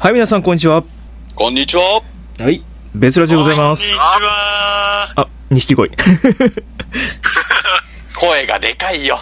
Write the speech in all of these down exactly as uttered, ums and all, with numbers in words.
はい、皆さんこんにちは。 こんにちは。 はい、別ラジでございます。 こんにちは。 あ、錦鯉。 声がでかいよ。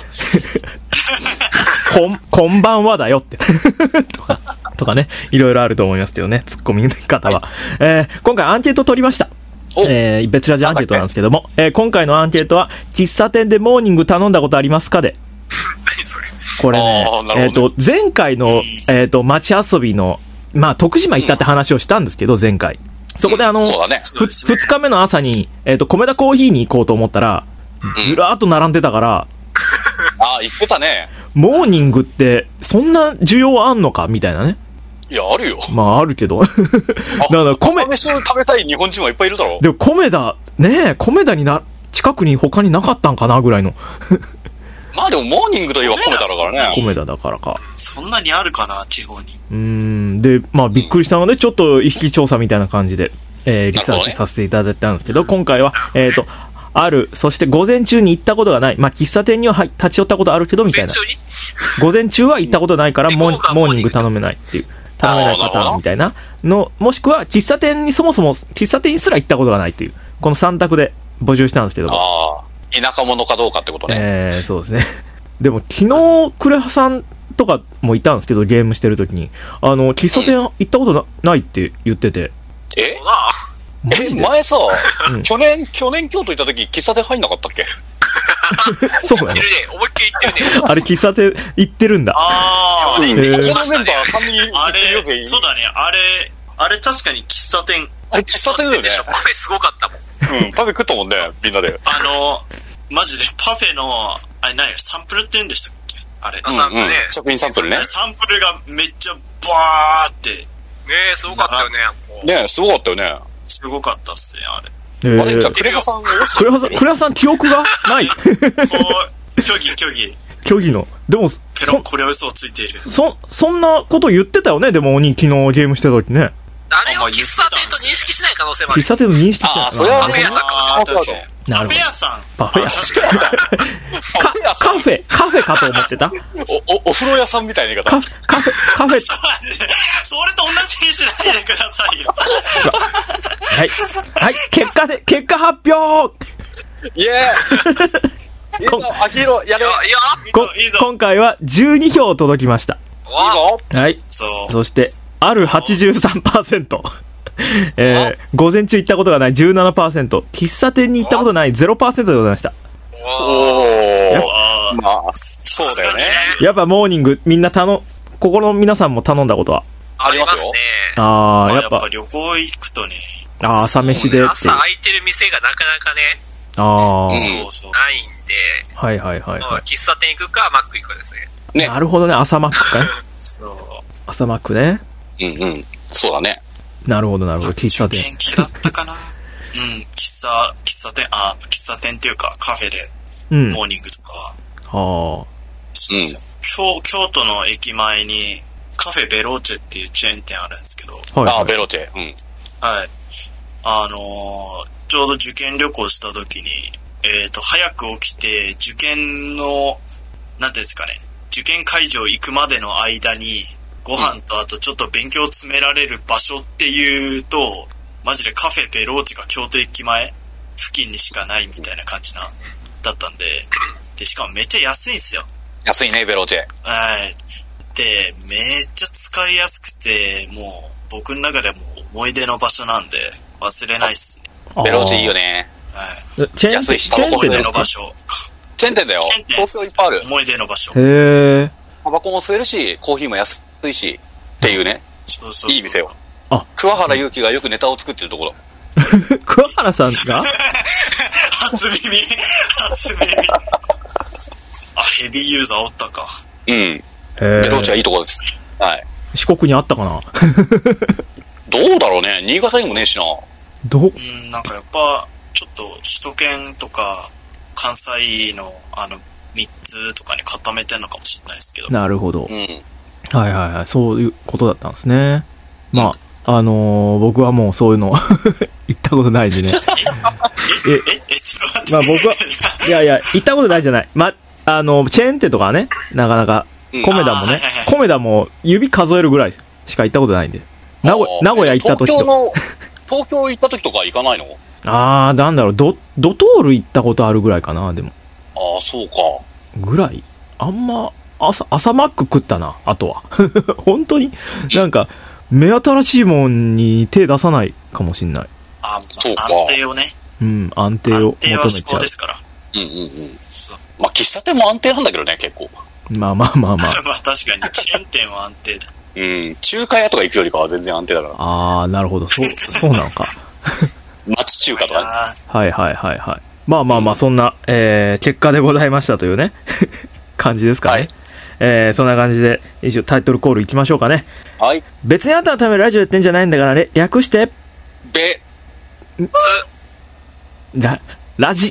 こん、こんばんはだよって。とか、とかね、いろいろあると思いますけどね、ツッコミ方は。はい、えー、今回アンケート取りました。えー、別ラジアンケートなんですけども、えー、今回のアンケートは、喫茶店でモーニング頼んだことありますかで。 何それ。 これね、えっ、ー、と、前回の、えっ、ー、と、街遊びの、まあ、徳島行ったって話をしたんですけど、前回。そこであの、 うん、そうだね。 ふ、二日目の朝に、えっ、ー、と、米田コーヒーに行こうと思ったら、ずらーっと並んでたから、ああ、言ってたね。 モーニングって、そんな需要あんのかみたいなね。 いや、あるよ。 まあ、あるけど。だから米、 朝飯を食べたい日本人はいっぱいいるだろ。 でも、米田、ねえ、米田にな、近くに他になかったんかなぐらいの。 まあでも、モーニングといえば米田だからね。 米田だからか。 そんなにあるかな、地方に。 うーん。で、まあ、びっくりしたので、ちょっと意識調査みたいな感じで、えー、リサーチさせていただいたんですけど、今回は、えっと、ある、そして午前中に行ったことがない。まあ、喫茶店には立ち寄ったことあるけど、みたいな。午前中は行ったことないから、モー、モーニング頼めないっていう。頼めないパターンみたいなの、もしくは、喫茶店にそもそも、喫茶店にすら行ったことがないっていう、このさん択で募集したんですけど。 ああ。田舎者かどうかってことね。 えー、そうですね。でも、昨日、クレハさんとかもいたんですけど、ゲームしてるときに。あの、喫茶店行ったこと な,、うん、ないって言ってて。 ええ、前さ、うん、去年、去年京都行ったとき、喫茶店入んなかったっけ？ そうだね。 思いっきり行ってるね。 あれ、喫茶店行ってるんだ。 ああ、 このメンバーさんにん行ってるよ全員。 そうだね、あれ、あれ確かに喫茶店。 あれ、喫茶店だよね。 パフェすごかったもん。 うん、パフェ食ったもんね、みんなで。 あの、マジでパフェの、あれ何サンプルって言うんでしたっけあれ。 うんうん、ね。食品サンプルね。 サンプルがめっちゃバーって。ねえ、すごかったよね。 ねえ、すごかったよね。 すごかったっすね、あれ。 えー、 あれじゃあ、クレハさん、 クレハさん、クレハさん記憶がない。こう、虚偽、虚偽。 虚偽の。でも、 ペロンこれ嘘をついている。 そ、そんなこと言ってたよね、でも、鬼、昨日ゲームしてた時ね。 あれを喫茶店と認識しない可能性もある。 喫茶店と認識しない。 ああ、それはパフェ屋さんかもしれない。 パフェ屋さん。 パフェ屋さん。カフェ、カフェかと思ってた。 お、お、お風呂屋さんみたいな言い方。 カフェ、カフェ、カフェ。 それと同じにしないでくださいよ。 はい。はい、結果で、結果発表イェーイいいぞ、秋広、やれよいいぞ今回はじゅうに票届きました。 いいぞはい。 そう。 そして、ある はちじゅうさんパーセント。えー、午前中行ったことがない じゅうななパーセント。喫茶店に行ったことない ゼロパーセント でございました。 おー。まあ、そうだよね。 やっぱモーニング、みんな頼、ここの皆さんも頼んだことはありますね。 ああ、やっぱ。 やっぱ旅行行くとね。 ああ、朝飯でって。 朝空いてる店がなかなかね。 ああ。 そうそう。 ないんで。 はいはいはい、はい。 喫茶店行くか、マック行くかですね。 ね。なるほどね、朝マックかね。 そう。 朝マックね。 うんうん。そうだね。 なるほどなるほど、喫茶店。 元気だったかなうん、喫茶、喫茶店、あ、喫茶店っていうかカフェで、うん、モーニングとか。はあ。 そうですよ。京、京都の駅前に、カフェベローチェっていうチェーン店あるんですけど。はい、 はい。あ、ベローチェ。うん。 はい。あのー、ちょうど受験旅行した時に、えっと、早く起きて、受験の、なんていうんですかね、受験会場行くまでの間に、ご飯とあとちょっと勉強を詰められる場所っていうと、マジでカフェベローチェが京都駅前付近にしかないみたいな感じな、だったんで、で、しかもめっちゃ安いんですよ。 安いね、ベローチェ。 はい。で、めっちゃ使いやすくて、もう僕の中でも思い出の場所なんで忘れないっすね。ベローチェいいよね。 はい。 チェーン安いし、 タバコ思い出の場所。 チェーン店だよ。東京いっぱいある。 思い出の場所。 へー。 タバコも吸えるし、コーヒーも安いし、っていうね。 そうそうそう。 いい店よ。 あ、 桑原祐希がよくネタを作ってるところ。 桑原さんが初耳。初耳。あ、ヘビーユーザーおったか。 うん。 へベローチはいいところです。はい。 四国にあったかなどうだろうね。新潟にもねえしな。 どううん、なんかやっぱ、ちょっと首都圏とか、関西の、あの、みっつとかに固めてんのかもしれないですけど。 なるほど。 うん。 はいはいはい。そういうことだったんですね。まあ、あのー、僕はもうそういうの、行ったことないしね。 え、え、え、え、ちょっと待って。 まあ僕は、いやいや、行ったことないじゃない。ま、あの、チェーン店とかね、なかなか、コメダもね、コメダも指数えるぐらいしか行ったことないんで。 名古名古屋行ったとして東京の、東京行った時とか行かないの？ あー、なんだろう、ド、ドトール行ったことあるぐらいかな、でも。 ああ、そうか。 ぐらいあんま、朝、朝マック食ったな、あとは。本当になんか、目新しいもんに手出さないかもしんない。 あ、 そうか。 安定をね。 うん、安定を求めちゃう。 安定は至高ですから。 うんうんうん。そう。まあ、喫茶店も安定なんだけどね、結構。 まあまあまあまあ。 まあ確かに、チェーン店は安定だ。 うん、中華屋とか行くよりかは全然安定だから。 ああ、なるほど。そう、そうなのか。 町中華とかね。 はいはいはいはい。まあまあまあ、そんな、えー、結果でございましたというね、感じですかね。はい、えー、そんな感じで、一応タイトルコールいきましょうかね。はい。別にあんたのためにラジオやってんじゃないんだからね、略して、べ、ラ、ラジ。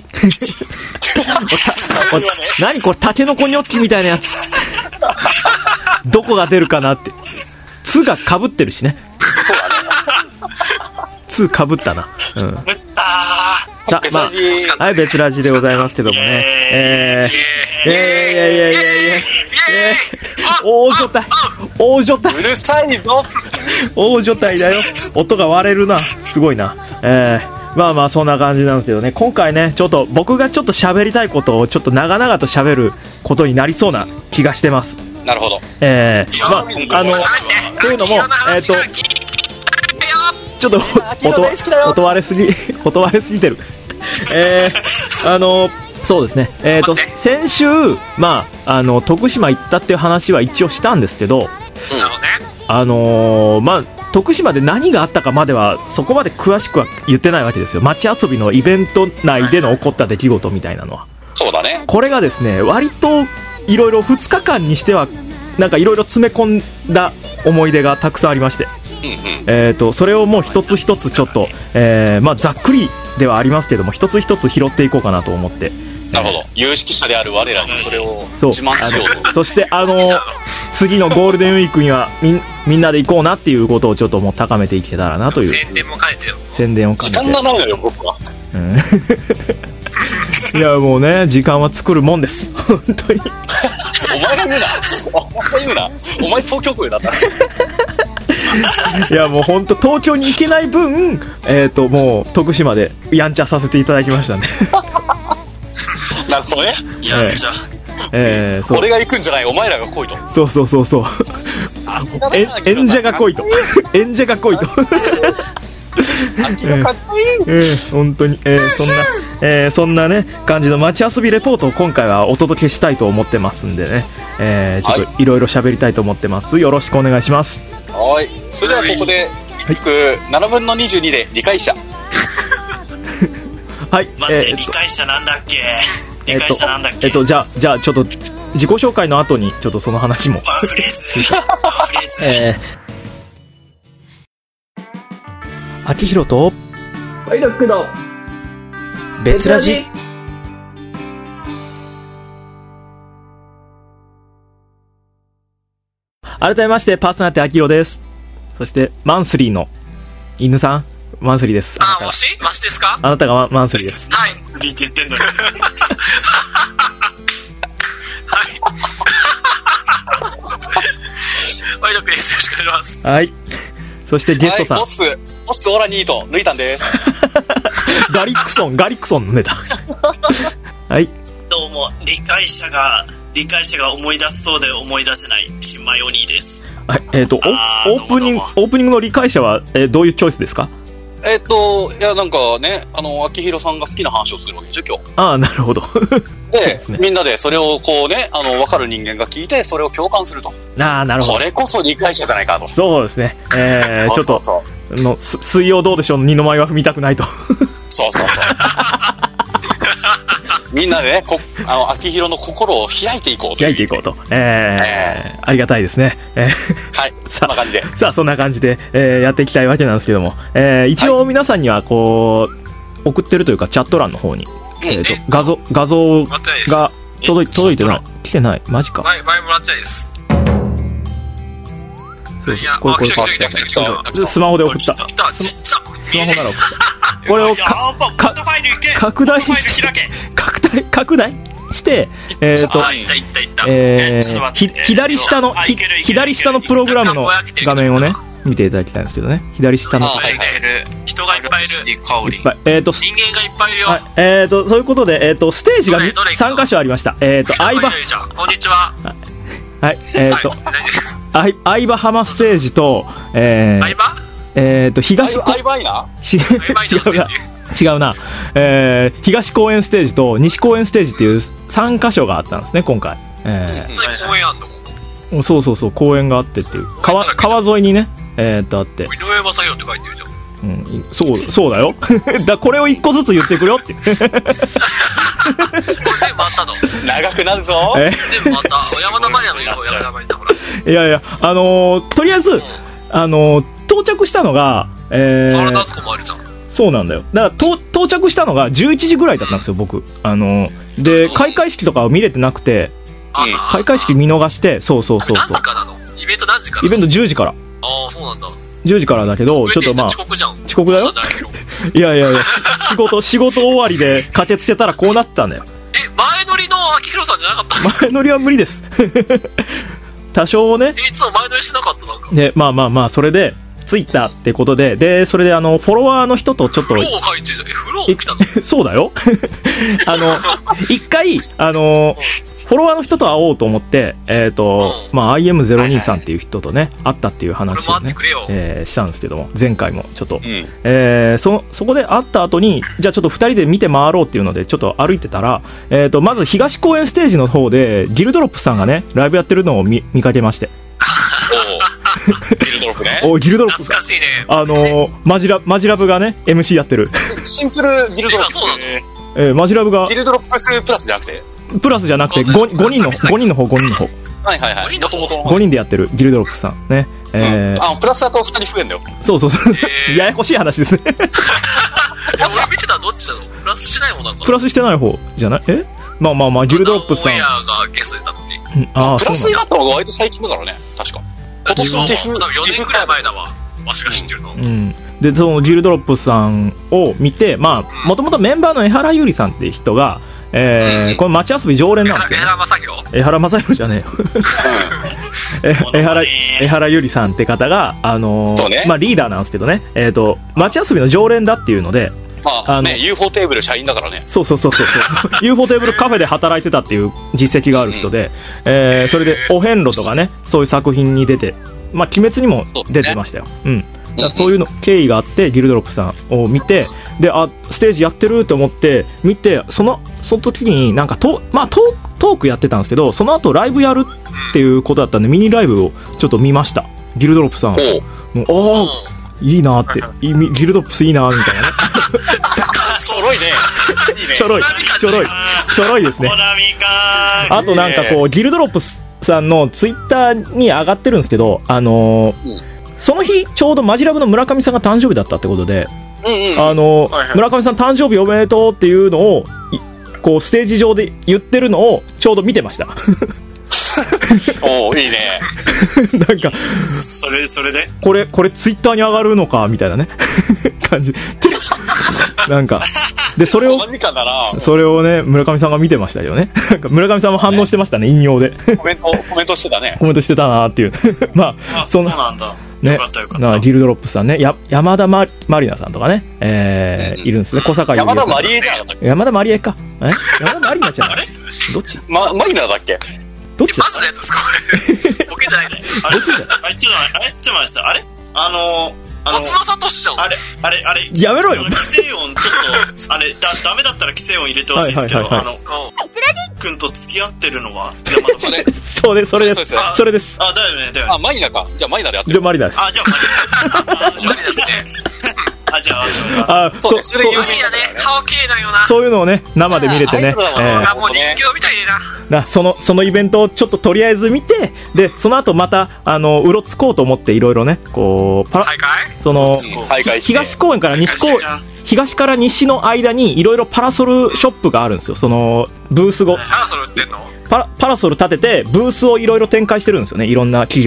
何これ、タケノコニョッキみたいなやつ。どこが出るかなって。つが被ってるしね。そうだね。つ被ったな。うん。さあ、まあ、はい、別ラジでございますけどもね。えー、えー、えー、えー、えー、えー、大所帯。大所帯。うるさいぞ。大所帯だよ。音が割れるな。すごいな。えー、まあまあ、そんな感じなんですけどね。今回ね、ちょっと、僕がちょっと喋りたいことを、ちょっと長々と喋ることになりそうな気がしてます。なるほど。えー、まあ、あの、というのも、えっと、ちょっと音、音割れすぎ、音割れすぎてる。えー、あの、そうですね。えっと、先週、まあ、あの、徳島行ったっていう話は一応したんですけど、うん、あのー、まあ、徳島で何があったかまでは、そこまで詳しくは言ってないわけですよ。街遊びのイベント内での起こった出来事みたいなのは。そうだね。これがですね、割と、いろいろふつかかんにしてはなんかいろいろ詰め込んだ思い出がたくさんありまして、うんうん、えーとそれをもう一つ一つちょっと、えーまあ、ざっくりではありますけども一つ一つ拾っていこうかなと思って。なるほど。有識者である我らにそれを自慢しようと。そしてあの次のゴールデンウィークには み, みんなで行こうなっていうことをちょっともう高めていけたらなという。宣伝も兼ねてよ。宣伝を兼ねて。時間がないのよ僕は。うんいやもうね時間は作るもんです本当にお前が言うなお前が言うなお前東京来るだったいやもう本当東京に行けない分えっ、ー、ともう徳島でやんちゃさせていただきましたねなるほどねやんちゃ、えーえー、俺が行くんじゃないお前らが来いと。そうそうそうそう演者が来いと演者が来いと秋がかっこいい、えーえー、本当に、えー、そんな、えー、そんなね感じの街遊びレポートを今回はお届けしたいと思ってますんでね、えー、ちょっといろいろ喋りたいと思ってます。よろしくお願いします。はい。それではここでいくななぶんのにじゅうにで理解者はい待って、えー、理解者なんだっけ理解者なんだっけえっと、えっと、じゃあじゃあちょっと自己紹介の後にちょっとその話もワンフレーズワンフレーズえー秋広とワイロックの別ラジ。改めましてパーソナリティ秋広です。そしてマンスリーの犬さんマンスリーです。ああ、もしマシですか。あなたがマンスリーです。はいマンスリーって言ってんのにはいワイロックです。よろしくお願いします。はい。そしてゲストさん、はい、オスオスオラニートルイタンですガリクソンガリクソンのネタはいどうも理解者が理解者が思い出すそうで思い出せない新米お兄です。はい、えーとオープニングオープニングの理解者は、えー、どういうチョイスですか。えっ、ー、といやなんかねあの秋広さんが好きな話をするわけでしょ今日。ああなるほどで, で、ね、みんなでそれをこうねあの分かる人間が聞いてそれを共感すると。ああなるほど。これこそ理解者じゃないかと。そうですね。えー、ちょっとの水曜どうでしょうの二の舞は踏みたくないとそうそうそうみんなでねこあの秋広の心を開いていこうと開いていこうと、えーえー、ありがたいですね、えー、はいそんな感じでさあそんな感じで、えー、やっていきたいわけなんですけども、えー、一応皆さんにはこう送ってるというかチャット欄の方に、えー、と画像画像が届い届いてない来てないマジか前前もらっちゃいですそうそうこれこれこれスマホで送ったスマホなら送ったこれをかか拡大拡大拡大してえっとえー左下の左下のプログラムの画面をね見ていただきたいんですけどね。左下の。 あはいはい。 人がいっぱいいる。 いっぱい。えっ、ー、と、 人間がいっぱいいるよ。 はい、えっ、ー、と、そういうことで、えっ、ー、と、ステージがさん箇所ありました。えっ、ー、と、相葉。 こんにちは。 はい、えっ、ー、と、はい、相葉浜ステージと、えー、 相葉えっ、ー、と、東相葉いいな違うな。違うな。えー、東公園ステージと西公園ステージっていうさん箇所があったんですね、今回。えー、公園あんのそうそうそう、公園があってっていう。川、川沿いにね、えー、っとあって。 井上正宏って書いてるじゃん。 うん、そう、そうだよ。だこれを一個ずつ言ってくれよって。これ全部あったの長くなるぞ。 え全部あった。山田マリアの色を山田マリアほら。 いやいや、あのー、とりあえず、うん、あのー、到着したのが、えー、 原田敦子もあるじゃん。 そうなんだよ。だから、到着したのがじゅういちじぐらいだったんですよ、僕。あのー、で、開会式とかは見れてなくて、 うん、 開会式見逃して、そうそうそうそう。 何時からなの？イベント何時から？ イベントじゅうじから。 ああ、そうなんだ。 じゅうじからだけど、ちょっとまあ、 遅刻じゃん。 遅刻だよ。いやいやいや、仕事、仕事終わりで駆けつけたらこうなってたんだよ。 え、前乗りの秋広さんじゃなかったんですか？ 前乗りは無理です。多少ね。 いつも前乗りしてなかったなんか。 で、まあまあまあ、それで、着いたってことで、で、それであの、フォロワーの人とちょっと。 フロー書いてるじゃん。え、フロー来たの？ そうだよ。あの、一回、あの、フォロワーの人と会おうと思って、えっ、ー、と、うん、まあ、アイエムゼロにさん っていう人とね、会ったっていう話をね、えー、したんですけども、前回もちょっと、うん、えー、そ、そこで会った後に、じゃあちょっと二人で見て回ろうっていうので、ちょっと歩いてたら、えっ、ー、と、まず東公園ステージの方で、ギルドロップさんがね、ライブやってるのを見、見かけまして。 ギルドロップね。 おギルドロップ。 懐かしいね。 あのー、マジラ、マジラブがね、エムシー やってる。 シンプルギルドロップ。 そうなの？ えー、マジラブが。 ギルドロップスプラスじゃなくてプラスじゃなくて 5, 5人の5人の方5人の方はいはいはいごにんでやってるギルドロップさんね、えーうん、あプラスだとふたり増えんだよ。 そうそうそう、えー、ややこしい話ですね。 いや俺見てたらどっちだろう。プラスしない方なんか。 プラスしてない方じゃない？えまあまあまあギルドロップさんオンエアがゲストでたのに、 うん、あプラスになったのが割と最近だからね。確か今年のティフよねんくらい前だわわしが知ってるの。 うんでそのギルドロップさんを見て、まあもともとメンバーの江原優里さんっていう人がえーうん、この街遊び常連なんですよ、ね。 江原正宏江原正宏じゃねえよ。江原、江原ゆりさんって方が、あのーね、まあリーダーなんですけどね、えっ、ー、と、街遊びの常連だっていうので、 まあ、あのね、ユーフォー テーブル社員だからね。 そうそうそうそう。ユーフォー テーブルカフェで働いてたっていう実績がある人で、うん、えー、それで、お遍路とかね、そういう作品に出て、まあ、鬼滅にも出てましたよ。う, ね、うん。だそういうの経緯があってギルドロップさんを見てであステージやってると思って見てそのその時になんかと、まあ、ト, トークやってたんですけどその後ライブやるっていうことだったんでミニライブをちょっと見ましたギルドロップさんもうああいいなってギルドロップスいいなみたいなねちょろいねちょろいちょろいちょろいですねあとなんかこうギルドロップさんのツイッターに上がってるんですけどあのーうんその日ちょうどマジラブの村上さんが誕生日だったってことで、うんうん、あの、はいはい、村上さん誕生日おめでとうっていうのをこうステージ上で言ってるのをちょうど見てました。 おーいいね。 なんかそれそれでこれこれツイッターに上がるのかみたいなね感じ。なんかでそれをそれをね村上さんが見てましたよね。なんか村上さんも反応してましたね引用で。 コメントコメントしてたね。 コメントしてたなーっていう。まあ、 あそんななんだ。 ね、よかったよかったギルドロップさんねや山田ままりなさんとかね、えーうん、いるんですね小坂山田まりえじゃなかったっけ山田まりえかえ山田まりなちゃんあれどっちまマリナだっけどっちマジのやつですかこれボケじゃないねあれあれちょっとあれちょっと待ってあれあのーあの松田さんとしちゃうあれあれあれやめろよ規制音ちょっとあれだダメだったら規制音入れてほしいんですけど、はいはいはいはい、あの君と付き合ってるのは山田それそれそれですそれですあだよねだよねあマリナかじゃあマリナでやってるじゃあマリナですあじゃあマリナですマリナですねあじゃああそうそれ有名だね顔綺麗だよなそういうのをね生で見れてね、 えー、もう人形みたいななそのそのイベントをちょっととりあえず見てでその後またあのうろつこうと思っていろいろねこうパラその東公園から西公園東から西の間にいろいろパラソルショップがあるんですよそのブース後パラソル売ってんのパラ、パラソル立ててブースをいろいろ展開してるんですよねいろんな企業が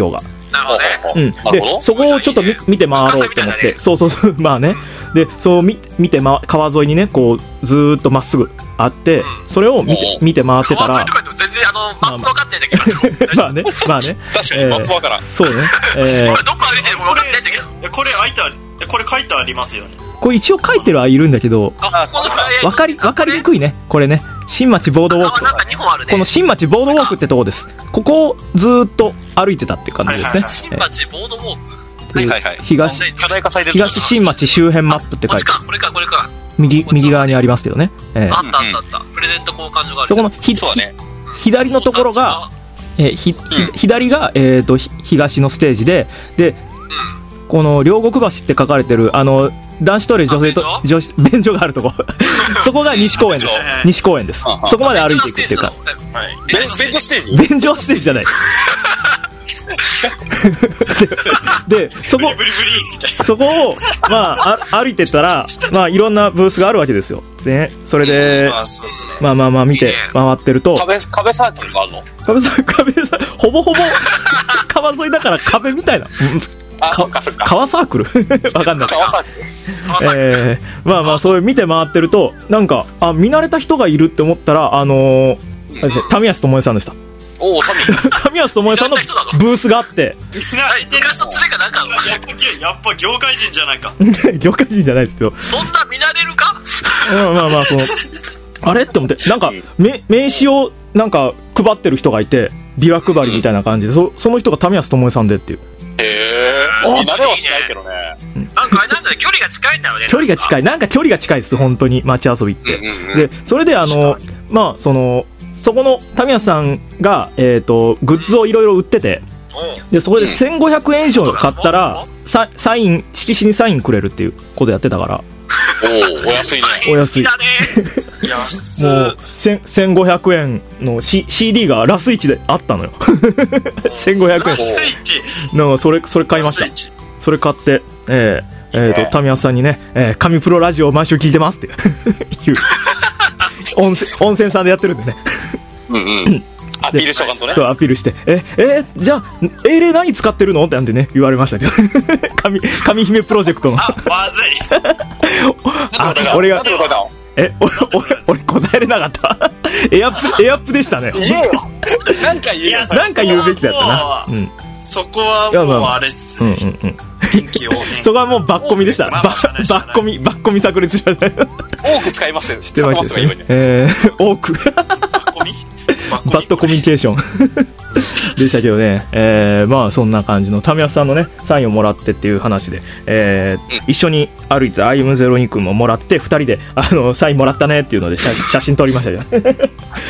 なるほどね。 うん。で、そこをちょっと見見て回ろうと思って、そうそうそう、まあね。で、そう見見て、ま、川沿いにね、こう、ずーっとまっすぐあって、それを見て、見て回ってたら、 川沿いとかでも全然あの、マップ分かってんだけど。 まあね、まあね。 確かに、マップ分からん。 そうね。えー、 俺どこ歩いてるか分かってんだけど。 これ書いてある、これ書いてありますよね。 これ一応書いてるはいるんだけど、 あ、ここのフライヤーわかり、わかりにくいね。これね。新町ボードウォーク。 なんかにほんあるね。 この新町ボードウォークってとこです。ここをずーっと歩いてたって感じですね。 新町ボードウォーク。 はいはいはい。 東、東新町周辺マップって書いてある。 これか、これか。 右、右側にありますけどね。 えー、あったあったあった。プレゼント交換所がある。 そこのひ、 ね、 左のところが、えー、ひ、左が、えっと、東のステージで、で、この両国橋って書かれてる、あの、男子トイレ女性と、女子、便所があるとこ。そこが西公園です。西公園です。そこまで歩いていくっていうか。 便所ステージ？ 便所ステージじゃない。で、そこ、そこを、まあ、あ歩いてったら、まあ、いろんなブースがあるわけですよ。で、それで、まあまあまあ見て回ってると、 壁、壁サークルがあるの？ 壁サークル、壁サークル、ほぼほぼ、川沿いだから壁みたいな。 あ、そっかそっか。 川サークルわかんない。 川サークルえー、まあまあ、そういう見て回ってると、なんか、あ、見慣れた人がいるって思ったら、あのー、あれですね、民安智恵さんでした。 おー、 民安智恵さんのブースがあって。 昔と連れかなんかのやっぱ、やっぱ業界人じゃないか。 業界人じゃないですけど。 そんな見慣れるかまあまあまあ、その、あれって思って、なんか、名刺を、なんか、配ってる人がいて、ビラ配りみたいな感じで、そその人が民安智恵さんでっていう。 へー。慣れはしないけどね。 なんかあれなんだね、距離が近いんだよね。 距離が近い。なんか距離が近いです、本当に、街遊びって。で、それであの、まあ、その、そこの、民安さんが、えっと、グッズをいろいろ売ってて、で、そこでせんごひゃくえん以上買ったら、ササイン、色紙にサインくれるっていうことやってたから。 おお安いね。 お安い。 安い。 もう、せんごひゃくえんの、C、シーディー がラスイチであったのよ。せんごひゃくえん。 ラスイチなんか、それ、それ買いました。それ買って、えー、えーと、民安さんにね、えー、神プロラジオを毎週聞いてますっていう。温泉、温泉さんでやってるんでね。 うんうん。アピールしとかんとね。 そう、アピールして。え、え、じゃあ、英霊何使ってるのってなんてね、言われましたけど。神、神姫プロジェクトの。 あ、まずい。 あ、俺が、え、俺、俺、俺答えれなかった。エアップ、エアップでしたね。 言えよ。なんか言えよ。 なんか言うべきだったな。うん。 そこはもうあれっすね。 うんうんうん。 天気予報。 そこはもうバッコミでした。バッコミ、バッコミ炸裂しました。 多く使いましたよ。 知ってましたね。えー、多く。 バッコミバッドコミュニケーションでしたけどね、えー、まあそんな感じの民安さんのねサインをもらってっていう話で、えーうん、一緒に歩いてた アイエムゼロに 君ももらってふたりであのサインもらったねっていうので写, 写真撮りましたけど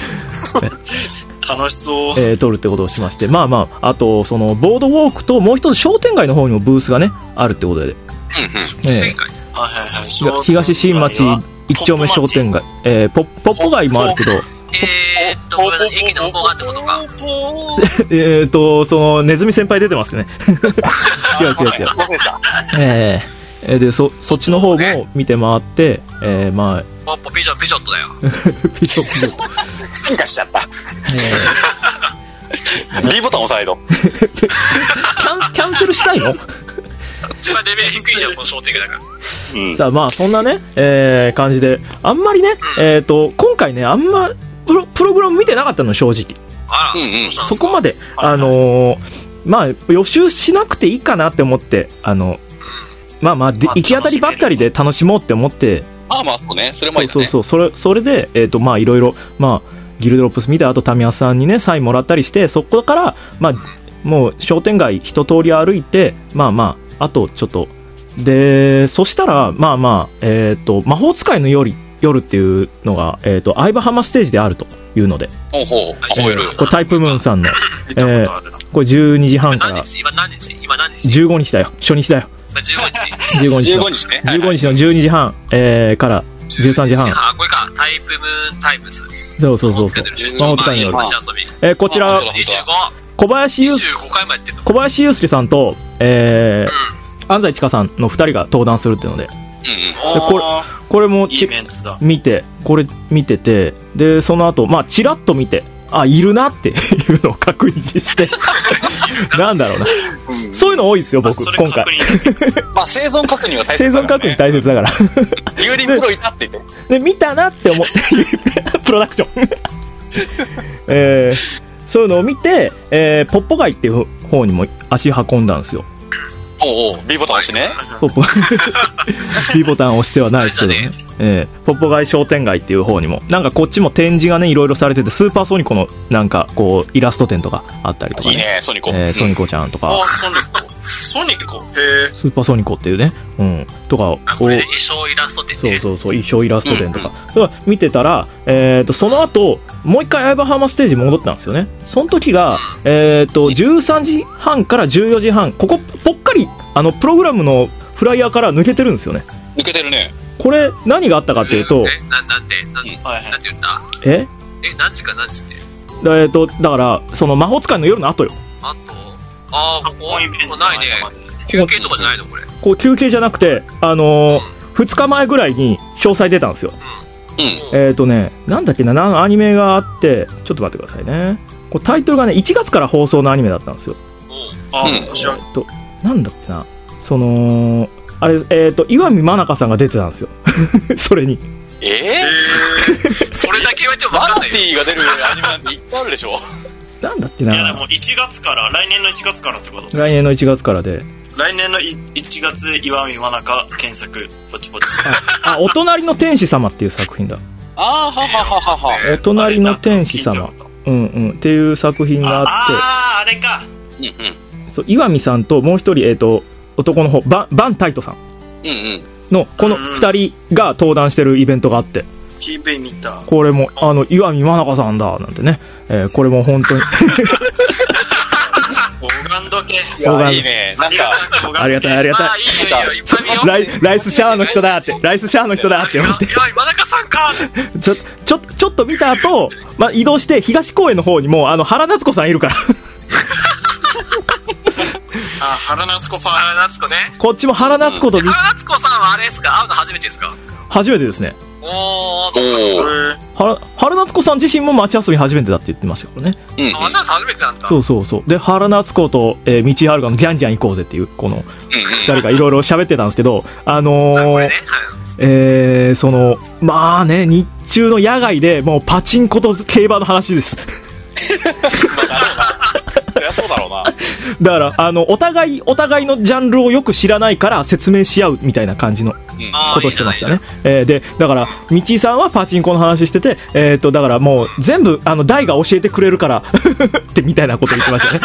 楽しそう、 えー、撮るってことをしまして、まあまああとそのボードウォークともう一つ商店街の方にもブースがねあるってことで、えー、東新町一丁目商店街、えー、ポ, ポッポ街もあるけどえーっと、ごめんなさい、駅の向こう側ってことか。 えーっと、その、ネズミ先輩出てますね。違う違う違う。えー、で、そ、そっちの方も見て回って、えー、まあ。 ポッポピジョッピジョットだよ。 ピジョッピジョット。 進化しちゃった。えー、B ボタン押さないと。 キャン、キャンセルしたいの一番レベル低いじゃん、この商店街だから。 うん、さあ、まあ、そんなね、えー、感じで、あんまりね、うん、えーと、今回ね、あんま、プロ、プログラム見てなかったの、正直。 あら、うんうん、 そこまで、あのー、まあ、予習しなくていいかなって思って、あの、うん、まあまあ、で、行き当たりばったりで楽しもうって思って、 ああ、まあ、そうね、それもいいね。 そうそうそう、それ、それで、えーと、まあ、いろいろ、まあ、ギルドロップス見て、あと、タミヤさんにね、サインもらったりして、そこから、まあ、もう、商店街一通り歩いて、まあまあ、あと、ちょっと、で、そしたら、まあまあ、えっと、魔法使いの夜、夜っていうのが、えっと、相葉浜ステージであるというので。 ほうほう、あ、ほえる。 これタイプムーンさんの、えー、これじゅうにじはんから。 今何日今何日 ?じじゅうごにちだよ。初日だよ。 じゅうごにちじゅうごにち。 じゅうごにちね。 じゅうごにちのじゅうにじはん、えー、からじゅうさんじはん。 あ、これか。タイプムーンタイムス。 そうそうそうそう。魔法使いの夜。えー、こちら、 にじゅうご。 小林祐介、小林祐介さんと、えー、うん安西千佳さんのふたりが登壇するっていうので、うんうん、でこれこれもちいいメンツだ見てこれ見ててでその後まあチラッと見てあ、いるなっていうのを確認してなんだろうな、うん、そういうの多いですよ僕、まあ、今回まあ生存確認は大切だから、ね、 生存確認大切だから有輪プロいたって言ってで見たなって思ってプロダクションえー、そういうのを見て、えー、ポッポ街っていう方にも足運んだんですよ。 おうおう B ボタン押してね。 ポッポB ボタン押してはないですけどね。えー、ポッポ街商店街っていう方にもなんかこっちも展示がねいろいろされてて、スーパーソニコのなんかこうイラスト展とかあったりとか、ね、 いいねソニコ、 えー、ソニコちゃんとか、 あソニコソニコへえスーパーソニコっていうね、うんとかあこれ、ね、衣装イラスト展ね、 そうそうそう衣装イラスト展とか、うんうん、見てたら、えー、とその後もう一回相葉浜ステージ戻ったんですよね。その時が、うん、えー、とじゅうさんじはんからじゅうよじはん、ここぽっかりあのプログラムのフライヤーから抜けてるんですよね。 抜けてるね。 これ何があったかっていうと、 えななんでなん、うんはいはい、なんて言ったええ何時か何時ってだ、えー、とだからその魔法使いの夜の後よ。 あとあーここもないね。休憩とかじゃないのこれ。 こう休憩じゃなくてあのーうん、ふつかまえぐらいに詳細出たんですよ。 うん、 えっ、ー、とねなんだっけな、なんアニメがあってちょっと待ってくださいね。こうタイトルがねいちがつから放送のアニメだったんですよ。 あ、うん、 えー、となんだっけな、そのあれえっ、ー、と岩見真中さんが出てたんですよそれにえー、えー、それだけ言われても分かんないよ。 マナティーが出るアニメなんていっぱいあるでしょなんだっけな。 いやでもいちがつから来年のいちがつからってことです。 来年のいちがつからで来年のいちがつ岩見真中検索ポチポチああお隣の天使様っていう作品だ。 ああははははは、 えー、お隣の天使様うんうんっていう作品があって、 あああれか、 うんうん、 そう岩見さんともう一人、えー、と男の方バンバンタイトさんのこのふたりが登壇してるイベントがあって、 ピーブイ 見た。 これもあの岩見真中さんだなんてね、えー、これも本当に拝んどけ。 いやいいね。なんかありがたいありがたい。ライライスシャワーの人だってライスシャワーの人だって思って。 いや真中さんか。 ちょちょちょっと見た後、まあ移動して東公園の方にもあの原夏子さんいるから。 あ原夏子ファン。 原夏子ね。 こっちも原夏子と、うん、 原夏子さんはあれですか、会うの初めてですか。 初めてですね。 おー、 は原夏子さん自身も街遊び初めてだって言ってましたからね。 うん、街遊び初めてなんだ。 そうそうそう。で原夏子と、えー、道遥のギャンギャン行こうぜっていうこのふたりがいろいろ喋ってたんですけど、あのーこれね、 えー、そのまあね日中の野外でもうパチンコと競馬の話です。 そうだろうな。 だからあのお互いお互いのジャンルをよく知らないから説明し合うみたいな感じのことしてましたね。うん、えー、でだから道井さんはパチンコの話してて、えー、とだからもう全部あの大が教えてくれるからってみたいなこと言ってましたね。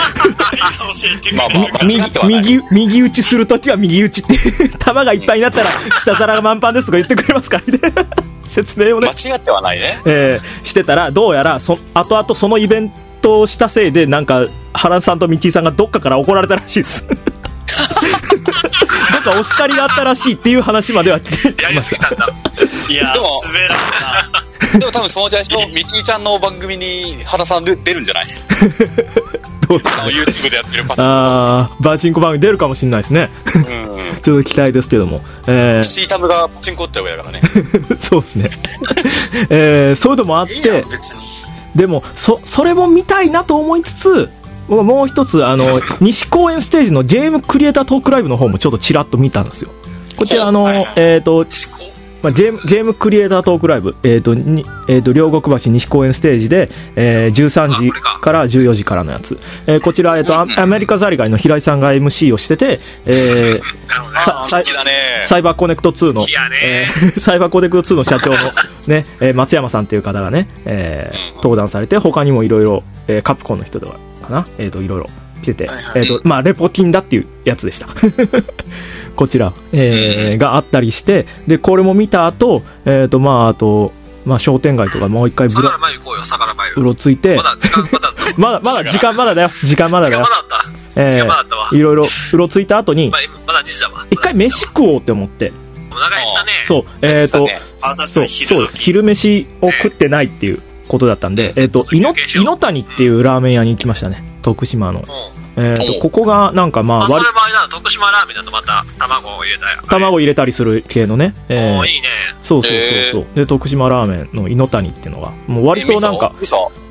右右打ちするときは右打ちって球がいっぱいになったら下皿が満帆ですとか言ってくれますからみたいな説明をね間違ってはないね、 えー、してたらどうやらそ後々そのイベントをしたせいでなんか原さんと道井さんがどっかから怒られたらしいですどっかお叱りがあったらしいっていう話までは聞いてました。 いやでも滑らんな。でも多分そのじゃあ人道井ちゃんの番組に原さん出るんじゃないどうあの YouTube でやってるパチンコあーバチンコ番組出るかもしれないですね、うん、ちょっと期待ですけども、えー、 シータムがパチンコってわけだからねそうですね、えー、そういうのもあっていいや別にでも そ, それも見たいなと思いつつもう一つあの西公園ステージのゲームクリエイタートークライブの方もちょっとちらっと見たんですよ。こちらあの、はいはい、えーとまあ、ゲ, ームゲームクリエイタートークライブ、えーとにえー、と両国橋西公園ステージで、えー、じゅうさんじからじゅうよじからのやつ、えー、こちら、えー、とアメリカザリガニの平井さんが エムシー をしてて、えー、 サ, サイバーコネクトツーの、えー、サイバーコネクトツーの社長の、ねえー、松山さんという方がね、えー、登壇されて他にもいろいろカプコンの人とかかな、えー、といろいろ来てて、はいはい、えーとまあ、レポキンだっていうやつでしたこちら、えー、があったりしてでこれも見た後、えーとまああとまあ商店街とかもう一回ブロうろついてまだ時間まだまだまだ時間まだだよ時間まだだよ時間まだったわいろいろうろついた後にまだにじだわ一回飯食おうって思ってお腹減ったねそうえーとそうそう昼飯を食ってないっていうことだったんで、えーといのいの谷っていうラーメン屋に行きましたね徳島の。えー、とここがなんかまあ、 あそれもあれだ徳島ラーメンだとまた卵を入れた卵入れたりする系のね、えー、おいいねそうそうそうそう、えー、で徳島ラーメンのいの谷っていうのがもう割となんか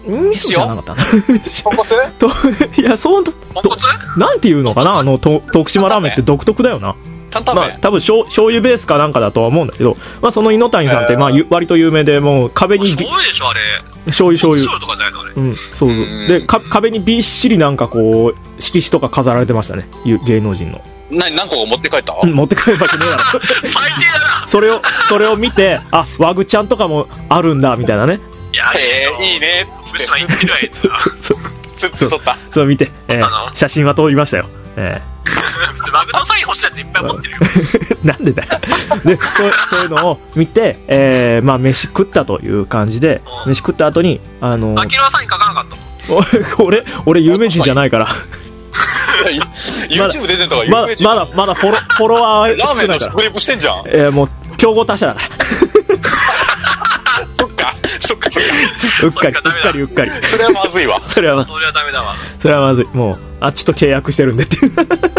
味噌じゃなかったな。 豚骨と、いや、そう、となんていうのかな、あの、と徳島ラーメンって独特だよな。 担々麺、 まあ、多分醤油ベースかなんかだとは思うんだけど、まあ、その猪谷さんって、まあ、割と有名で、もう壁に醤油でしょあれ。 醤油醤油醤油とかじゃないのあれ。 うん、そうそう。で、か壁にびっしりなんかこう色紙とか飾られてましたね、芸能人の。 何何個か持って帰った？ うん、持って帰るわけねえだろ。 最低だな。 それをそれを見て、あ、ワグちゃんとかもあるんだみたいなね。 いや、 えー、いいね。 福島行ってるわいつな。 つって撮った。 そう見て、えー、写真は撮りましたよ。えーマグロサイン欲しいやついっぱい持ってるよ。 なんでだよ。で、そう、そういうのを見て、えー、まあ飯食ったという感じで、飯食った後に、あのー、 アキラサイン書かなかったの？俺、俺有名人じゃないから。 YouTube 出てんとかまだ、まだ、まだフォロ、フォロワーラーメンの食レポしてんじゃん。 えー、もう、競合他社だから。 そっか、そっか、そっか。 うっかり、うっかり、うっかり。 それはまずいわ。 それはまずい。 それはダメだわ。 それはまずい。もう、あっちと契約してるんでっていう。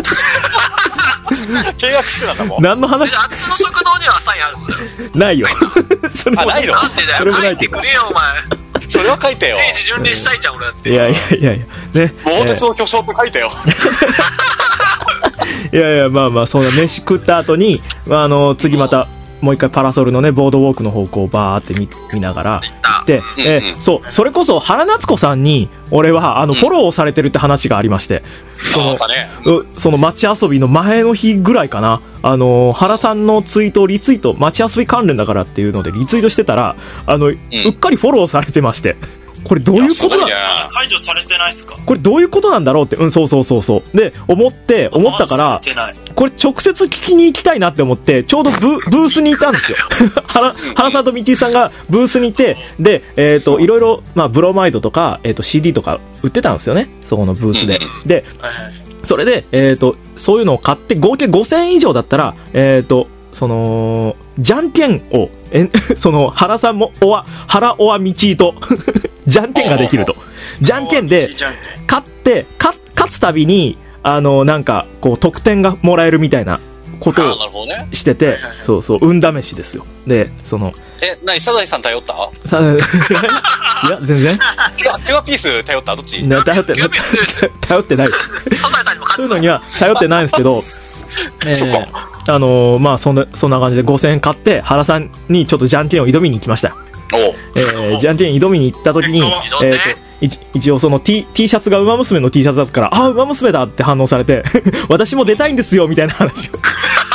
契約してたんだもん。 何の話？ あっちの食堂にはサインあるんだよ。 ないよ。それもあ、ないの？ なんでだよ。書いてくれよ、お前。 それは書いてよ。 聖地巡礼したいじゃん、俺だって。 いやいやいやいや。ね。 桃鉄の巨匠って書いてよ。 いやいや、まあまあ、そんな飯食った後に、まあ、あの、次また、もう一回パラソルのね、ボードウォークの方向をバーって 見, 見ながら行って、 うんうん、 えそう、それこそ原夏子さんに、俺は、あの、フォローされてるって話がありまして、その、ね、その街遊びの前の日ぐらいかな、あの、原さんのツイートをリツイート、街遊び関連だからっていうのでリツイートしてたら、あの、うん、うっかりフォローされてまして、これどういうことなんだ、 解除されてないっすか？ これどういうことなんだろうって、うん、そうそうそうそう。で、思って、思ったから、これ直接聞きに行きたいなって思って、ちょうどブ、ブースにいたんですよ。原、原さんとみちさんがブースにいて、で、えっと、いろいろ、まあ、ブロマイドとか、えっと、シーディー とか売ってたんですよね。そこのブースで。で、それで、えっと、そういうのを買って、合計ごせんえん以上だったら、えっと、その、じゃんけんを、えその、原さんも、おわ、原おわみちと、じゃんけんができると。じゃんけんで、勝って、勝、勝つたびに、あの、なんか、こう、得点がもらえるみたいなことをしてて、そうそう、運試しですよ。で、その、 え、なに、サザエさん頼ったさいや、全然。 キュアピース頼ったどっち？ ね、頼ってない。頼ってない。そういうのには頼ってないんですけど、えー、あのー、まあそんな、そんな感じでごせんえん買って、原さんにちょっとじゃんけんを挑みに行きました。えー、じゃんけん挑みに行った時に、えーと、一, 一応その T, T シャツが馬娘の T シャツだったから、あ、馬娘だって反応されて、私も出たいんですよ、みたいな話を。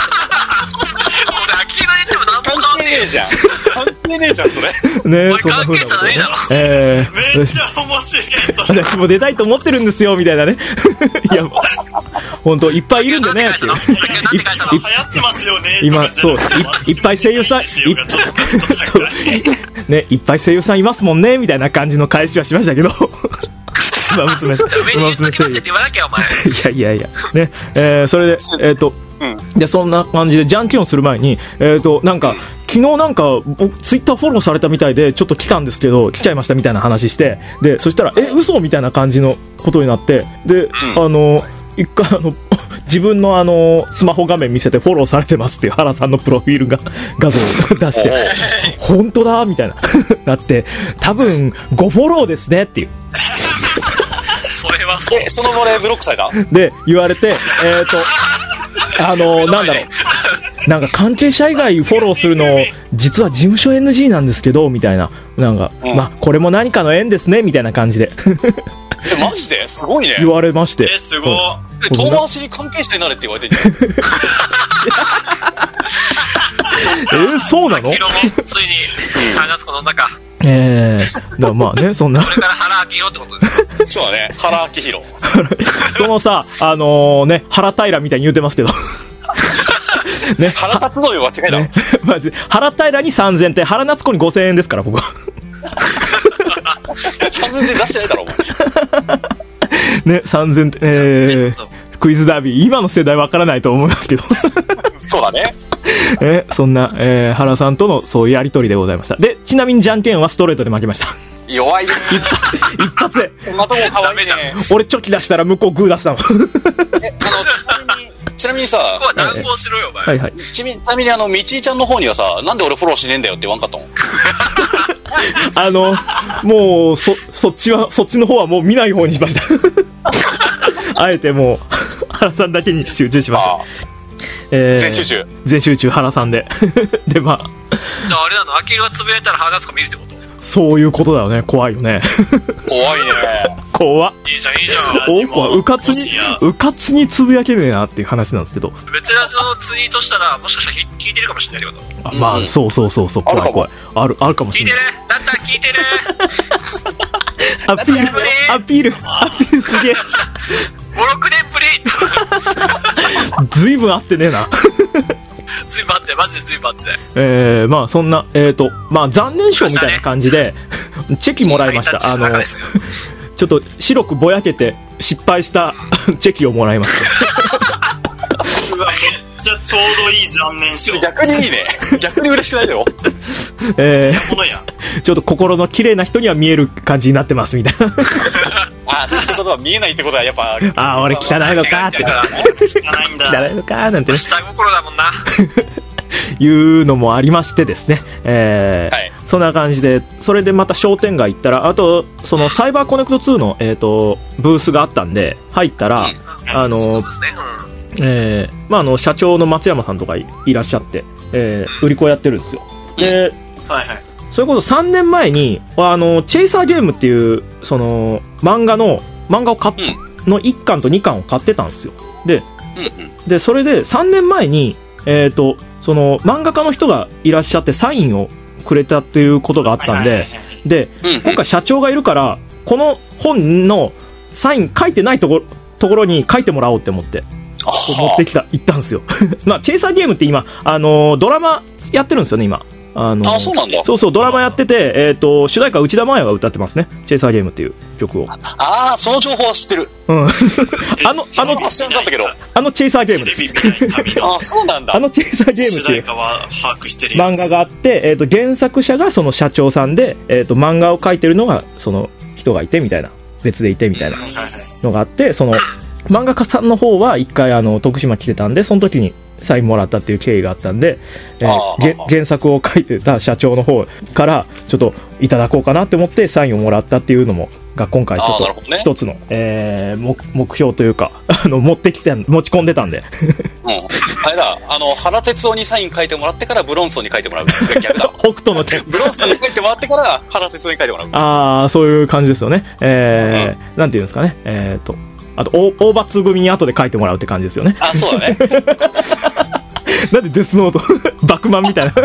関係ねえじゃん。関係ねえじゃん、それ。 ねえ、そんな風なことね。えー、めっちゃ面白いやつ。 私も出たいと思ってるんですよ、みたいなね。いや、本当いっぱいいるんでね、っていう。 流行ってますよね。 今、そう、い, いっぱい声優さん、いね、いっぱい声優さんいますもんね、みたいな感じの返しはしましたけど。馬娘、馬娘声優。いやいやいや、ね、えー、それで、えっと、うん、でそんな感じでじゃんけんをする前に、えーと、なんか、うん、昨日なんかツイッターフォローされたみたいでちょっと来たんですけど来ちゃいましたみたいな話して、でそしたらえ嘘みたいな感じのことになって、で、うん、あの一回あの自分のあのスマホ画面見せてフォローされてますっていう原さんのプロフィールが画像を出して本当だみたいななって多分ごフォローですねっていうそれはそう。 えその後でブロックされたで言われて、えーとあのー、なんだろう、なんか関係者以外フォローするの実は事務所 エヌジー なんですけどみたいな、なんか、うん、まあこれも何かの縁ですねみたいな感じでえマジですごいね言われまして、 えすごい、 遠回しに関係者になれって言われてんじゃんえー、そうなの？ 昨日もついに話すことなんかえー、だまあね、そんな。 これから原明宏ってことですよ。 そうだね、原明宏。 そのさ、あのー、ね、原平みたいに言うてますけど。 ね、原辰徳は間違いだ。ね、 まず、原平にさんぜんてん、原夏子にごせんえんですから、僕は。 さんぜんてん出してないだろ、お前。ね、さんぜんてん、えー、クイズダービー、今の世代わからないと思いますけど。 そうだね。 えそんな、えー、原さんとのそういうやりとりでございました。で、ちなみにじゃんけんはストレートで負けました。 弱いね。 一発で。 そんなとこ可愛いね。 俺チョキ出したら向こうグー出したの。え、 あの、ちなみに、ちなみにさ、 ここは断行しろよ、お前。 はいはい。 ちなみに、あの、みちいちゃんの方にはさ、なんで俺フォローしねえんだよって言わんかったもん。 あの、もう、そ、そっちは、そっちの方はもう見ない方にしました。あえてもう、原さんだけに集中しました。えー、 全集中全集中原さんで。で、まあ。 じゃああれなの、アキルがつぶやいたら原夏子見るってこと？ そういうことだよね。怖いよね。 怖いね。 怖っ。 いいじゃん、いいじゃん。 お怖い。うかつに、うかつにつぶやけねえなっていう話なんですけど。 別ラジのツイートしたら、もしかしたら聞いてるかもしれないけど。 あ、まあ、そうそうそうそう。怖い怖い。ある、あるかもしれない。 聞いてる？なっちゃん聞いてる？ アピール、アピール、アピールすげえ。 ご、ろくねんぶり。 ずいぶん合ってねえな。 ずいぶんあって、マジでずいぶんあって。 えー、まあそんな、えーと、まあ残念賞みたいな感じで、チェキもらいました。あの、ちょっと白くぼやけて失敗したチェキをもらいました。 うわ、めっちゃちょうどいい残念賞。 逆にいいね。逆に嬉しくないだよ。 えー、ちょっと心の綺麗な人には見える感じになってますみたいな。 あーってことは見えないってことはやっぱ、 あー俺汚いのかって。 汚いんだ。 汚いのかなんてね。 下心だもんな。 いうのもありましてですね。えーはい、 そんな感じで、それでまた商店街行ったら、あと、そのサイバーコネクトツーの、えーと、ブースがあったんで、入ったら、うん、あの、そうですね。うん、えー、まああの、社長の松山さんとか い, いらっしゃって、えー、売り子やってるんですよ。で、はいはい。それこそさんねんまえに、あの、チェイサーゲームっていう、その、漫画の、漫画を買っ、うん、のいっかんとにかんを買ってたんですよ。で、うんうん、で、それでさんねんまえに、えっと、その、漫画家の人がいらっしゃってサインをくれたっていうことがあったんで、で、うんうん、今回社長がいるから、この本のサイン書いてないところ、ところに書いてもらおうって思って、持ってきた、行ったんですよ。まあ、チェイサーゲームって今、あのー、ドラマやってるんですよね、今。あのー、 あ、そうなんだ。 そうそう、ドラマやってて、えっと、主題歌内田真礼が歌ってますね。チェイサーゲームっていう曲を。 ああ、その情報は知ってる。 うん。あの、あの、 知らなかったけど。 あのチェイサーゲームです。 あ、そうなんだ。 あのチェイサーゲームっていう漫画があって、えっと、原作者がその社長さんで、えっと、漫画を描いてるのが、その人がいてみたいな、別でいてみたいなのがあって、その、漫画家さんの方は一回あの、徳島来てたんで、その時に、サインもらったっていう経緯があったんで、えー、原作を書いてた社長の方からちょっといただこうかなって思ってサインをもらったっていうのもが今回ちょっと一つの、ねえー、目, 目標というかあの持ってきて持ち込んでたんで、 うん、あれだ、あの原哲夫にサイン書いてもらってからブロンソンに書いてもらう逆だ北斗の手ブロンソンに書いてもらってから原哲夫に書いてもらう。 ああ、そういう感じですよね。えーうん、なんていうんですかね、えーとあと大場通組に後で書いてもらうって感じですよね。 あ、そうだね。 なんでデスノートバクマンみたいな。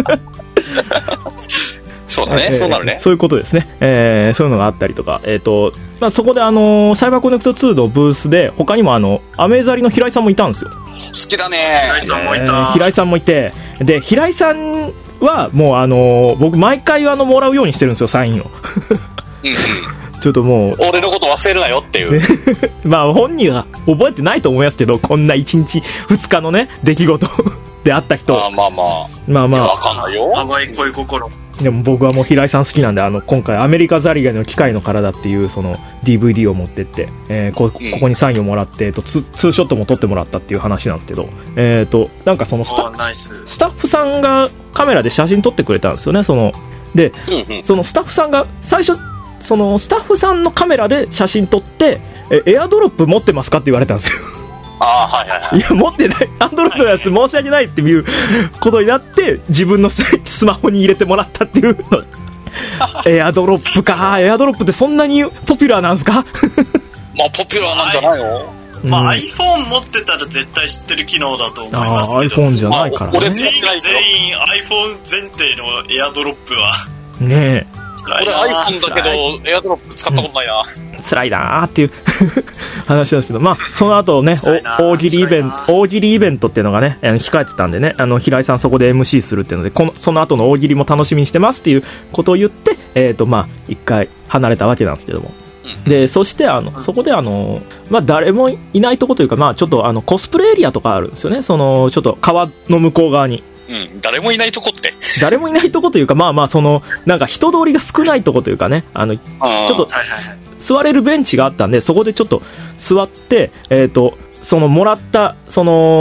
そうだね、えー、そうなるね。 そういうことですね。えー、そういうのがあったりとか、えっ、ー、と、まあ、そこであのー、サイバーコネクトツーのブースで他にもあのアメーザリの平井さんもいたんですよ。 好きだね。 平井さんもいた。えー、平井さんもいて、で平井さんはもうあのー、僕毎回あのもらうようにしてるんですよ、サインを。うんうん。ちょっともう俺のこと忘れるなよっていうまあ本人は覚えてないと思いますけど、こんないちにちふつかのね出来事であった人、 まあまあまあまあまあ分かんないよ。 淡い恋心。 でも僕はもう平井さん好きなんで、あの今回アメリカザリガニの機械の体っていうその ディーブイディー を持ってって、えー、こ, ここにサインをもらって、えー、と ツ, ツーショットも撮ってもらったっていう話なんですけど、えー、となんかそのス タ, スタッフさんがカメラで写真撮ってくれたんですよね。そので、うんうん、そのスタッフさんが最初そのスタッフさんのカメラで写真撮ってえエアドロップ持ってますかって言われたんですよ。 あ、はいはいはい。 いや持ってない、アンドロイドのやつ申し訳ないっていうことになって自分のスマホに入れてもらったっていうの。エアドロップか。エアドロップってそんなにポピュラーなんですか？ まあポピュラーなんじゃないの？ まあ、うん、iPhone 持ってたら絶対知ってる機能だと思いますけど。 あ iPhone じゃないからね。 俺全員全員 iPhone 前提のエアドロップはねえ。 俺 iPhone だけどエアドロップ使ったことないな、 うん、辛いなーっていう話なんですけど、まあその後ね大喜利イベント大喜利イベントっていうのがね控えてたんでね、あの平井さんそこで エムシー するっていうので、このその後の大喜利も楽しみにしてますっていうことを言って、えーとまあ一回離れたわけなんですけども、でそしてあのそこであの、まあ、誰もいないとこというか、まあ、ちょっとあのコスプレエリアとかあるんですよね。そのちょっと川の向こう側に、 うん、誰もいないとこって誰もいないとこというか、まあまあそのなんか人通りが少ないとこというかね、あのちょっと座れるベンチがあったんで、そこでちょっと座って、えーとそのもらったその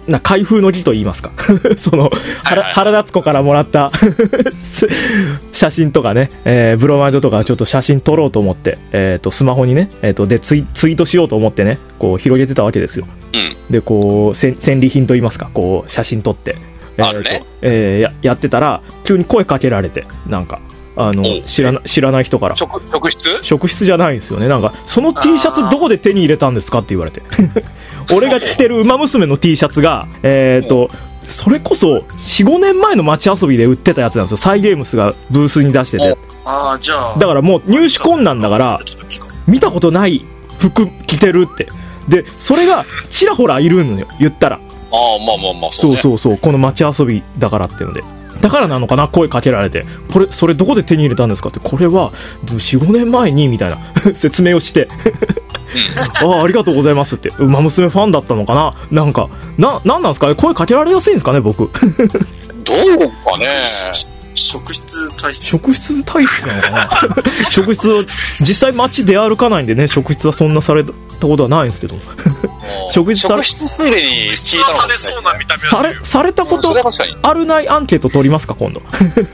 な開封の儀と言いますかその、はいはいはい、原立子からもらった写真とかね、えー、ブロマイドとかちょっと写真撮ろうと思って、えー、とスマホにね、えー、とでツイ、ツイートしようと思ってね、こう広げてたわけですよ、うん、でこう戦利品と言いますか、こう写真撮って、えーとねえー、や, やってたら急に声かけられて、なんかあの知らな知らない人から、 職職質職質じゃないんですよね。なんかその T シャツどこで手に入れたんですかって言われて俺が着てるウマ娘の T シャツが、えーとそれこそ よん,ご 年前の街遊びで売ってたやつなんですよ。サイゲームスがブースに出してて、 あーじゃあだからもう入手困難だから見たことない服着てるって。でそれがちらほらいるのよ、言ったら。 ああまあまあまあそうね、 そうそうそう、この街遊びだからっていうので、だからなのかな、声かけられて、これそれどこで手に入れたんですかって、これは よん,ご 年前にみたいな説明をしてああありがとうございますって、ウマ娘ファンだったのかな、なんかな、なんなんですかね、声かけられやすいんですかね僕どうかね、 職質体質職質体質なのかな職質を実際街出歩かないんでね、職質はそんなされたことはないんですけど職質職質すでに聞いたのかもしれない。 されされたことあるないアンケート取りますか今度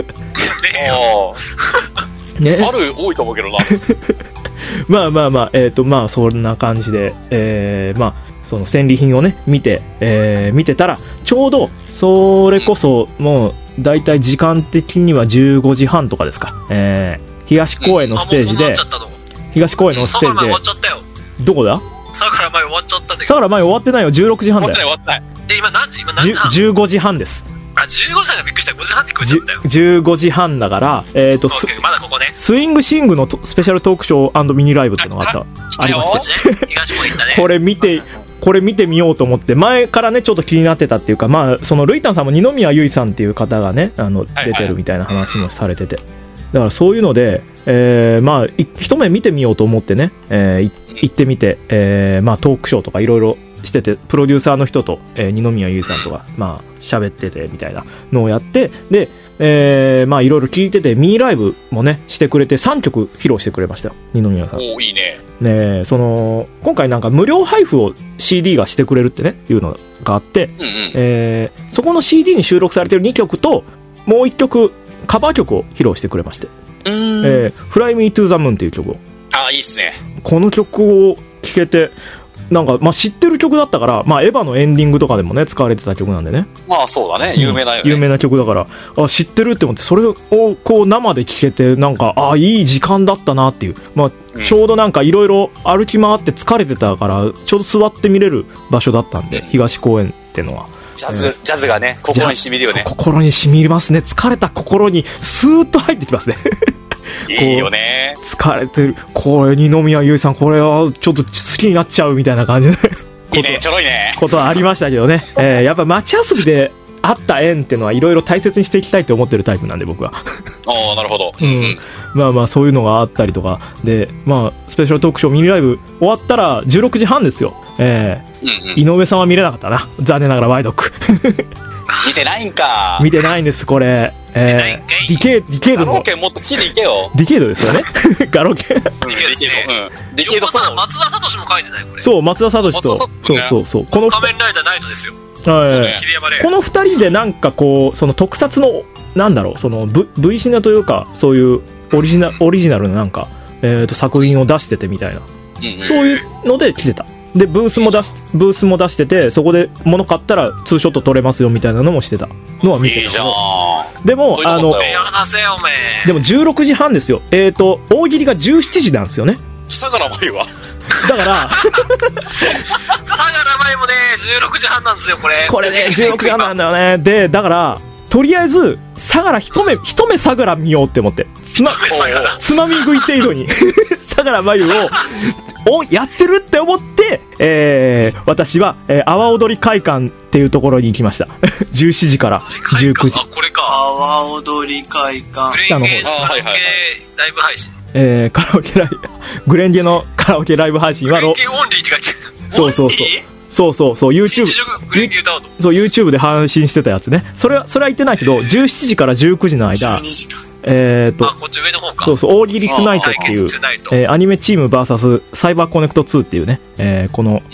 ね、ある多いと思うけどなまあまあまあ、えーとまあそんな感じで、えー、まあその戦利品をね見て、えー、見てたらちょうどそれこそもうだいたい時間的にはじゅうごじはんとかですか、えー、東公園のステージで、東公園のステージで、どこだ？ 相良前終わっちゃったんだけど。 相良前終わってないよ、じゅうろくじはんだよ。 終わってない終わってない。 で今何時？今何時半？ じゅうごじはんです。 あ、じゅうごじはんがびっくりした。ごじはんって聞こえちゃったよ。 じゅうごじはんだから、えーと、 まだここね。 スイングシングのスペシャルトークショー&ミニライブっていうのがあった。ありまして。 東公園行ったね。 これ見て、これ見てみようと思って、前からね、ちょっと気になってたっていうか、まあ、そのルイタンさんも二宮ゆいさんっていう方がね、あの、出てるみたいな話もされてて。だからそういうので、えー、まあ、一目見てみようと思ってね、えー、行ってみて、えー、まあ、トークショーとかいろいろしてて、プロデューサーの人と、えー、二宮ゆいさんとか、まあ、喋っててみたいなのをやって、で、えー、まあ、いろいろ聞いてて、ミニライブもね、してくれて、さんきょく披露してくれましたよ、二宮さん。 おー、いいね。 ね、その、今回なんか無料配布を シーディー がしてくれるってね、いうのがあって、うんうん、えー、そこの シーディー に収録されてるにきょくと、もういっきょく、カバー曲を披露してくれまして、うーん、えー、Fly Me to the Moon っていう曲を。 ああ、いいっすね。 この曲を聴けて、なんか、まあ、知ってる曲だったから、まあ、エヴァのエンディングとかでもね、使われてた曲なんでね。 まあ、そうだね。有名だよね。 有名な曲だから、あ、知ってるって思って、それをこう生で聴けて、なんか、あ、いい時間だったなっていう。まあ、ちょうどなんかいろいろ歩き回って疲れてたから、ちょうど座って見れる場所だったんで、東公園ってのは。 ジャズ、えー、ジャズがね、心に染みるよね。 心に染みますね。疲れた心にスーッと入ってきますね。 いいよね。 疲れてる。これ、二宮ゆいさん、これはちょっと好きになっちゃうみたいな感じで。 いいね、ちょろいね。 ことはありましたけどね。えー、やっぱ街遊びであった縁っていうのはいろいろ大切にしていきたいと思ってるタイプなんで、僕は。 ああ、なるほど。 うん。まあまあ、そういうのがあったりとか。で、まあ、スペシャルトークショーミニライブ終わったらじゅうろくじはんですよ。えー、うんうん、井上さんは見れなかったな。残念ながらワイドック。 見てないんか。 見てないんです、これ。えー、ディケー、ディケードの。 ガロケンもっと来ていけよ。 ディケードですよね。ガロケン。ディケード。ディケードさん、松田聡も書いてないこれ。 そう、松田聡と。そうそうそう。 この仮面ライダーナイトですよ。 はい。この二人でなんかこう、その特撮の、なんだろう、その V、V シネというか、そういうオリジナル、オリジナルのなんか、えっと、作品を出しててみたいな。そういうので来てた。でブースも出しブースも出してて、そこで物買ったらツーショット撮れますよみたいなのもしてたのは見てた。いいじゃん。でもあのでもじゅうろくじはんですよ。えっと大喜利がじゅうしちじなんですよね。 相良真由はだから相良真由もねじゅうろくじはんなんですよこれ。 これねじゅうろくじはんなんだよね。でだからとりあえず相良一目一目相良見ようって思ってつまつまみ食い程度に相良真由をおやってるって思って、えー、私は、えー、阿波踊り会館っていうところに行きましたじゅうしちじからじゅうくじ。 あ、これか。 阿波踊り会館下の方。 カラオケライブ配信。 えー、カラオケライブグレンゲのカラオケライブ配信はグレンゲオンリーって書いてる。そうそうそうそうそうそう YouTube そう YouTube で配信してたやつね。それはそれは言ってないけどじゅうしちじからじゅうくじの間えーと、 あ、こっち上の方か。 そうそう、大喜利ツナイトっていう、えー、アニメチーム ブイエス サイバーコネクトツーっていうね、えー、この、うん、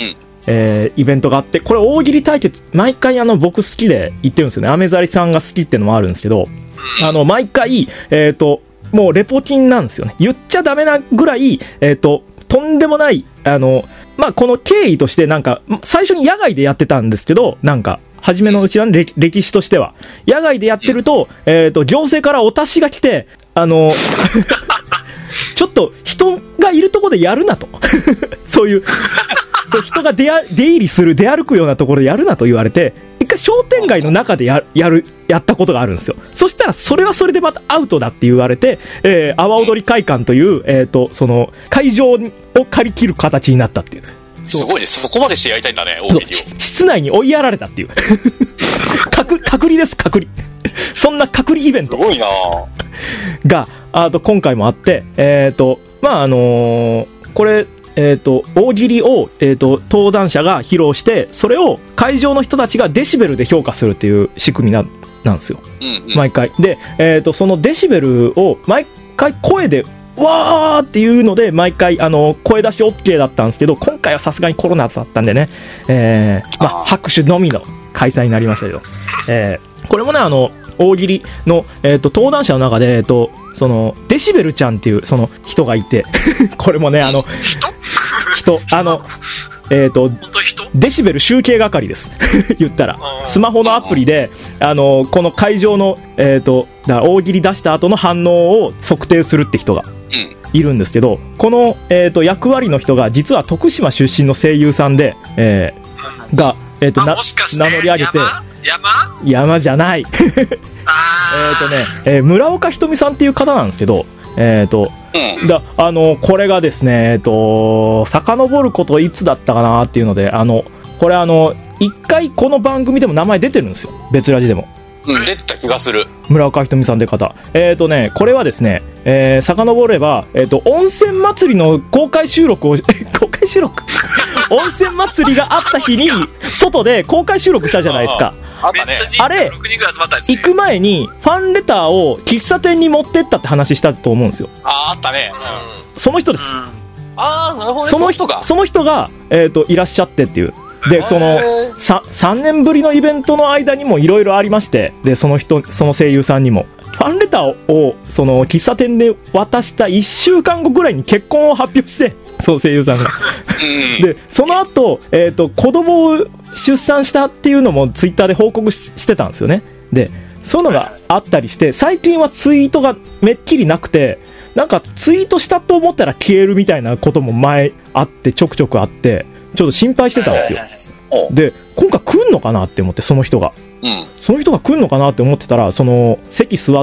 えー、イベントがあって、これ大喜利対決、毎回あの、僕好きで言ってるんですよね。アメザリさんが好きってのもあるんですけど、あの、毎回、えっと、もうレポ金なんですよね。言っちゃダメなぐらい、えっと、とんでもない、あの、まあ、この経緯としてなんか、最初に野外でやってたんですけど、なんか、初めのうちは歴、歴史としては。野外でやってると、えっと、行政からお達しが来て、あの、ちょっと人がいるところでやるなと。そういう、そう人が出や出入りする、出歩くようなところでやるなと言われて、一回商店街の中でや、やる、やったことがあるんですよ。そしたら、それはそれでまたアウトだって言われて、えー、阿波踊り会館という、えっと、その、会場を借り切る形になったっていう。 すごいね、そこまでしてやりたいんだね、大喜利を。 室内に追いやられたっていう。隔隔離です、隔離。そんな隔離イベント。 すごいなが、あと今回もあって、えっと、まあ、あのー、これ、えっと、大喜利を、えっと、登壇者が披露して、それを会場の人たちがデシベルで評価するっていう仕組みな、なんですよ。うんうん、毎回。で、えっと、そのデシベルを毎回声で、わーっていうので、毎回、あの、声出し OK だったんですけど、今回はさすがにコロナだったんでね、えー、まあ、拍手のみの開催になりましたけど、えー、これもね、あの、大喜利の、えっと、登壇者の中で、えっと、その、デシベルちゃんっていう、その、人がいて、これもね、あの、人人、あの、えっと、デシベル集計係です。言ったら。スマホのアプリで、あの、この会場の、えっと、だから大喜利出した後の反応を測定するって人がいるんですけど、この、えっと、役割の人が、実は徳島出身の声優さんで、えー、が、えっと、な、名乗り上げて、 山山じゃない。えっとね、えー、村岡ひとみさんっていう方なんですけど、えっと、うん、だあのこれがですね、えっと、遡ることいつだったかなっていうので、あのこれあの一回この番組でも名前出てるんですよ、別ラジでも。 うん、出てた気がする。 村岡ひとみさんって方、えっとね、これはですね、えー、遡れば、えっと、温泉祭りの公開収録を公開収録温泉祭りがあった日に外で公開収録したじゃないですか。 あったね。 あれ、行く前にファンレターを喫茶店に持ってったって話したと思うんですよ。 あ、あったね。 うん、その人です。うん、 ああ、なるほどね。 その人が、その人が、えっと、いらっしゃってっていう。で、その、さ、さんねんぶりのイベントの間にもいろいろありまして、で、その人、その声優さんにも、ファンレターを、その、喫茶店で渡したいっしゅうかんごぐらいに結婚を発表して、その声優さんが。で、その後、えっと、子供を出産したっていうのもツイッターで報告 し, してたんですよね。で、そういうのがあったりして、最近はツイートがめっきりなくて、なんかツイートしたと思ったら消えるみたいなことも前あって、ちょくちょくあって、ちょっと心配してたんですよ。で、今回来んのかなって思って、その人が。うん、その人が来んのかなって思ってたら、その、席座って、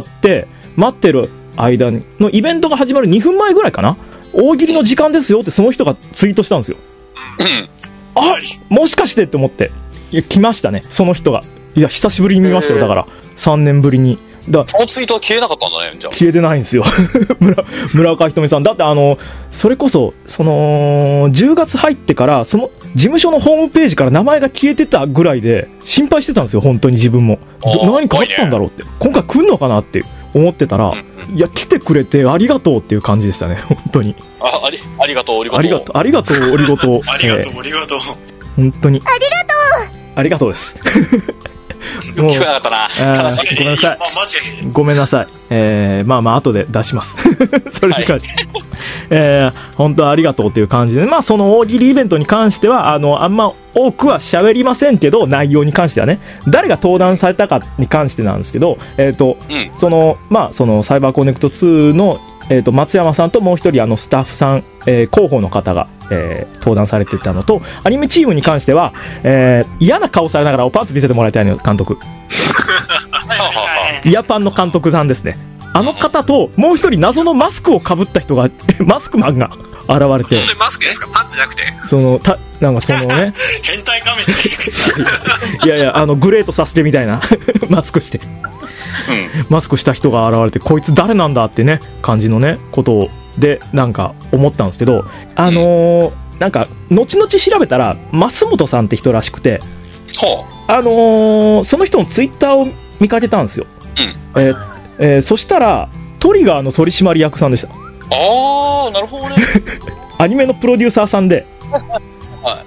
待ってる間のイベントが始まるにふんまえぐらいかな、大喜利の時間ですよってその人がツイートしたんですよ。うん、あ、もしかしてって思って。いや、来ましたね、その人が。いや、久しぶりに見ましたよ、だから。さんねんぶりに。だそのツイートは消えなかったんだね、じゃあ。 消えてないんですよ。村, 村岡ひとみさん。だってあの、それこそ、その、じゅうがつ入ってから、その、事務所のホームページから名前が消えてたぐらいで、心配してたんですよ、本当に自分も。何かあったんだろうって。ね、今回来んのかなって思ってたら、うんうん、いや、来てくれてありがとうっていう感じでしたね、本当に。 あ、あり、ありがとう、ありがとう。 ありがとう、ありがとう、ありがとう。 ありがとう、ありがとう。 本当に。 ありがとうありがとうです。 もう聞こえなかったな。悲しい。 ごめんなさい。ごめんなさい。えー、まあまあ後で出します。それに関して、はい、えー、本当ありがとうという感じで、まあその大喜利イベントに関してはあのあんま多くは喋りませんけど、内容に関してはね、誰が登壇されたかに関してなんですけど、えっ、ー、と、うん、そのまあそのサイバーコネクトツーのえー、と松山さんともう一人あのスタッフさん、えー、広報の方が、えー、登壇されてたのと、アニメチームに関しては、えー、嫌な顔されながらおパンツ見せてもらいたいのよ、監督。イヤパンの監督さんですね。あの方ともう一人謎のマスクをかぶった人がマスクマンが現れて、本当にマスクですか、パンツじゃなくて、 そのたなんかそのね変態仮面でいやいや、あのグレートサスケみたいなマスクして、うん、マスクした人が現れて、こいつ誰なんだってね感じのねことでなんか思ったんですけど、あのー、なんか後々調べたら増本さんって人らしくて、 はあ、あのー、その人のツイッターを見かけたんですよ。うん、えーえー、そしたらトリガーの取締役さんでした。 ああ、なるほどね。 アニメのプロデューサーさんで、 はい、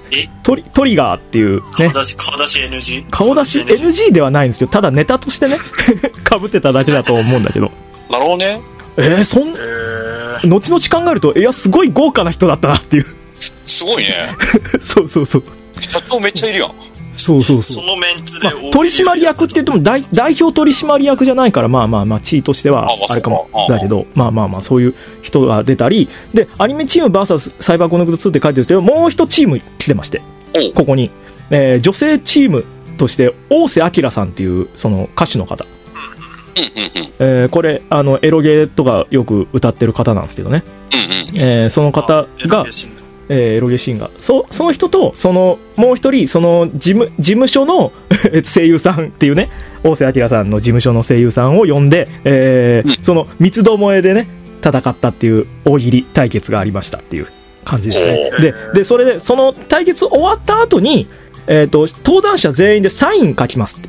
えトリ、トリガーっていう、ね。 顔出し、顔出し エヌジー? 顔出し エヌジー ではないんですよ。ただネタとしてね、被ってただけだと思うんだけど。 なるほどね。 えー、そん、えー、後々考えると、いや、すごい豪華な人だったなっていう。 すごいね。 そうそうそう。 社長めっちゃいるやん。 そうそうそう。 そのメンツで、まあ、取締役って言っても代、代表取締役じゃないから、まあまあまあ、地位としてはあれかもだけど、まあまあまあ、そういう人が出たり、で、アニメチーム ブイエス サイバーコネクトツーって書いてるんですけど、もう一チーム来てまして、ここに、えー、女性チームとして、大瀬明さんっていう、その歌手の方。えー、これ、あの、エロゲーとかよく歌ってる方なんですけどね。えー、その方が、えー、エロゲシンガー。そ、その人と、その、もう一人、その、事務、事務所の声優さんっていうね、大瀬明さんの事務所の声優さんを呼んで、えー、その、三つどもえでね、戦ったっていう大喜利対決がありましたっていう感じですね。で、で、それで、その対決終わった後に、えっと、登壇者全員でサイン書きますって。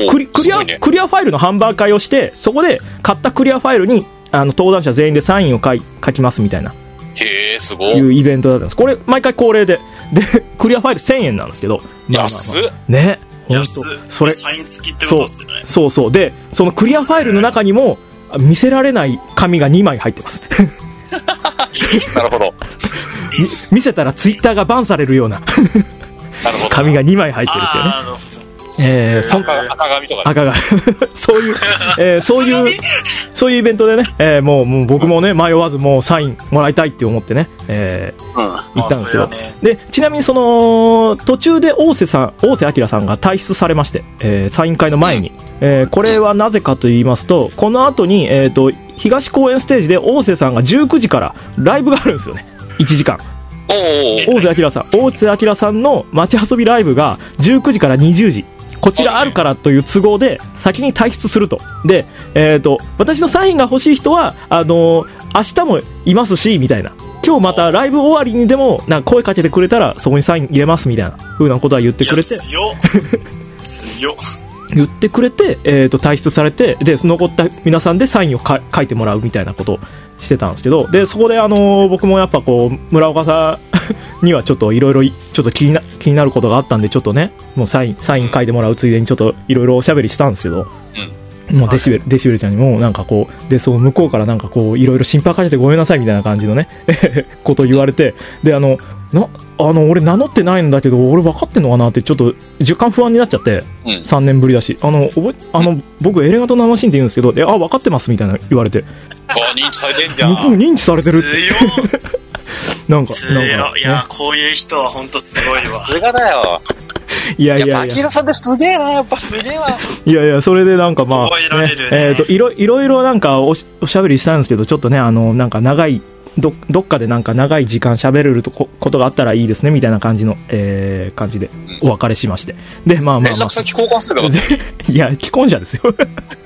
クリ、クリア、ね、クリアファイルの販売会をして、そこで買ったクリアファイルに、あの、登壇者全員でサインを書い、書きますみたいな。 へー、すごい。 いうイベントだったんです。これ、毎回恒例で。で、クリアファイルせんえんなんですけど。 まあまあまあ、安っ。 ね。 安っ。 それ。 サイン付きってことですよね。 そうそうそう。で、そのクリアファイルの中にも、見せられない紙がにまい入ってます。 なるほど。 見せたらツイッターがバンされるような紙がにまい入ってるっていうね。えー、 赤, 赤紙とか、ね、 赤紙そういう、えー、そういうそういうイベントでね、えー、もう、もう僕もね迷わずもうサインもらいたいって思ってね、えーうん、行ったんですけど、ね、でちなみにその途中で大瀬さん大瀬明さんが退出されまして、えー、サイン会の前に、うんえー、これはなぜかと言いますと、この後に、えーと、東公園ステージで大瀬さんがじゅうくじからライブがあるんですよね。いちじかん。大瀬明さん大瀬明さんの街遊びライブがじゅうくじからにじゅうじ、こちらあるからという都合で先に退出すると。で、えーと、私のサインが欲しい人はあのー、明日もいますしみたいな、今日またライブ終わりにでもなんか声かけてくれたらそこにサイン入れますみたいな風なことは言ってくれて、 強っ強っ言ってくれて、えーと、退出されて、で残った皆さんでサインをか書いてもらうみたいなことをしてたんですけど、でそこで、あのー、僕もやっぱこう村岡さんにはちょっといろいろちょっと気にな気になることがあったんで、ちょっとねもうサインサイン書いてもらうついでにちょっといろいろおしゃべりしたんですけど、うん、もうデシベルデシベルちゃんにもなんかこうで、そう向こうからなんかこういろいろ心配かけてごめんなさいみたいな感じのねことを言われて、であのなあの俺名乗ってないんだけど俺分かってんのかなってちょっと若干不安になっちゃって、うん、さんねんぶりだし、あの覚えあの、うん、僕エレガト生シーンって言うんですけど、えあ分かってますみたいな言われて、 あ認知されてんじゃん、 向こう認知されてるってなんかなんかいや、ね、こういう人は本当すごいわ。 それがだよ。 いやいやいや、 アキラさんですげえな、やっぱすげえわ。 いやいや、それでなんかまあ、ねねえー、といろいろいろなんかおし、おしゃべりしたんですけど、ちょっとねあのなんか長いどどっかでなんか長い時間喋れるとこことがあったらいいですねみたいな感じの、えー、感じでお別れしまして、うん、でまあまあ、まあ、 連絡先交換するからね。 いや既婚者ですよ。い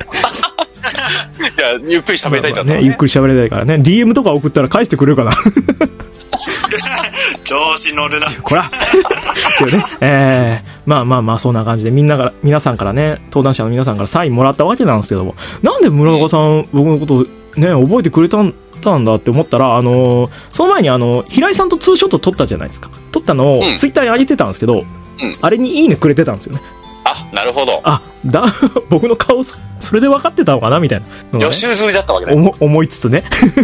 やゆっくり喋りたいんだったら、 ね、ゆっくり喋りたいからね ディーエム とか送ったら返してくれるかな。 調子乗るなこらっていうね、えー、まあまあまあそんな感じでみんなから皆さんからね登壇者の皆さんからサインもらったわけなんですけども、なんで村岡さん僕のことね覚えてくれたんだって思ったら、あのー、その前にあの平井さんとツーショット撮ったじゃないですか。撮ったのをツイッターに上げてたんですけど、うん、あれにいいねくれてたんですよね。 あ、なるほど。 あ、だ僕の顔それで分かってたのかなみたいな、 ね、予習済みだったわけね。 思, 思いつつね。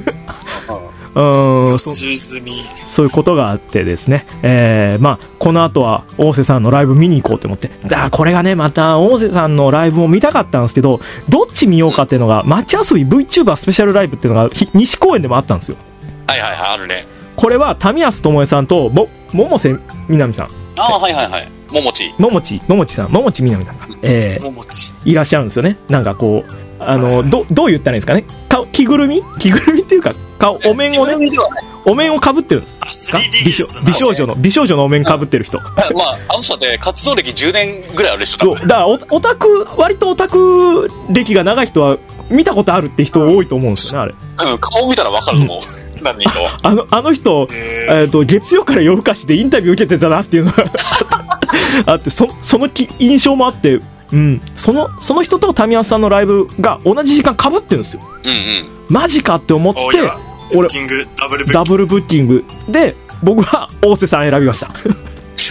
うん、そ, そういうことがあってですね、えー、まあこの後は大瀬さんのライブ見に行こうと思って、だこれがねまた大瀬さんのライブも見たかったんですけど、どっち見ようかっていうのが、街遊び VTuber スペシャルライブっていうのが西公園でもあったんですよ。 はいはいはい、あるね。 これは民安智恵さんとも百瀬みなみさん、 ああはいはいはい、ももちももちももちさんももちみなみさんが、えー、 ももちいらっしゃるんですよね。なんかこうあの ど, どう言ったらいいんですかね、顔着ぐるみ着ぐるみっていうか顔お面をねお面をかぶってるんですか、美少, 美少女の美少女のお面かぶってる人。まああの人って活動歴じゅうねんぐらいあるでしょ。 だからオタク割とオタク歴が長い人は見たことあるって人多いと思うんですよね、あれ。 うん、顔見たらわかると思う。うん、何人かは。 あのあの人、えー、と月曜から夜更かしでインタビュー受けてたなっていうのがあって、そその印象もあって。うん、そのその人とタミヤさんのライブが同じ時間被ってるんですよ、うんうん、マジかって思って俺ダブルダブルブッキングで僕は大瀬さん選びました。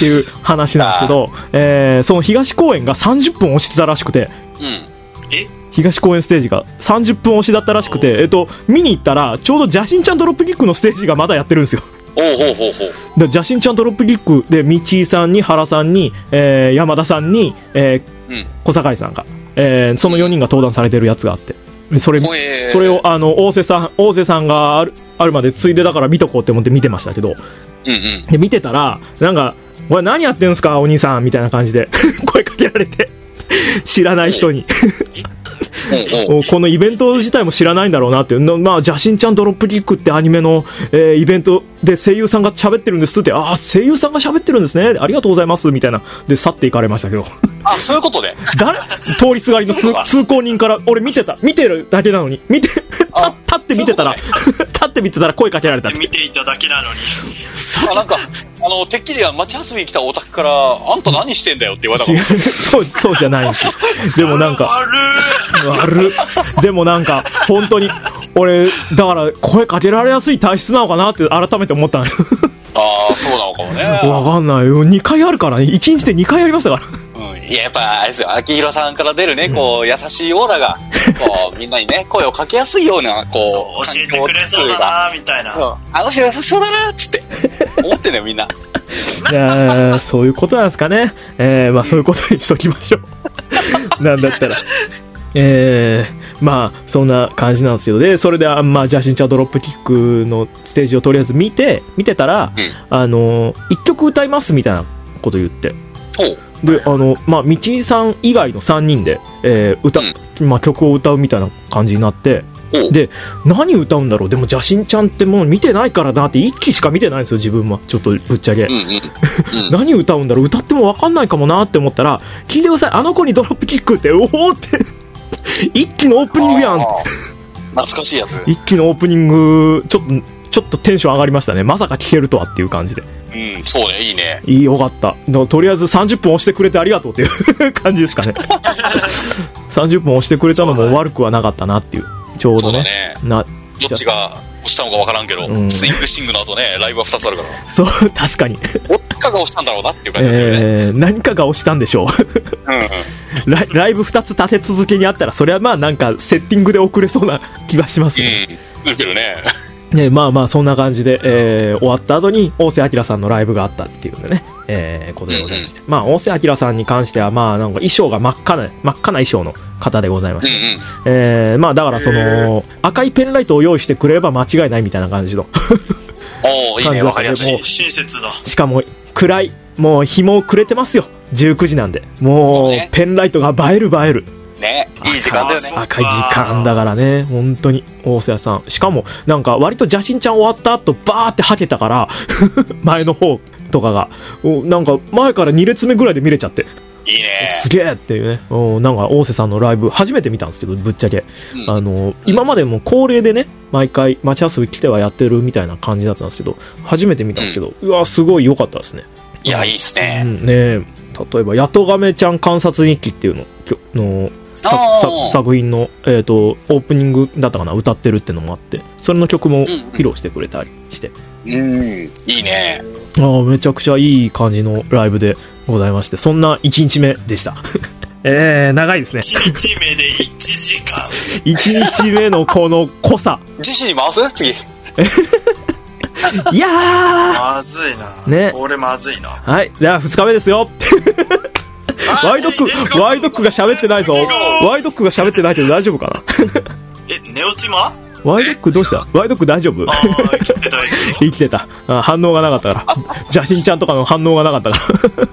っていう話なんですけど、えー、その東公園がさんじゅっぷん押してたらしくて、 うん、 え東公園ステージがさんじゅっぷん押しだったらしくて、えっと、見に行ったらちょうどジャシンちゃんドロップキックのステージがまだやってるんですよ。 おうほうほうほう。 でジャシンちゃんドロップキックで道井さんに原さんに、えー、山田さんに、えーうん、小坂井さんが、えー、そのよにんが登壇されてるやつがあって、それ、それをあの大瀬さん大瀬さんがある、あるまでついでだから見とこうって思って見てましたけど、 うんうん、で見てたらなんかこれ何やってんすかお兄さんみたいな感じで声かけられて知らない人にこのイベント自体も知らないんだろうなって、まあ、ジャシンちゃんドロップキックってアニメの、えー、イベントで声優さんが喋ってるんですって、ああ声優さんが喋ってるんですね、ありがとうございますみたいなで去っていかれましたけどあ、そういうことで誰通りすがりの通行人から俺見てた見てるだけなのに見て立って見てたら立って見てたら声かけられたって見ていただけなのにあ、なんかあのてっきりは街遊びに来たオタクからあんた何してんだよって言われたかもそうそうじゃないんですよ。でもなんか悪いでもなんか本当に俺だから声かけられやすい体質なのかなって改めて思ったのよああ、そうなのかもね。 わかんないよ、にかいあるからね、いちにちでにかいありましたからうん、いややっぱあれですよ、秋広さんから出るね、こう優しいオーラがこうみんなにね声をかけやすいようなこう教えてくれそうだなみたいな、うん、 あの人優しそうだなっつって思ってんだよみんな。 いやそういうことなんですかね、えー、まあそういうことにしときましょうなんだったらえー、まあそんな感じなんですけど、でそれでまあジャシンちゃんドロップキックのステージをとりあえず見て見てたら、うん、あのいっきょく歌いますみたいなこと言って、であの、まあ、道井さん以外のさんにんで、えー歌うんまあ、曲を歌うみたいな感じになって、で何歌うんだろう、でもジャシンちゃんってもう見てないからなっていっきしか見てないんですよ自分は、ちょっとぶっちゃけ、うんうんうん、何歌うんだろう、歌っても分かんないかもなって思ったら、聞いてくださいあの子にドロップキックって、おおって一気のオープニングやん懐かしいやつ、 一気のオープニングちょっとちょっとテンション上がりましたね、まさか聴けるとはっていう感じで。 うん、そうね、いいね。 いい、よかった。とりあえずさんじゅっぷん押してくれてありがとうっていう感じですかね。さんじゅっぷん押してくれたのも悪くはなかったなっていう。ちょうどね。ねなどっちが押したのかわからんけど、うん、スイングシングの後ね、ライブはふたつあるから。 そう、確かに。 どっちかが押したんだろうなっていう感じですよね。 えー、何かが押したんでしょう。うんうんライ。ライブふたつ立て続けにあったら、それはまあなんかセッティングで遅れそうな気がしますね。 うん、続けるね。 ね、まあまあそんな感じで、えー、終わった後に大瀬明さんのライブがあったっていうのでね、えー、ことでございまして、うんうん、まあ大瀬明さんに関してはまあなんか衣装が真っ赤な真っ赤な衣装の方でございまして、うんうん、えー、まあだからその赤いペンライトを用意してくれれば間違いないみたいな感じのおーいいね、わかりやすい、 親切だ。 しかも暗い、もう日も暮れてますよ、じゅうくじなんで、もう、ね、ペンライトが映える映えるね、いい時間だよね。 赤い時間だからね、本当に大瀬さん。しかもなんか割とジャシンちゃん終わった後バーってはけたから前の方とかがなんか前からに列目ぐらいで見れちゃって、 いいね、 すげえっていうね。なんか大瀬さんのライブ初めて見たんですけど、ぶっちゃけ、うん、あの今までも恒例でね毎回街遊び来てはやってるみたいな感じだったんですけど、初めて見たんですけど、うん、うわすごい良かったですね。 いや、いいっすね。うん、 ね、例えばヤトガメちゃん観察日記っていうのの作品の、えーと、オープニングだったかな、歌ってるってのもあって、それの曲も披露してくれたりして、 うん、うん、いいね。 あ、めちゃくちゃいい感じのライブでございまして、そんないちにちめでしたえー、長いですね。 いちにちめでいちじかんいちにちめのこの濃さ自身に回す次いやーまずいな、 ね、 これまずいな。 はい、じゃあふつかめですよワイドック、ワイドックが喋ってないぞ。ワイドックが喋ってないけど大丈夫かなえ、寝落ちまワイドックどうした？ワイドック大丈夫？ あー、生きてた、生きてた。 生きてた。あ、反応がなかったから。ジャシンちゃんとかの反応がなかったから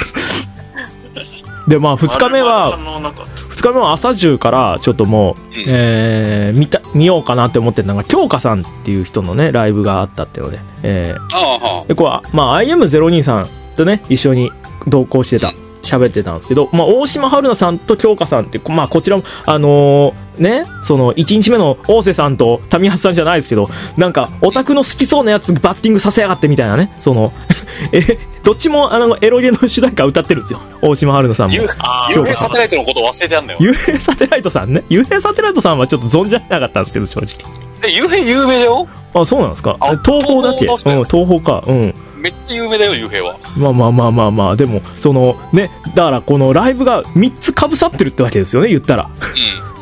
で、まあふつかめは、ふつかめは朝中からちょっともう、うん、えー、見た、見ようかなって思ってたのが、京香さんっていう人のね、ライブがあったっていうので、えー、で、こう、まあ アイエムゼロに さんとね、一緒に同行してた。うん、喋ってたんですけど、まあ、大島春菜さんと京香さんって、まあ、こちらも、あのー、ね、その、いちにちめの大瀬さんと民橋さんじゃないですけど、なんか、オタクの好きそうなやつバッティングさせやがってみたいなね、その、え、どっちも、あの、エロゲの主題歌歌ってるんですよ。大島春菜さんも。 幽閉サテライトのこと忘れてやんのよ。 幽閉サテライトさんね。幽閉サテライトさんはちょっと存じ上げなかったんですけど、正直。 え、幽閉有名だよ。 あ、そうなんですか。東宝だっけ？うん、東宝か。うん。 めっちゃ有名だよ、ゆうへいは。 まあまあまあまあまあ、でも、そのね、だからこのライブがみっつかぶさってるってわけですよね、言ったら。 うん。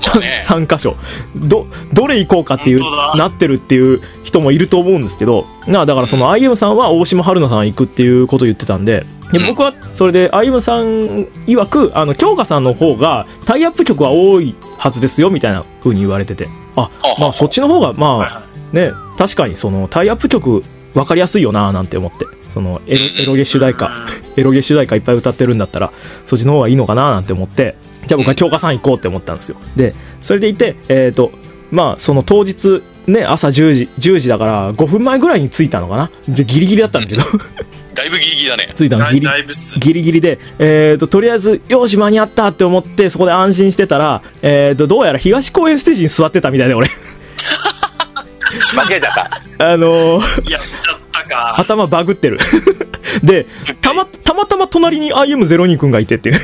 そうね。 さん箇所。ど、どれ行こうかっていう、なってるっていう人もいると思うんですけど、なだからその アイエム さんは大島春菜さん行くっていうことを言ってたんで、で僕はそれで アイエム さん曰く、あの、京香さんの方がタイアップ曲は多いはずですよ、みたいな風に言われてて。あ、まあそっちの方が、まあ、ね、確かにそのタイアップ曲分かりやすいよなーなんて思って、そのエロ、エロゲ主題歌エロゲ主題歌いっぱい歌ってるんだったらそっちの方がいいのかなーなんて思って、じゃあ僕は京香さん行こうって思ったんですよ。でそれでいて、えーとまあその当日ね、朝じゅうじじゅうじだからごふんまえぐらいに着いたのかな。でギリギリだったんだけどだいぶギリギリだね。 着いたのギリギリギリで、えーととりあえずよし間に合ったって思ってそこで安心してたら、えーとどうやら東公園ステージに座ってたみたいで俺間違えちゃったあのー、 やっちゃったか。 頭バグってるでたまたまたま隣に アイエムゼロに 君がいてっていう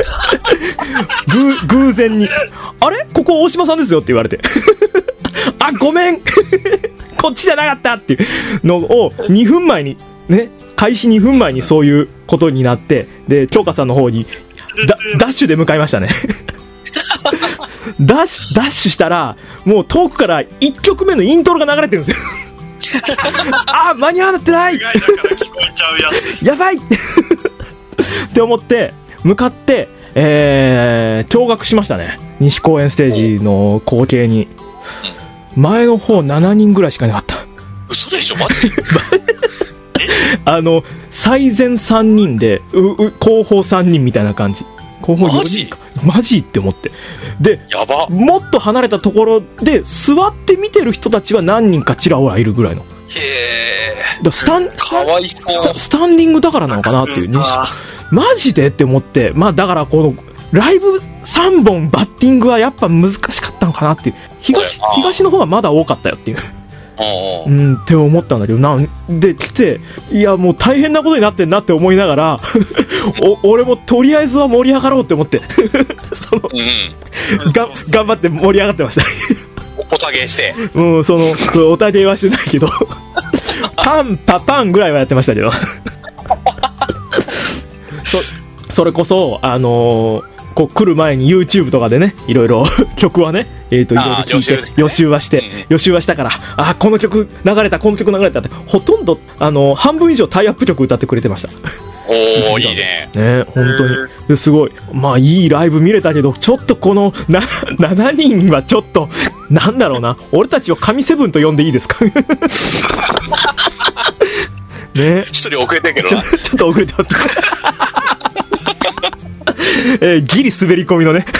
ぐ偶然にあれここ大島さんですよって言われてあごめんこっちじゃなかったっていうのをにふんまえにね、開始にふんまえにそういうことになって、で京香さんの方にダダッシュで向かいましたねダッシュダッシュしたらもう遠くからいっきょくめのイントロが流れてるんですよあ間に合わってないだから聞こえちゃうやつやばいって思って向かって、えー、驚愕しましたね。西公園ステージの光景に、うん、前の方しちにんぐらいしかいなかった。 嘘でしょマジあの最前さんにんでうう後方さんにんみたいな感じ。後方よにんかマジって思って、でやばもっと離れたところで座って見てる人たちは何人かちらほらいるぐらいの。へえ。 スタンかわいそうスタンディングだからなのかなっていう。マジでって思って、まあだからこのライブさんぼんバッティングはやっぱ難しかったのかなっていう。東東の方がまだ多かったよっていう。うん、って思ったんだけど、なんで来て、いやもう大変なことになってんなって思いながらお俺もとりあえずは盛り上がろうって思ってその、うん、が頑張って盛り上がってましたおたげして、 うん、そのおたげはしてないけどパンパパンぐらいはやってましたけどそ, それこそあのーこう来る前に YouTube とかでね、いろいろ曲はね、えーといろいろ聴いて予習はして、うんうん、予習はしたから、あこの曲流れたこの曲流れたってほとんどあの半分以上タイアップ曲歌ってくれてましたおーいいねね、本当にすごい。まあいいライブ見れたけど、ちょっとこのなしちにんはちょっとなんだろうな、俺たちを神セブンと呼んでいいですかね一人遅れてるけどな。 ちょ、ちょっと遅れてますえー、ギリ滑り込みのね、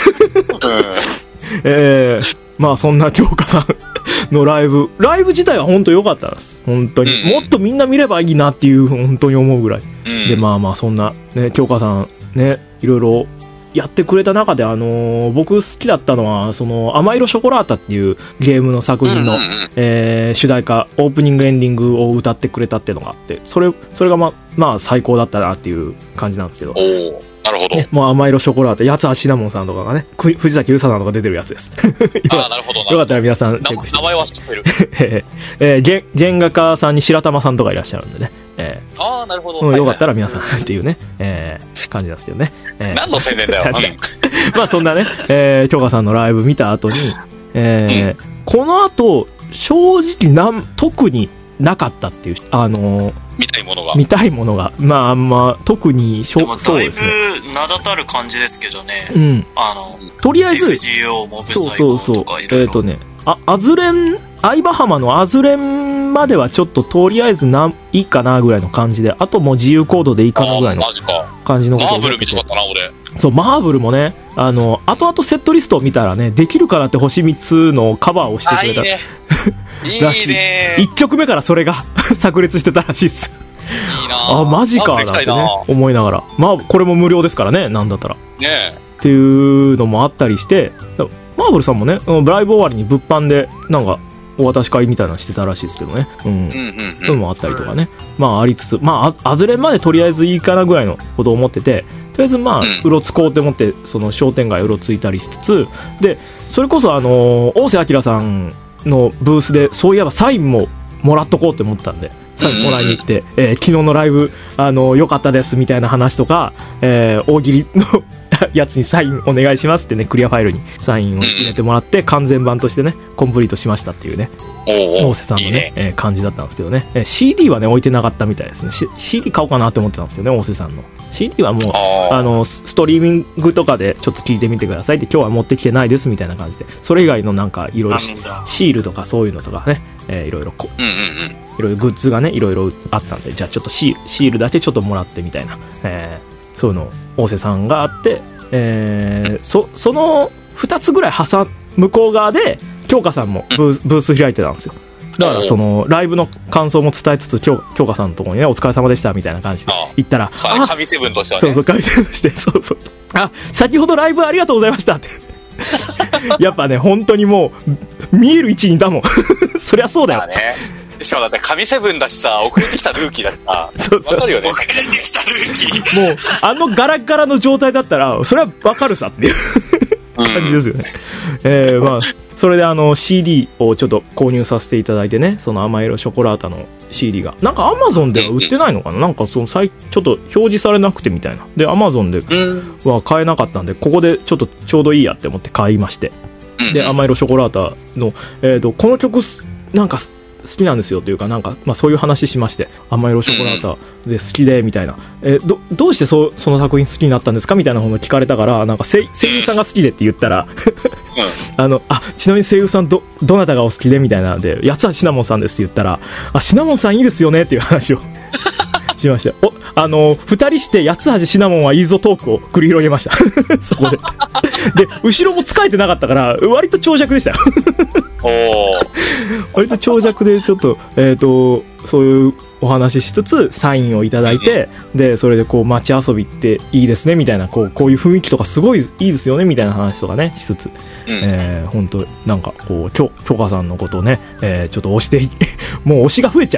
えー、まあそんな京香さんのライブライブ自体は本当良かったです本当に、うん、もっとみんな見ればいいなっていう本当に思うぐらい、うん、でまあまあそんなね京香さんねいろいろやってくれた中で、あのー、僕好きだったのはその甘色ショコラータっていうゲームの作品の、うんうんうん、えー、主題歌オープニングエンディングを歌ってくれたっていうのがあって、それそれがままあ最高だったなっていう感じなんですけど、 おーなるほど、 ね、もう甘色ショコラータ、八つ橋シナモンさんとかがね、藤崎うささんとか出てるやつですああなるほどな、 よかったら皆さんチェックして、 名前は知ってるえー、原画家さんに白玉さんとかいらっしゃるんでね、えー、 ああなるほど、 うん、よかったら皆さんっていうね、えー、感じなんですけどね、えー、 何の宣伝だよまあそんなね、えー、京香さんのライブ見た後に、えーうん、この後正直なん特になかったっていう、あのー、 見たいものが見たいものがまああんま特にしょでもだいぶ名だたる感じですけどね、 うん、 あのとりあえずエフジーオー モブサイコとかいろいろ、 えっとね、あアズレン相葉浜のアズレンまではちょっととりあえずないいかなぐらいの感じで、あともう自由コードでいいかなぐらいの感じのこと。 マーブル見たかったな俺。 そうマーブルもね、あの後々セットリストを見たらね、できるからって星みっつのカバーをしてくれたいいねいいねいっきょくめからそれが炸裂してたらしいです。 いいなあマジかなんてね思いながら、まあこれも無料ですからね、なんだったらねっていうのもあったりして、マーブルさんもねライブ終わりに物販でなんかお渡し会みたいなのしてたらしいですけどね、うん、うんうんうん、そういうのもあったりとかね、まあありつつ、まああずれまでとりあえずいいかなぐらいのことを思ってて、とりあえずまあ、うん、うろつこうって思ってその商店街うろついたりしつつで、それこそあの大瀬明さんのブースでそういえばサインももらっとこうって思ったんで、 サインもらいに来て、えー、昨日のライブあの良かったですみたいな話とか、えー、大喜利のやつにサインお願いしますってね、クリアファイルにサインを入れてもらって、完全版としてねコンプリートしましたっていうね、大瀬さんのね、いいね、えー、感じだったんですけどね、えー、シーディー はね置いてなかったみたいですね。 シーディー 買おうかなって思ってたんですけどね、大瀬さんの シーディー はもう あ, あのストリーミングとかでちょっと聞いてみてくださいって、今日は持ってきてないですみたいな感じで、それ以外のなんかいろいろシールとかそういうのとかね、えー、いろいろこ、うんうんうん、いろいろグッズがねいろいろあったんで、じゃあちょっとシール、シールだけちょっともらってみたいな、えー、そういうの大瀬さんがあって、えー、そ, そのふたつぐらい挟向こう側で京香さんもブ ー, ブース開いてたんですよ。だからそのライブの感想も伝えつつ、京香さんのところにねお疲れ様でしたみたいな感じで行ったら、 あ神セブンとしてはね、 そうそう神セブンとして、そうそう、あ先ほどライブありがとうございましたってやっぱね本当にもう見える位置にいたもんそりゃそうだよ、まあね、 しかもだって神セブンだしさ、遅れてきたルーキーだしさ、そうそうわかるよね、 遅れてきたルーキーもうあのガラガラの状態だったらそれはわかるさっていう感じですよね、うん、えー、まあそれであの シーディー をちょっと購入させていただいてね、その甘い色ショコラータの シーディー がなんか Amazon では売ってないのかな、なんかそのちょっと表示されなくてみたいなで Amazon では買えなかったんで、ここでちょっとちょうどいいやって思って買いまして、で甘い色ショコラータの、えーとこの曲なんか好きなんですよというか、なんか、まあ、そういう話しまして、甘い色ショコラータで好きでみたいな、えー、ど, どうして そ, その作品好きになったんですかみたいなのを聞かれたから、なんか声優さんが好きでって言ったらあのあちなみに声優さん ど, どなたがお好きでみたいなので、八橋シナモンさんですって言ったら、あシナモンさんいいですよねっていう話をしまして、おあのふたりして八橋シナモンはいいぞトークを繰り広げましたそこでで後ろも使えてなかったから割と長尺でしたよお割と長尺でちょっと、えーとそういうお話ししつつサインをいただいて、でそれでこう街遊びっていいですねみたいな、こうこういう雰囲気とかすごいいいですよねみたいな話とかねしつつ、うん、えー、本当なんかこうきょきょかさんのことをね、えー、ちょっと押してもう推しが増えちゃう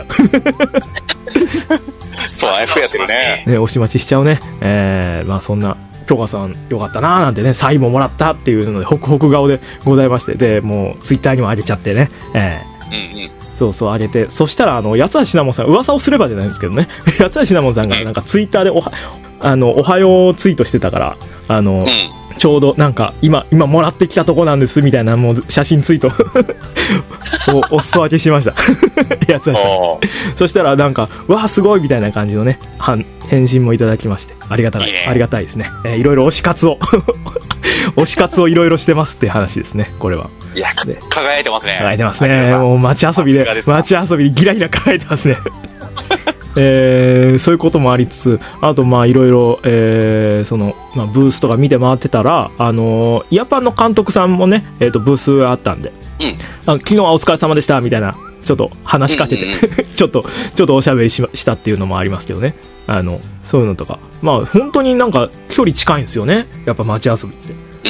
そうあれ増えてるね、 ね推し待ちしちゃうね、えー、まあそんな京香さんよかったなーなんてね、サインももらったっていうのでホクホク顔でございまして、でもうツイッターにも上げちゃってね、えーうんうん、そうそう上げて、そしたらあの八橋シナモンさん、噂をすればじゃないんですけどね八橋シナモンさんがなんかツイッターでおはあのおはようツイートしてたから、あの、うん、ちょうどなんか今今もらってきたとこなんですみたいなもう写真ツイートをお裾分けしました八橋さんそしたらなんかわーすごいみたいな感じのね返信もいただきまして、ありがたい、いいね、ありがたいですね、えー、いろいろ推し活を推し活をいろいろしてますって話ですね、これは。 いや輝いてますね、 輝いてますね、もう街遊びで街遊びでギラギラ輝いてますねえー、そういうこともありつつ、あとまあいろいろ、えー、その、まあ、ブースとか見て回ってたら、あのー、イヤパンの監督さんもね、えーとブースあったんで、うん、あの昨日はお疲れ様でしたみたいなちょっと話しかけて、うんうんうん、ちょっとちょっとおしゃべり し, したっていうのもありますけどね、あのそういうのとか、まあ本当になんか距離近いんですよね、やっぱ街遊びって。 うん、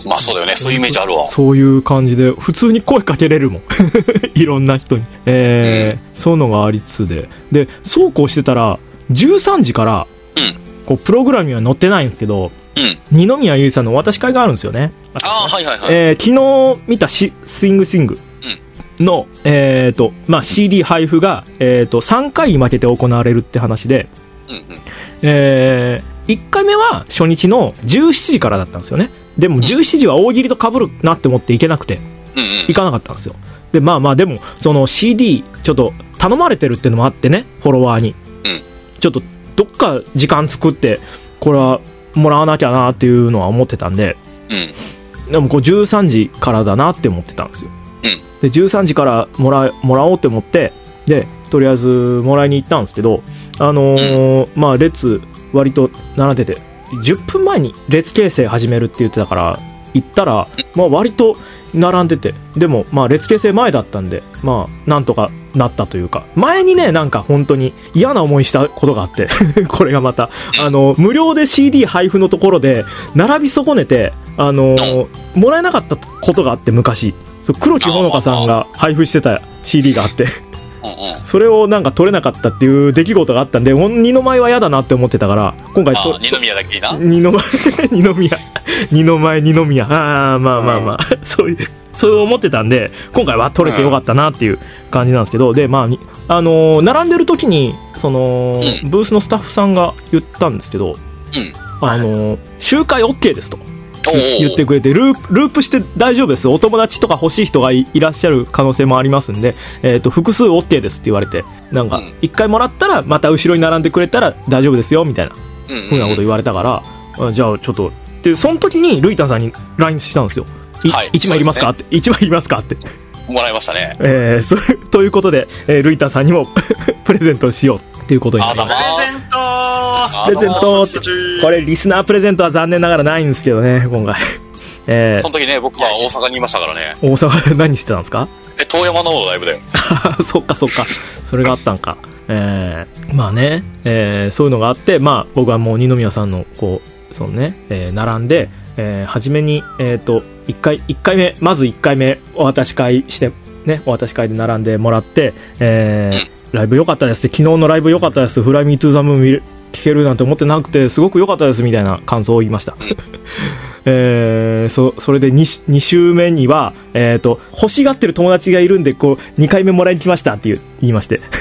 まあそうだよね、そういうイメージあるわ。 そういう感じで普通に声かけれるもんいろんな人に、えーうん、そういうのがありつつで、でそうこうしてたらじゅうさんじから、うん、こうプログラムには載ってないんですけど、うん、二宮ゆいさんのお渡し会があるんですよね。 ああはいはいはい、 えー、昨日見たシスイングスイングの、うん、えーとまあ、シーディー 配布が、えーとさんかいに分けて行われるって話で、うんうん、えー、いっかいめは初日のじゅうしちじからだったんですよね。でもじゅうしちじは大喜利と被るなって思って行けなくて、うんうん、行かなかったんですよ。でまあまあでもその シーディー ちょっと頼まれてるっていうのもあってね、フォロワーに、うん、ちょっとどっか時間作ってこれはもらわなきゃなっていうのは思ってたんで、うん、でもこうじゅうさんじからだなって思ってたんですよ、うん、でじゅうさんじからもらもらおうって思って、でとりあえずもらいに行ったんですけど、あのーうん、まあ列割と並んでてじゅっぷんまえに列形成始めるって言ってたから行ったら、まあ、割と並んでて、でもまあ列形成前だったんで、まあなんとかなったというか、前にねなんか本当に嫌な思いしたことがあってこれがまたあの無料で シーディー 配布のところで並び損ねて、あのもらえなかったことがあって、昔そう黒木ほのかさんが配布してた シーディー があってそれをなんか取れなかったっていう出来事があったんで、二の舞は嫌だなって思ってたから、今回そ二宮だけいいな、 二の舞二の宮二の舞二の宮、ああまあまあまあそういうそう思ってたんで、今回は取れてよかったなっていう感じなんですけど、で、まあ、あのー、並んでる時に、その、うん、ブースのスタッフさんが言ったんですけど、うん、あのー、周回 OK ですと言ってくれて、ループ、ループして大丈夫です。お友達とか欲しい人が い, いらっしゃる可能性もありますんで、えっと、複数 OK ですって言われて、なんか、一回もらったら、また後ろに並んでくれたら大丈夫ですよ、みたいな、ふうなこと言われたから、あじゃあちょっと、で、その時にルイタンさんに ライン したんですよ。はい、いちまいいりますか、ね、って。いちまいいりますかって。 もらいましたね。 えー、そということで、えー、ルイタンさんにもプレゼントしようっていうことになります。 プレゼントプレゼントってこれリスナープレゼントは残念ながらないんですけどね、今回。 えー、その時ね、僕は大阪にいましたからね。 大阪で何してたんですか？ え、遠山のライブだよ。 そっかそっか。それがあったんか。えー、まあね、えー、そういうのがあって、まあ僕はもう二宮さんのこう、そのね、えー、並んで、えー、初めに、えっと、一回、一回目、まず一回目、お渡し会して、ね、お渡し会で並んでもらって、えー、うん、ライブ良かったですって、昨日のライブ良かったです、フライミートゥーザムーン聴けるなんて思ってなくて、すごく良かったです、みたいな感想を言いました。うんえー、そ, それで 2, 2週目には、えーと、欲しがってる友達がいるんで、こう、にかいめもらいに来ましたって言いまして。うん、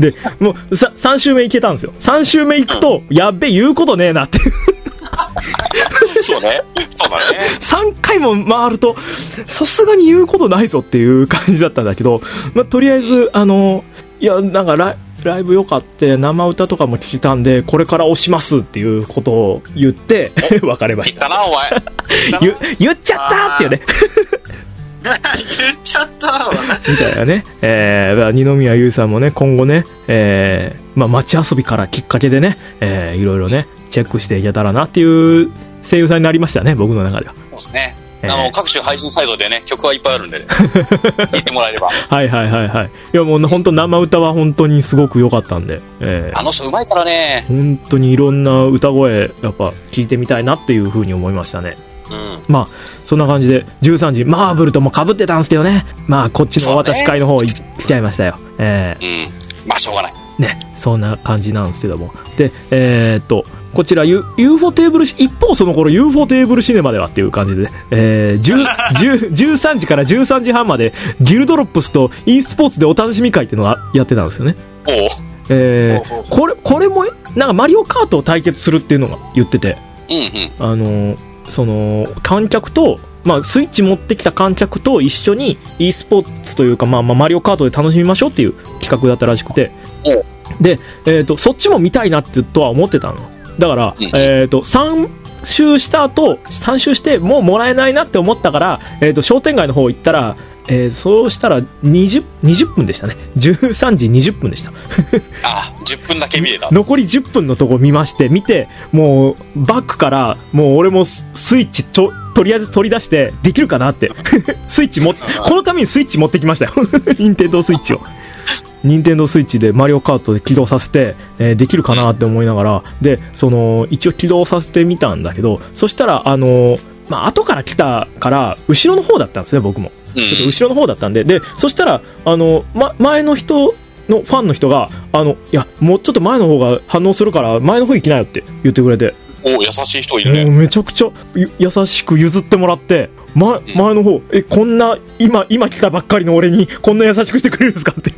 で、もうさ、さん週目行けたんですよ。さん週目行くと、うん、やっべ、言うことねえなって。 そうね。そうだね。 さんかいも回ると、さすがに言うことないぞっていう感じだったんだけど、まあ、とりあえず、あの、いや、なんかライ、ライブ良かって生歌とかも聞いたんでこれから押しますっていうことを言って別れました。 言ったなお前言, 言っちゃったっていうね言っちゃったみたいなね、えー、二宮優さんもね今後ね、えーまあ、街遊びからきっかけでね、えー、いろいろねチェックしていけたらなっていう声優さんになりましたね、僕の中では。 そうですね、あの、えー、各種配信サイトでね曲はいっぱいあるんで、ね、聴いてもらえればはいはいはいはい。いやもう本当生歌は本当にすごく良かったんで、えー、 あの人うまいからね、 本当にいろんな歌声やっぱ聴いてみたいなっていう風に思いましたね。うん、まあそんな感じでじゅうさんじマーブルとも被ってたんですけどね、まあこっちのお渡し会の方来ちゃいましたよ、ねえーうん、まあしょうがないね、そんな感じなんですけども、でえー、っとこちら ユーフォ テーブル一方その頃 ユーフォ テーブルシネマではっていう感じで、えー、じゅうさんじからじゅうさんじはんまでギルドロップスと e スポーツでお楽しみ会っていうのがやってたんですよね。 おえー、これこれもなんかマリオカートを対決するっていうのが言ってて、うんうん、あのその観客と、まあ、スイッチ持ってきた観客と一緒に e スポーツというか、まあ、まあマリオカートで楽しみましょうっていう企画だったらしくて、で、えー、とそっちも見たいなってとは思ってたのだから、うんえー、とさん周した後さん周してもうもらえないなって思ったから、えー、と商店街の方行ったら、えー、そうしたら 20, 20分でしたね。じゅうさんじにじゅっぷんでしたあじゅっぷんだけ見れた。 残りじゅっぷんのとこ見まして、見てもうバックからもう俺もスイッチととりあえず取り出してできるかなってスイッチもこのためにスイッチ持ってきましたよ任天堂スイッチを任天堂スイッチでマリオカートで起動させて、えー、できるかなって思いながら、でその一応起動させてみたんだけど、そしたらあのー、まあ後から来たから後ろの方だったんですね、僕もちょっと後ろの方だったんで、でそしたらあの、ま、前の人のファンの人があのいやもうちょっと前の方が反応するから前の方行きなよって言ってくれて、 お優しい人いるね。 めちゃくちゃ優しく譲ってもらって、ま、前の方えこんな今今来たばっかりの俺にこんな優しくしてくれるんですかって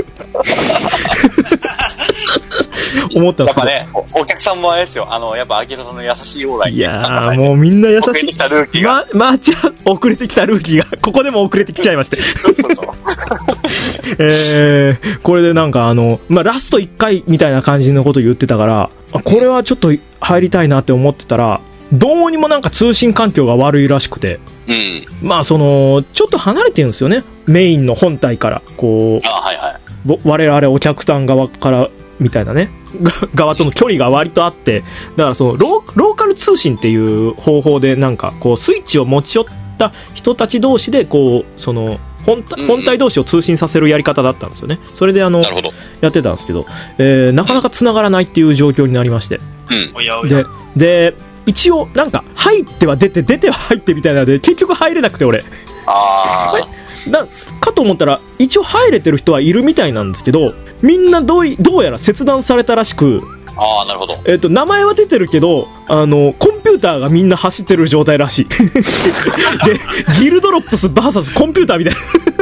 思ったんですけど、 やっぱね お, お客さんもあれですよ、あのやっぱアキラさんの優しいオーライ、 いやーもうみんな優しい。遅れてきたルーキーが、 ま、まあ、じゃ遅れてきたルーキーがここでも遅れてきちゃいましてそうそうそうえー、これでなんかあの、まあ、ラストいっかいみたいな感じのこと言ってたから、これはちょっと入りたいなって思ってたら、どうにもなんか通信環境が悪いらしくて、うん、まあそのちょっと離れてるんですよね、メインの本体からこう、あ、はいはい、我々お客さん側からみたいなね側との距離が割とあって、だからそのロー、ローカル通信っていう方法でなんかこうスイッチを持ち寄った人たち同士でこうその本体、本体同士を通信させるやり方だったんですよね。それであのやってたんですけど、えー、なかなか繋がらないっていう状況になりまして、うん、でで一応なんか入っては出て出ては入ってみたいなので結局入れなくて、俺あだかと思ったら一応入れてる人はいるみたいなんですけど、みんなどういどうやら切断されたらしく、 ああ、なるほど。 えっと、名前は出てるけど、あの、コンピューターがみんな走ってる状態らしい。で、ギルドロップス ブイエス コンピューターみたいな。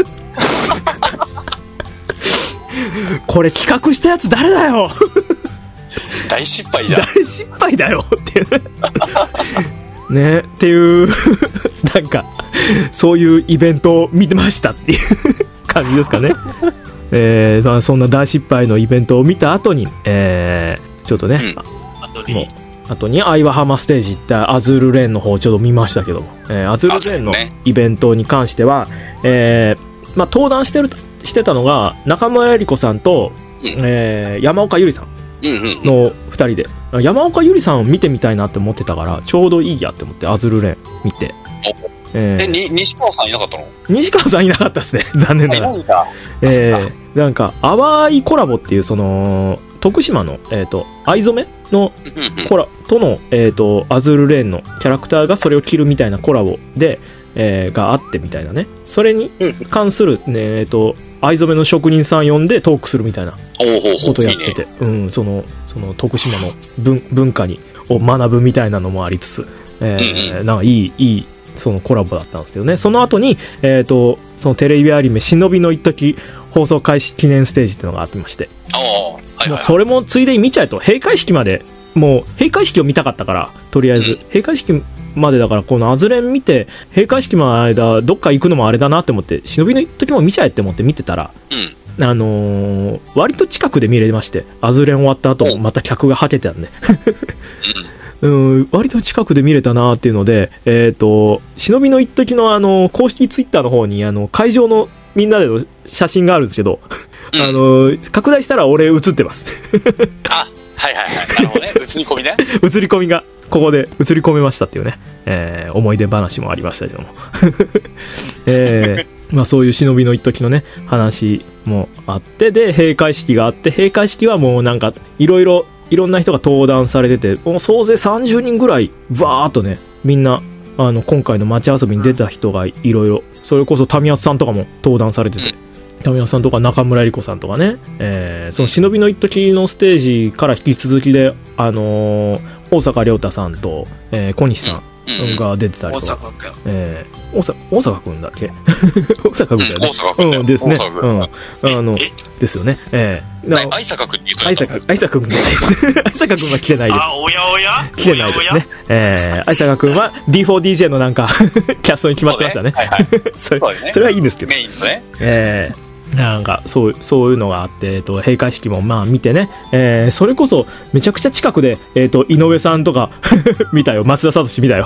これ企画したやつ誰だよ。 大失敗じゃん。 大失敗だよっていうね。ね、っていうなんかそういうイベントを見てましたっていう感じですかね。えーまあ、そんな大失敗のイベントを見た後に、えー、ちょっとね、うん、 後にもう後に相葉浜ステージ行ったアズールレーンの方をちょっと見ましたけども、えー、アズールレーンのイベントに関しては、えーまあ、登壇してるしてたのが中村江里子さんと、うん、えー、山岡ゆりさんのふたりで、山岡ゆりさんを見てみたいなって思ってたからちょうどいいやって思ってアズールレーン見て、 えー、えに西川さんいなかったの？ 西川さんいなかったですね、残念ながら。えー、なんか淡いコラボっていうその徳島の、えー、と藍染めのコラとの、えー、とアズールレーンのキャラクターがそれを着るみたいなコラボで、えー、があってみたいなね、それに関する、ね、えー、と藍染めの職人さん呼んでトークするみたいなことをやってて、うん、そのその徳島の 文, 文化にを学ぶみたいなのもありつつ、えー、なんかいいいいそのコラボだったんですけどね。その後に、えー、とそのテレビアニメ忍びの一時放送開始記念ステージっていうのがあってまして、 はいはいはい、 もうそれもついでに見ちゃえと、閉会式までもう閉会式を見たかったから、とりあえず、うん、閉会式までだからこのアズレン見て閉会式の間どっか行くのもあれだなって思って忍びの一時も見ちゃえって思って見てたら、うん、あのー、割と近くで見れまして、アズレン終わった後もまた客がはけてたんで、うん、割と近くで見れたなっていうので、えーと、忍びの一時のあの公式ツイッターの方にあの会場のみんなでの写真があるんですけど、うん、あの拡大したら俺映ってます。 あ、はいはいはい、なるほどね。映り込みね。 映り込みがここで映り込めましたっていうね、えー、思い出話もありましたけども、えー、まあそういう忍びの一時のね話もあって、で閉会式があって、閉会式はもうなんかいろいろいろんな人が登壇されてて、もう総勢さんじゅうにんぐらいバーっとね、みんなあの今回の街遊びに出た人がいろいろ、それこそ民安さんとかも登壇されてて、民安さんとか中村江里子さんとかね、えー、その忍びの一時のステージから引き続きで、あのー、大坂亮太さんと、えー、小西さんが出てたりとか、大阪君、えー、大阪大阪君だっけ大阪君だよね、 大阪君、 うん、ですね、うん、あのですよね、えー、愛坂君に言うと愛坂君じゃないです愛坂君は来てないです。 あ、おやおや来てないですね。えー、愛坂君は ディーフォーディージェー のなんかキャストに決まってましたね。 はいはい、 それそれ、ね、それはいいんですけど、 メインのね、 えーなんかそうそういうのがあって、えっと、閉会式もまあ見てね、えー、それこそめちゃくちゃ近くで、えっと、井上さんとか見たよ、松田聡見たよ。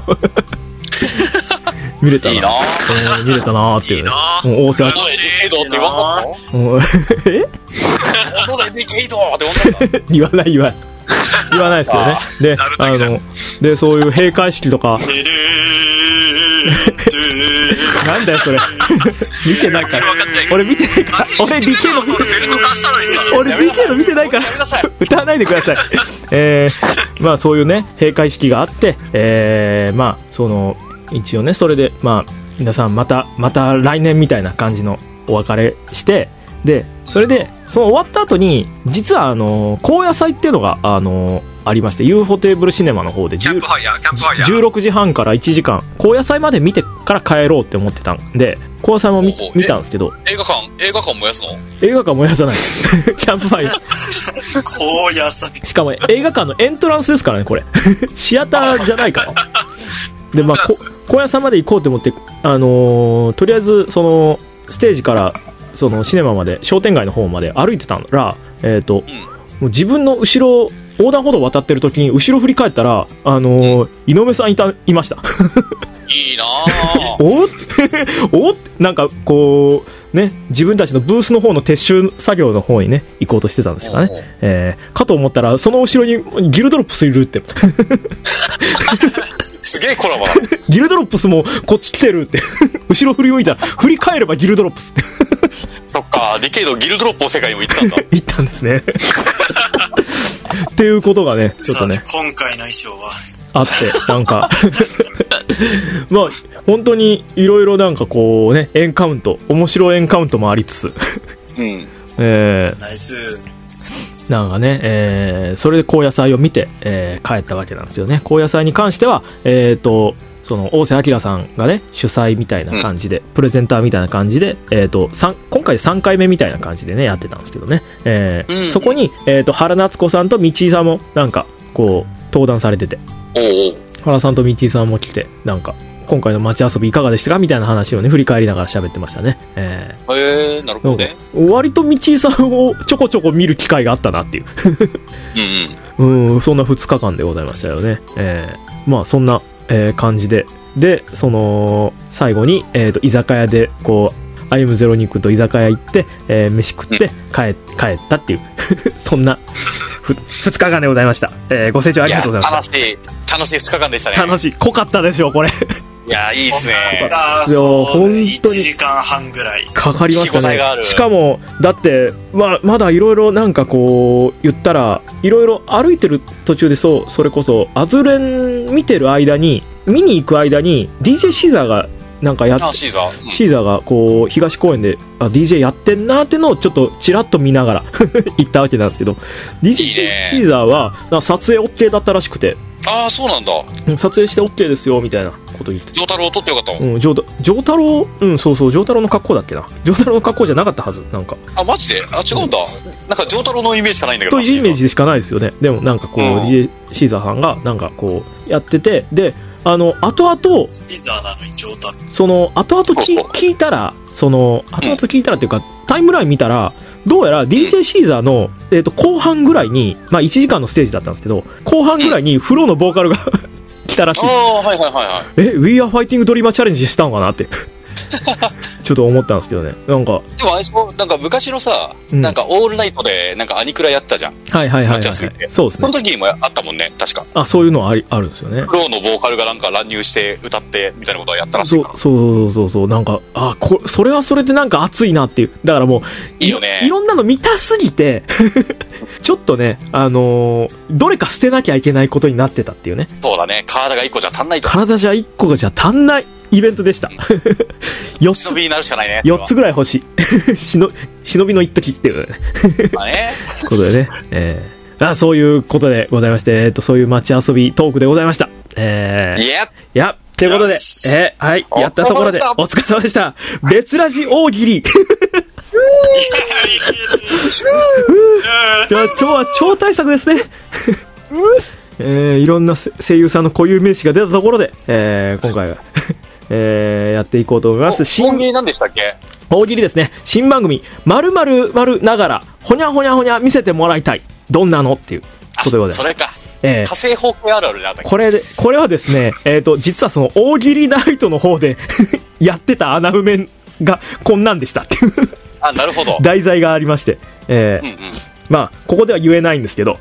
見れたな、 いいな、 えー、見れたなーっていう、ね、いいなー、もう大阪って言わなかったの？ え？言わない言わない言わないですけどね。で、あのでそういう閉会式とかなんだよそれ見てないから俺見てないから俺 ディーケー の見て俺 ディーケー の見てないから歌わないでください。えー、まあそういうね閉会式があって、えー、まあその一応ねそれでまあ皆さんまたまた来年みたいな感じのお別れして、でそれでその終わった後に実はあの高野祭っていうのがあのありまして、 ユーフォ テーブルシネマの方でじゅうろくじはんからいちじかん高野祭まで見てから帰ろうって思ってたんで高野祭も 見, 見たんですけど、 映画館映画館燃やすの？ 映画館燃やさないキャンプファイヤー高野祭しかも映画館のエントランスですからねこれシアターじゃないからでまあ高野祭まで行こうと思って、あのー、とりあえずそのステージからそのシネマまで商店街の方まで歩いてたら、えーとうん、もう自分の後ろ横断歩道渡ってる時に後ろ振り返ったら、あのー、井上さんいたいましたいいなおおおなんかこうね自分たちのブースの方の撤収作業の方にね行こうとしてたんですかね、えー、かと思ったらその後ろにギルドロップスいるってすげえコラボだギルドロップスもこっち来てるって後ろ振り向いたら振り返ればギルドロップスってそっか、ディケイドギルドロップの世界にも行ったんだ行ったんですねっていうことがねちょっとね今回の衣装はあってなんかまあ本当にいろいろなんかこうねエンカウント面白いエンカウントもありつつうんえー、 ナイスなんかね、えー、それで高野菜を見て、えー、帰ったわけなんですよね。高野菜に関しては、えーと、その大瀬明さんがね主催みたいな感じで、うん、プレゼンターみたいな感じで、えー、と今回さんかいめみたいな感じでねやってたんですけどね、えーうん、そこに、えー、と原夏子さんと道井さんもなんかこう登壇されてて、おうおう原さんと道井さんも来てなんか今回の街遊びいかがでしたかみたいな話をね振り返りながら喋ってましたね。えー、 えー、なるほどね。 割と道井さんをちょこちょこ見る機会があったなっていううん、うん、そんなふつかかんでございましたよね。えー、まあそんなえー、感じで、で、その、最後に、えーと、居酒屋で、こう、アイエムゼロに君と居酒屋行って、えー、飯食って帰、帰ったっていう、そんな、ふ、ふつかかんでございました。えー、ご清聴ありがとうございました。 楽しい、楽しいふつかかんでしたね。 楽しい。濃かったでしょ、これ。 いや、いいっすね。 そう、本当に。いちじかんはんぐらい。 かかりましたね。しかも、だって、まあ、まだいろいろなんかこう、言ったら、いろいろ歩いてる途中でそう、それこそ、アズレン見てる間に、見に行く間に、ディージェー シーザーが、なんかやって、 シーザー、うん、 シーザーがこう、東公園で、あ、ディージェー やってんなーってのをちょっとちらっと見ながら行ったわけなんですけど、ディージェー シーザーは、撮影 OK だったらしくて、 ああ、そうなんだ。 撮影して OK ですよみたいなこと言って、 丈太郎撮ってよかったもん。 うん、丈太郎、うん、そうそう、丈太郎の格好だっけな。丈太郎の格好じゃなかったはず、なんか。 あ、マジで？あ、違うんだ。なんか丈太郎のイメージしかないんだけど。 というイメージでしかないですよね。でもなんかこう、うん、ディージェー シーザーさんがなんかこうやってて、で、あの後々 シーザーなのに丈太郎。 その後々聞聞いたら、その後々聞いたらっていうか、うん、タイムライン見たら。どうやら ディージェー シーザーの、えーと、後半ぐらいに、まあいちじかんのステージだったんですけど、後半ぐらいにフローのボーカルが来たらしい。ああ、はいはいはいはい。 え、We Are Fighting Dreamer チャレンジしたのかなってちょっと思ったんですけどね。なんかでもあれそう、なんか昔のさ、うん、なんかオールナイトでなんかアニクラやったじゃん。 はいはいはい、はい、 そうですね。 その時にもあったもんね、確か。 あ、そういうのはありあるんですよね。 フローのボーカルがなんか乱入して歌ってみたいなことはやったらしいから。 そうそうそうそう、なんかあこそれはそれでなんか熱いなっていう。だからもういいよね。 いろんなの見たすぎてちょっとね、あのー、どれか捨てなきゃいけないことになってたっていうね。 そうだね。体がいっこじゃ足んないと。 体じゃいっこじゃ足んないイベントでしたよっつ忍びになるしかないね。 よっつぐらい欲しい忍, 忍びの一時っていうねまあねことでね、えー、あそういうことでございまして、えー、とそういう街遊びトークでございました。えー、いやいやということで、えー、はいやったところでお疲れ様でした。別ラジ大喜利いや今日は超大作ですねえー、いろんな声優さんの固有名詞が出たところで、えー、今回は、えー、やっていこうと思います。 大喜利何でしたっけ？ 大喜利ですね。新番組〇〇〇ながらほにゃほにゃほにゃ見せてもらいたい、どんなのっていうことでございます。 それか、 えー、 火星方向あるあるだったっけ？ これでこれはですね、えーと実はその大喜利ナイトの方でやってた穴埋めがこんなんでしたっていうあ、なるほど。 題材がありまして、えーうんうん、まあここでは言えないんですけど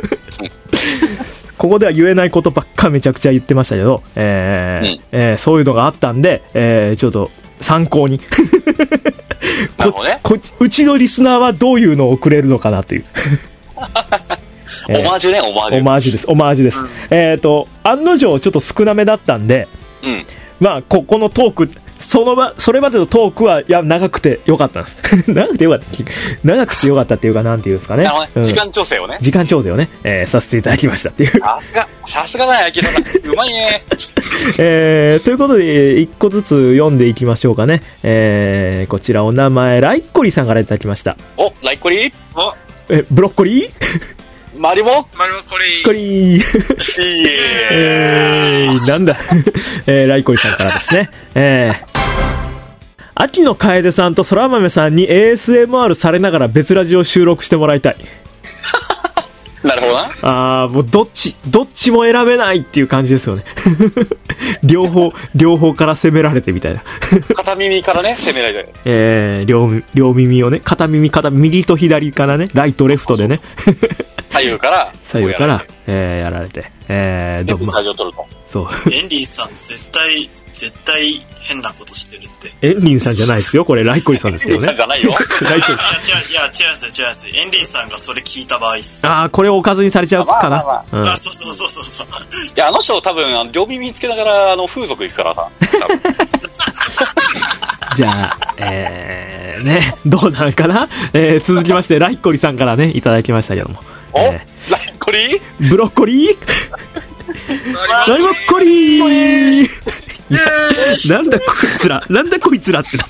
ここでは言えないことばっかめちゃくちゃ言ってましたけど、えーうんえー、そういうのがあったんで、えー、ちょっと参考にこ、ね、こうちのリスナーはどういうのをくれるのかなというえー、オマージュね、オマージュ。 オマージュです、オマージュです。うん、えっ、ー、と、案の定ちょっと少なめだったんで、うん、まあ、ここのトーク、その場、それまでのトークは、いや、長くてよかったんです。長くてよかった。長くてよかったっていうか、なんていうんですかね。 うん、時間調整をね。 時間調整をね、えー、させていただきましたっていう。 さすが、さすがだよ、アキラさん。うまいね。 えー、ということで、一個ずつ読んでいきましょうかね。えー、こちらお名前、ライッコリーさんからいただきました。 お、ライッコリーおえ、ブロッコリーマリモマリモコリーコリーえー、なんだ、えー、ライコリさんからですね。えー、秋の楓さんと空豆さんに エーエスエムアール されながら別ラジオ収録してもらいたい。 なるほどな。 あー、もうどっちどっちも選べないっていう感じですよね。両方両方から攻められてみたいな。 片耳からね攻められて。 えー、両両耳をね、片耳片右と左からね、ライトレフトでね。 左右から左右からえー、やられて、えー、 でスタジオ撮ると。 そう。 エンリーさん絶対絶対変なことしてるって。 エンリンさんじゃないですよ、これライコリさんですよね。 エンリンさんじゃないよ。 ライコリ。いや違ういや違うんですよ違うんですよ。エンリンさんがそれ聞いた場合っす。 ああ、これをおかずにされちゃうかな。まあまあまあうん、あそうそうそうそうそう。 いやあの人多分あの両耳つけながらあの風俗行くからさ。 じゃあ、えー、ね、どうなるかな、えー、続きまして、ライッコリさんからね、いただきましたけども。 お、 えー、 ライッコリーブロッコリーライブッコリーいや、なんだこいつら、なんだこいつらってなって。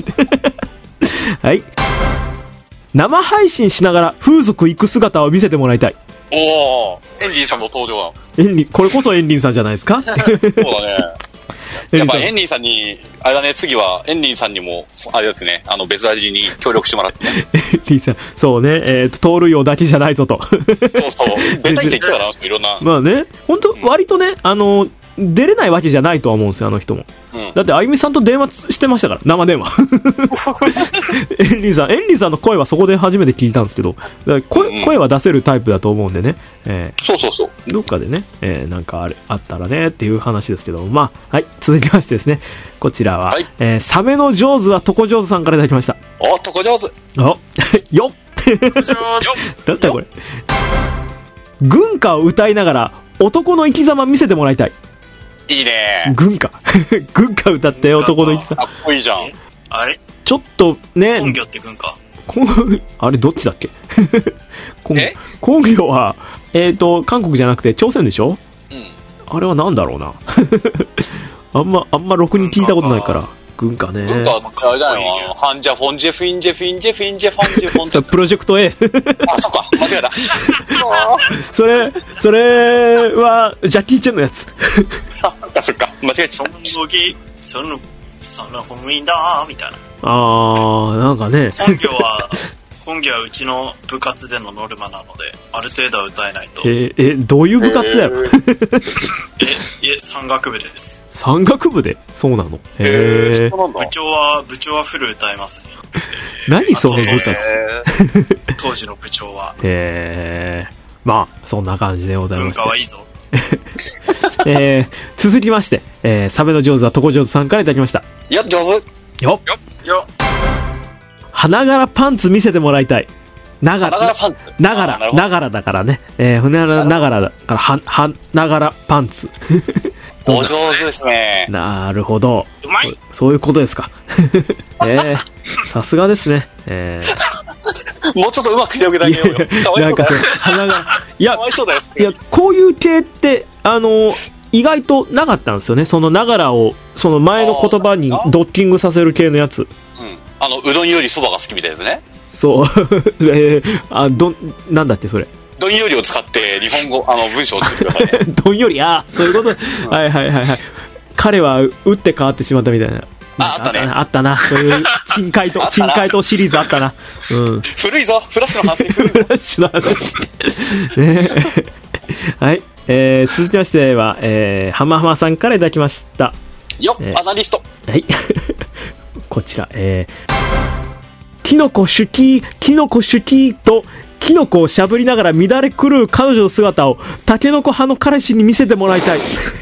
はい。生配信しながら風俗行く姿を見せてもらいたい。 おー、エンリンさんの登場だ。エンリン、これこそエンリンさんじゃないですか。そうだね。 やっぱエンリンさんに、あれだね、次はエンリンさんにも、あれですね、あの、別味に協力してもらって。 エンリンさん、そうね、えっ、ー、と、盗塁王だけじゃないぞと。 そうそう、出たいって言ってたな、いろんな。 まあね、本当、うん、割とね、あの、出れないわけじゃないとは思うんですよ、あの人も。うん、だって、あゆみさんと電話してましたから、生電話。エンリンさん、エンリンさんの声はそこで初めて聞いたんですけど、声、うんうん、声は出せるタイプだと思うんでね。えー、 そうそうそう。 どっかでね、えー、なんかあれ、あったらね、っていう話ですけども、まあ、はい、続きましてですね、こちらは、はい、えー、サメの上手はトコ上手さんからいただきました。 お、トコ上手。 お、よっなんだこれ。軍歌を歌いながら、男の生き様見せてもらいたい。 いいね。 軍歌軍歌歌って男の生き様。 かっこいいじゃん。 あれちょっとね。 根拠って軍歌あれどっちだっけ根拠は、えっ、ー、と、韓国じゃなくて朝鮮でしょ。うん。あれはなんだろうな。あんま、あんまろくに聞いたことないから。軍歌ね。 軍歌あれだよ。ハンジャフォンジェフィンジェフィンジェフィンジェフォンジェフォンジェ。 プロジェクト A。 あ、そっか。間違えた。 それ、それは、ジャッキー・チェンのやつ。 あ、そっか。間違えちゃった。 その、その本意だみたいな。 あー、なんかね。 本業は、本業はうちの部活でのノルマなので、ある程度は歌えないと。 えー、え、どういう部活だよ。えー、え、いえ、山岳部です。 山岳部でそうなの。へえー、 部長は、部長はフル歌えますね。 何その部活当時の部長は。 へえー、まあ、そんな感じでございました。 文化はいいぞ。 えー、続きまして、えー、サメの上手はトコ上手さんからいただきました。 よっ、上手。 よっ。 よっ。 花柄パンツ見せてもらいたい。ながら、 花柄パンツ。 ながら、ながらだからね。えー、船柄ながらだから、は、は、ながらパンツ。 お上手ですね。 なるほど。 うまい。 そ、そういうことですか。えー、さすがですね。えー、もうちょっとうまく広げてあげようよ。かわいそうだよ。 花が、いや、 かわいそうだよ。 いや、こういう系って、あの、意外となかったんですよね。そのながらを、その前の言葉にドッキングさせる系のやつ。うん。 あの、うどんよりそばが好きみたいですね。 そう。えー、あ、どん、なんだってそれ。 どんよりを使って日本語、あの、文章を作ってくださいね。 どんより、あ、そういうこと。うん、はいはいはいはい。彼は打って変わってしまったみたいな。 あ、あったね。 あったな。そういう新回答、新回答シリーズあったな。うん。 古いぞ。フラッシュの話。古いぞ。 フラッシュの話。ねはい。えー、続きましては、えー、はまはまさんからいただきました。 よっ、えー、アナリスト。 はい。こちら、えー、キノコシュキー、キノコシュキーと、キノコをしゃぶりながら乱れ狂う彼女の姿を、タケノコ派の彼氏に見せてもらいたい。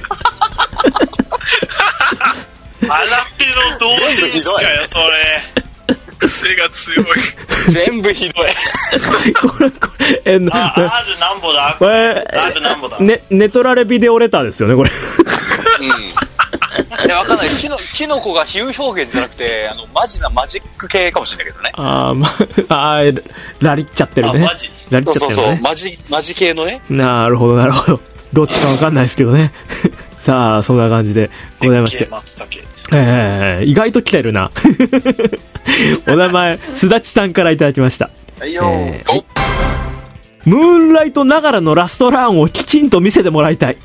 新手の同人誌かよ、それ。癖が強い。 全部ひどい。 これ、これ、えー、 あ、あるなんぼだ。 これ、 あるなんぼだ。 ね、ネトラレビデオレターですよね、これ。 うん。いや、わかんない。キノ、キノコが比喩表現じゃなくて、あの、マジなマジック系かもしれないけどね。 あー、ま、あー、ラリっちゃってるね。 あ、マジラリっちゃってるね。 そうそうそう、マジ、マジ系のね。 なるほど、なるほど。どっちかわかんないですけどね。さあ、そんな感じでございまして。えー、意外と来てるな。お名前、すだちさんからいただきました。 はいよー、えー、 ムーンライトながらのラストランをきちんと見せてもらいたい。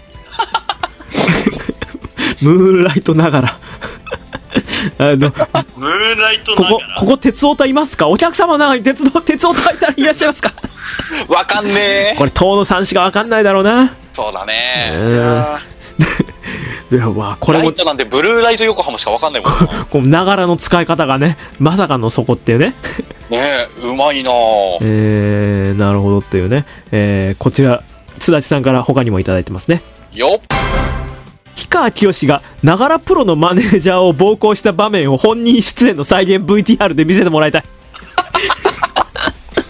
ムーンライトながら。あの、ムーンライトながら。 ここ、ここ、鉄オタいますか？お客様の中に鉄道、鉄オタいたらいらっしゃいますか？ わかんねえ。 これ、遠野さんしかわかんないだろうな。 そうだね。 でもまあこれもライトなんてブルーライト横浜しかわかんないもんな。 こうながらの使い方がね、まさかのそこっていうね。 ねえ、うまいな。 えー、なるほどっていうね。えー、こちら津田さんから他にもいただいてますね。 よっ。 氷川きよしがながらプロのマネージャーを暴行した場面を本人出演の再現 ブイティーアール で見せてもらいたい。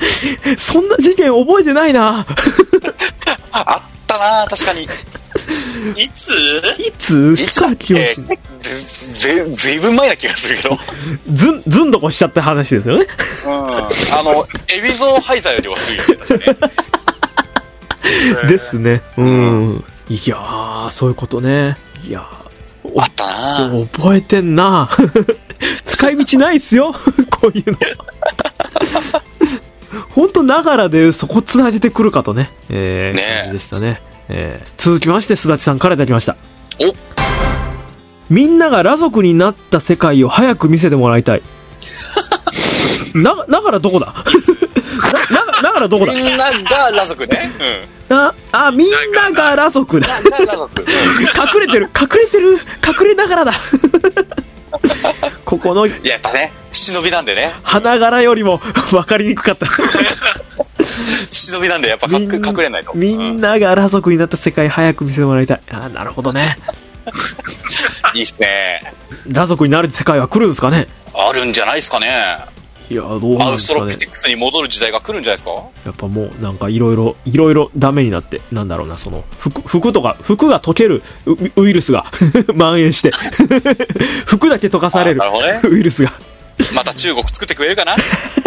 そんな事件覚えてないな。 あったな、確かに。 いついついつだっけ？ず、ず、ずいぶん前な気がするけど。 ずん、ずんどこしちゃった話ですよね。 うん。あの、エビゾーハイザーよりは古いよね、確かね。 ですね。うん。いやー、そういうことね。いやー。 あったなぁ。 覚えてんな使い道ないっすよ。こういうの。ほんとながらでそこ繋いでてくるかとね。えー、 ね感じでしたね。えー、続きまして、すだちさんからいただきました。 おみんなが裸族になった世界を早く見せてもらいたい。な、ながらどこだな、な、ながらどこだみんなが裸族ね。 うん。あ、あ、みんなが裸族だ。 裸族。 隠れてる、隠れてる、隠れながらだ。ここの。 やっぱね、忍びなんでね。 花柄よりも分かりにくかった。 忍びなんでやっぱ隠れないと。 みんなが裸族になった世界早く見せてもらいたい。あ、なるほどね。 いいっすね。 裸族になる世界は来るんですかね。 あるんじゃないですかね。 いや、どうなんですかね。 アウストロピテクスに戻る時代が来るんじゃないですか。 やっぱもうなんかいろいろいろいろダメになって、なんだろうな、その服服とか服が溶ける ウ, ウイルスが蔓延して服だけ溶かされる、ね、ウイルスがまた中国作ってくれるかな。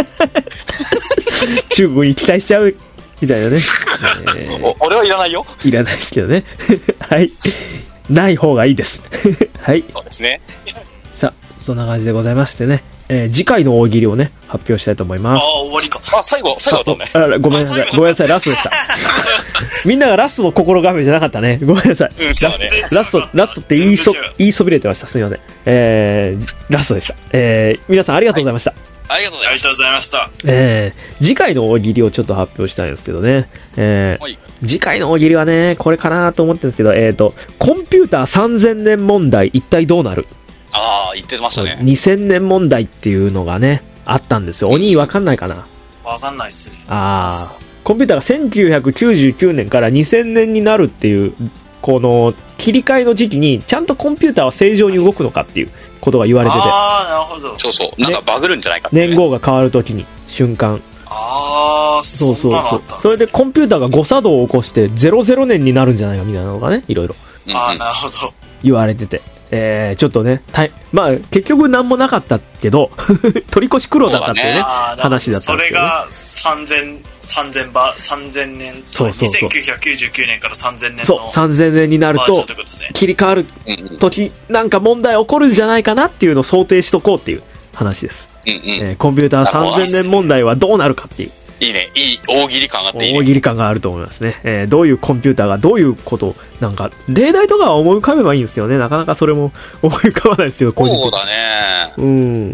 中国に期待しちゃうみたいなね。 えー、俺はいらないよ。 いらないですけどね。はい。ない方がいいです。はい。 そうですね。 さあ、そんな感じでございましてね。えー、次回の大喜利をね、発表したいと思います。 ああ、終わりか。 あ、最後、最後だったね。 あ、ごめんなさい。ごめんなさい、ラストでした。みんながラストの心構えじゃなかったね。ごめんなさい。 うん、そうね。 ラスト、ラストって言いそ、言いそびれてました。すみません。えー、ラストでした。えー、皆さんありがとうございました。はい、 ありがとうございました。 えー、次回の大喜利をちょっと発表したいんですけどね。えー、はい、次回の大喜利はね、これかなと思ってるんですけど、えーと、コンピューターさんぜんねん問題、一体どうなる？ ああ、言ってましたね。 にせんねん問題っていうのがね、あったんですよ。鬼わかんないかな？ わかんないっすね。 ああ、コンピューターがせんきゅうひゃくきゅうじゅうきゅうねんからにせんねんになるっていう、この切り替えの時期に、ちゃんとコンピューターは正常に動くのかっていうことが言われてて。 ああ、なるほど。 そうそう。なんかバグるんじゃないかって、ね。 年号が変わるときに、瞬間。 ああ、 そうそうそう。それでコンピューターが誤作動を起こしてゼロゼロねんになるんじゃないかみたいなのがね、いろいろ。 ああ、なるほど。 言われてて。えー、ちょっとね、たいまあ、結局何もなかったけど、取り越し苦労だったっていうね、話だったんですけど、ね。それがさんぜん、さんぜんば、さんぜんねん、 そうそうそう。 にせんきゅうひゃくきゅうじゅうきゅうねんからさんぜんねんの。 そう、さんぜんねんになると、切り替わる時、なんか問題起こるんじゃないかなっていうのを想定しとこうっていう話です。 うんうん、 えー、コンピューターさんぜんねん問題はどうなるかっていう。 いいね、いい大喜利感があっていいね。 大喜利感があると思いますね。えー、どういうコンピューターがどういうことを、なんか、例題とかは思い浮かべばいいんですけどね、なかなかそれも思い浮かばないですけど、 そうだね。 うん。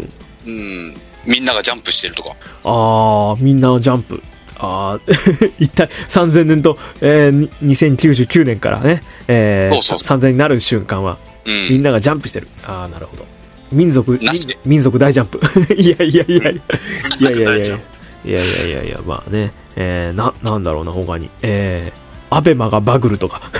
うん。みんながジャンプしてるとか。 あー、みんなジャンプ。あー、一体さんぜんねんと、えー、にせんきゅうじゅうきゅうねんからね、えー、そうそうそうさんぜんになる瞬間は、うん、みんながジャンプしてる。あー、なるほど。民族、民族大ジャンプ。いやいやいやいや。いやいやいやいや。いやいやいやいや、まあね、えー、な、なんだろうな、他に。えー、アベマがバグるとか。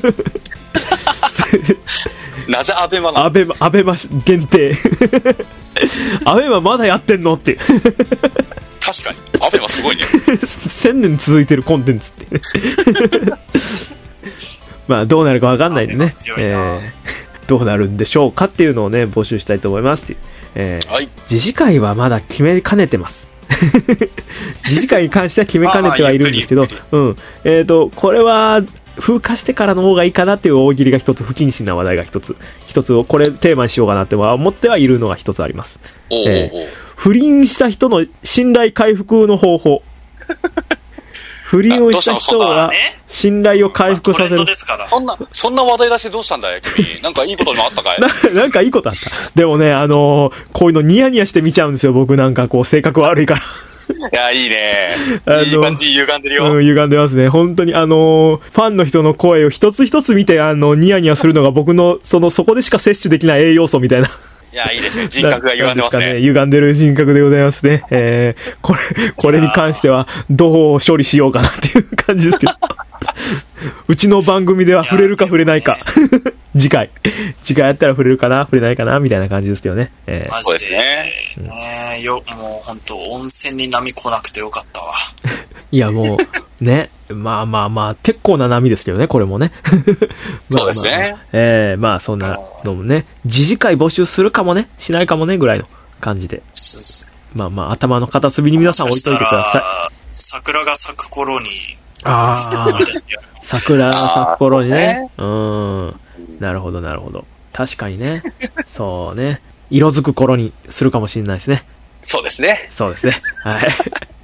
なぜアベマなの？ アベマ、アベマ限定。アベマまだやってんのっていう。 確かに。アベマすごいね。 千年続いてるコンテンツって。まあ、どうなるかわかんないんでね。えー、どうなるんでしょうかっていうのをね、募集したいと思いますっていう。えー、はい。次次回はまだ決めかねてます。次次回に関しては決めかねてはいるんですけど、うん。えっと、これは、風化してからの方がいいかなっていう大喜利が一つ、不謹慎な話題が一つ、一つをこれテーマにしようかなって思ってはいるのが一つあります。 おーおーえー、不倫した人の信頼回復の方法。不倫をした人が信頼を回復させる。 そんな、そんな話題出してどうしたんだよ、君。なんかいいことでもあったかいな、なんかいいことあった。でもね、あのー、こういうのニヤニヤして見ちゃうんですよ、僕なんかこう性格悪いから。 いや、いいね。いい感じ、歪んでるよ。 うん、歪んでますね。本当に、あのー、ファンの人の声を一つ一つ見て、あの、ニヤニヤするのが僕の、その、そこでしか摂取できない栄養素みたいな。 いや、いいですね。人格が歪んでますね。 ね、歪んでる人格でございますね。えー、これ、これに関しては、どう処理しようかなっていう感じですけど。うちの番組では触れるか触れないか。次回。次回やったら触れるかな触れないかなみたいな感じですけどね。 えー、マジで。そうですね。ねよ、もう本当温泉に波来なくてよかったわ。 いや、もう、ね。 まあまあまあ、結構な波ですけどね、これもね。まあまあ、 そうですね。 えー、まあそんなのもね、自治会募集するかもね、しないかもね、ぐらいの感じで。 そうですね。 まあまあ、頭の片隅に皆さん置いといてください。 桜が咲く頃に。 ああ、桜が咲く頃にね。うーん。なるほど、なるほど。確かにね。そうね。色づく頃にするかもしれないですね。 そうですね。 そうですね。はい。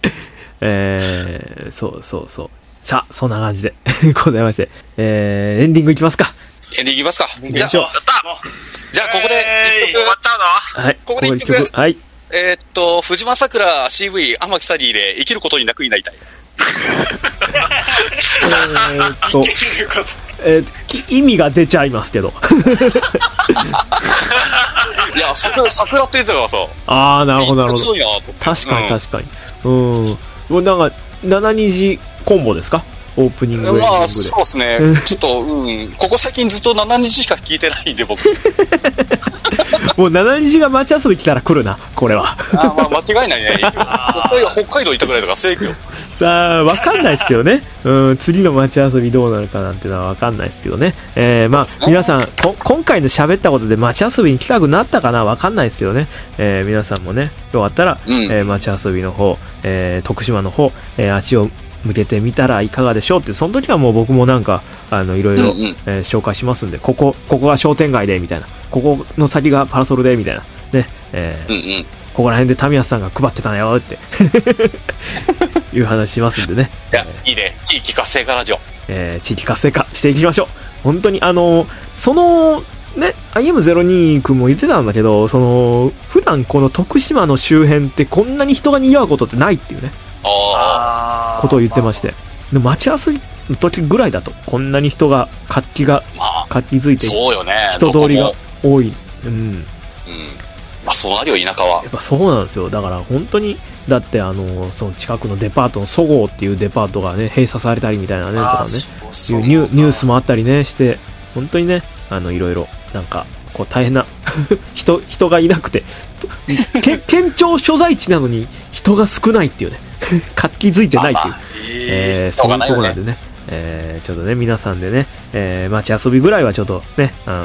えー、そうそうそう。さあ、そんな感じでございまして。えー、エンディングいきますか。 エンディングいきますか。じゃあ、 じゃあ、 じゃあここで一曲。 終わっちゃうの？ はい。 ここで一曲。 はい。 えー、っと、藤間桜 シーブイ 天木サリーで生きることに楽になりたい。 えーっと、えー、意味が出ちゃいますけど。 いや、桜、桜って言ってたからさ。 あー、なるほど、なるほど。確かに、確かに。うん。もうなんか、なな虹コンボですか？オープニング、エンディングで。 まあ、そうですね。ちょっと、うん。ここ最近ずっとしちにちしか聞いてないんで、僕。 もうしちにちが街遊び来たら来るな、これは。 あまあ、間違いないね。北海道行ったぐらいとか、正規よ。 さあ、わかんないですけどね。うん、次の街遊びどうなるかなんてのはわかんないですけどね。えー、まあ、皆さん、こ、今回の喋ったことで街遊びに来たくなったかなわかんないですけどね。えー、皆さんもね、よかったら、うん、えー、街遊びの方、えー、徳島の方、えー、足を向けてみたらいかがでしょうって、その時はもう僕もなんか、あの、いろいろ、うんうん、えー、紹介しますんで、ここ、ここが商店街で、みたいな。ここの先がパラソルで、みたいな。ね、えー、うんうん、ここら辺でタミヤさんが配ってたのよって、いう話しますんでね。 いや、いいね。地域活性化ラジオ。 えー、地域活性化していきましょう。本当に、あの、その、ね、アイエムゼロに 君も言ってたんだけど、その、普段この徳島の周辺ってこんなに人が賑わうことってないっていうね。ああ。ことを言ってまして。で、街遊びの時ぐらいだと、こんなに人が、活気が、まあ、活気づいて、 そうよね。 人通りが多い。うん。うん。 まあ、そうなるよ、田舎は。 やっぱそうなんですよ。だから本当に、だってあの、その近くのデパートのそごうっていうデパートがね、閉鎖されたりみたいなね、とかね、いうニュニュースもあったりね、して、本当にね、あの、いろいろ、なんか、こう大変な、人、人がいなくて、け県庁所在地なのに人が少ないっていうね、活気づいてないっていう、まあまあ、えー、そういうところなんでね、えー、ちょっとね、皆さんでね、えー、街遊びぐらいはちょっとね、うん、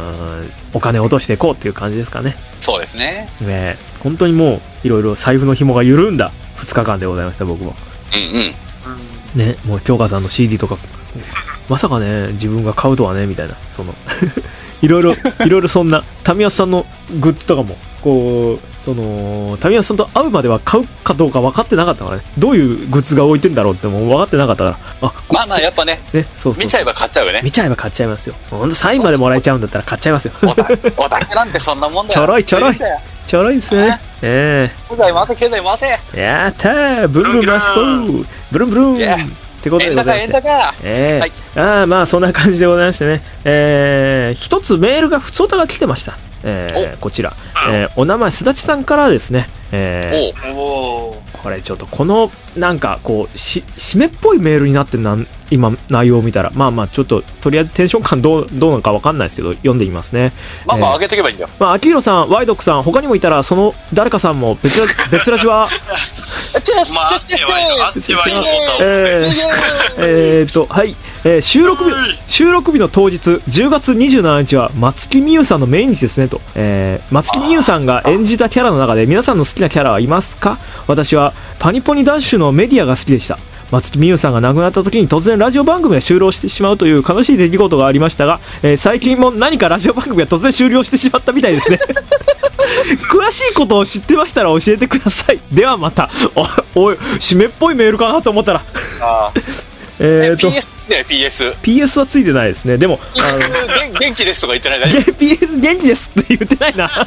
お金を落としていこうっていう感じですかね。 そうですね。 ね、本当にもう、いろいろ財布の紐が緩んだふつかかんでございました、僕も。 うんうん。 ね、もう京香さんの シーディー とか、まさかね、自分が買うとはね、みたいな、その、いろいろ、いろいろそんな、タミヤさんのグッズとかも、こう、その、タミヤさんと会うまでは買うかどうか分かってなかったからね、どういうグッズが置いてんだろうってもう分かってなかったから、あ、 まあまあやっぱね、 ね、そうそうそう、 見ちゃえば買っちゃうよね。 見ちゃえば買っちゃいますよ。ほんとサインまでもらえちゃうんだったら買っちゃいますよ。 おた、おたけなんてそんなもんだよ。 ちょろいちょろい。ちょろいですね。ええー。経済回せ、経済回せ。 やったー、ブルンブルンマストー、ブルンブルン。ってことでございまして、えー、はい、ああ、まあそんな感じでございましてね、えー、一つメールが普通歌が来てました。えー、こちら、えー、お名前すだちさんからですね、えー、おこれちょっとこのなんかこうし締めっぽいメールになってるな、今内容を見たら、まあまあちょっととりあえずテンション感どうどうなのかわかんないですけど読んでみますね。 まあまあ上げていけばいいんだよ。 まあ秋広さん、ワイドックさん、他にもいたらその誰かさんも別別ラジはチェスチェスチェスチェスえー、えーとはい、えー、収録日収録日の当日じゅうがつにじゅうしちにちは松木美優さんの命日ですねと、えー、松木美優さんが演じたキャラの中で皆さんの好きなキャラはいますか？私はパニポニダッシュのメディアが好きでした。松木美優さんが亡くなった時に突然ラジオ番組が終了してしまうという悲しい出来事がありましたが、えー、最近も何かラジオ番組が突然終了してしまったみたいですね。詳しいことを知ってましたら教えてください。ではまた。お、おい、締めっぽいメールかなと思ったら。あえーと ピーエス ね、ピーエス。 ピーエス はついてないですね。でも、 あの元気ですとか言ってない。 ピーエス 元気ですって言ってないな。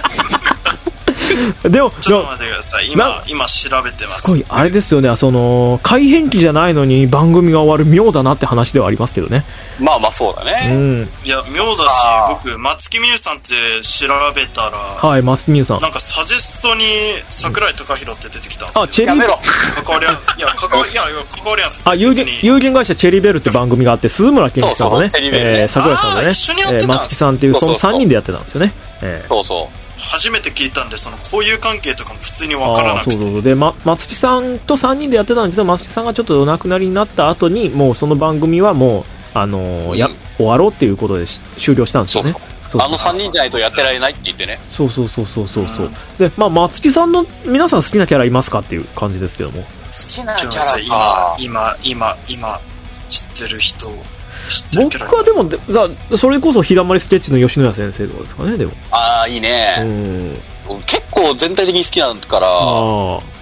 でもちょっと待ってください、今今調べてます。 すごいあれですよね、その改変期じゃないのに番組が終わる妙だなって話ではありますけどね。 まあまあそうだね、うん、 いや妙だし、僕松木美優さんって調べたら、 はい、松木美優さんなんかサジェストに桜井貴弘って出てきたんですけど、 あ、チェリー、やめろ、 関わりあいや関わりいや関わりあんすあ、有限有限会社チェリーベルって番組があって、鈴村健一さんとね、えー、桜井さんとね、えー、松木さんっていうそのさんにんでやってたんですよね。 えー、そうそう初めて聞いたんで、その交友関係とかも普通に分からなくて。 そうそうそう。で、ま、松木さんとさんにんでやってたんですけど、松木さんがちょっとお亡くなりになった後に、もうその番組はもう、あのーうん、や、終わろうっていうことで終了したんですよね。そうそうそうそう、あのさんにんじゃないとやってられないって言ってね。 そうそうそうそうそうそう、うん、で、まあ、松木さんの皆さん好きなキャラいますかっていう感じですけども。好きなキャラ今今今今知ってる人僕はでもさ、それこそひだまりスケッチの吉野家先生とかですかね。でもああいいね、うん、結構全体的に好きなんだから、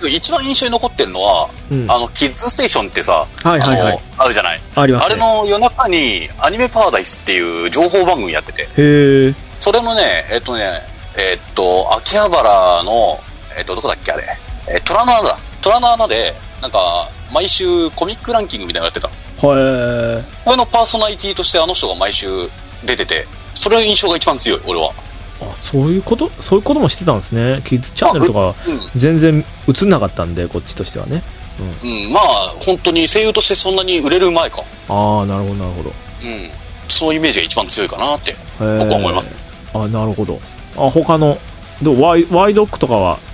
一番印象に残ってるのは、うん、あのキッズステーションってさ、はいはいはい、あのあるじゃない、 ありますね、 あれの夜中にアニメパラダイスっていう情報番組やってて、 へえ。 それのねえっとねえっと秋葉原のえっとどこだっけあれ、え虎の穴だ、虎の穴でなんか毎週コミックランキングみたいなのやってた。 へー。 これのパーソナリティとしてあの人が毎週出てて、それの印象が一番強い俺は。 あ、そういうことそういうこともしてたんですね。キッズチャンネルとか全然映んなかったんで、こっちとしてはね。 うん、うん、まあ本当に声優としてそんなに売れる前か。 ああ、なるほどなるほど。 うん、そういうイメージが一番強いかなって僕は思います。 あ、なるほど。あ、他のどうワイワイドックとかは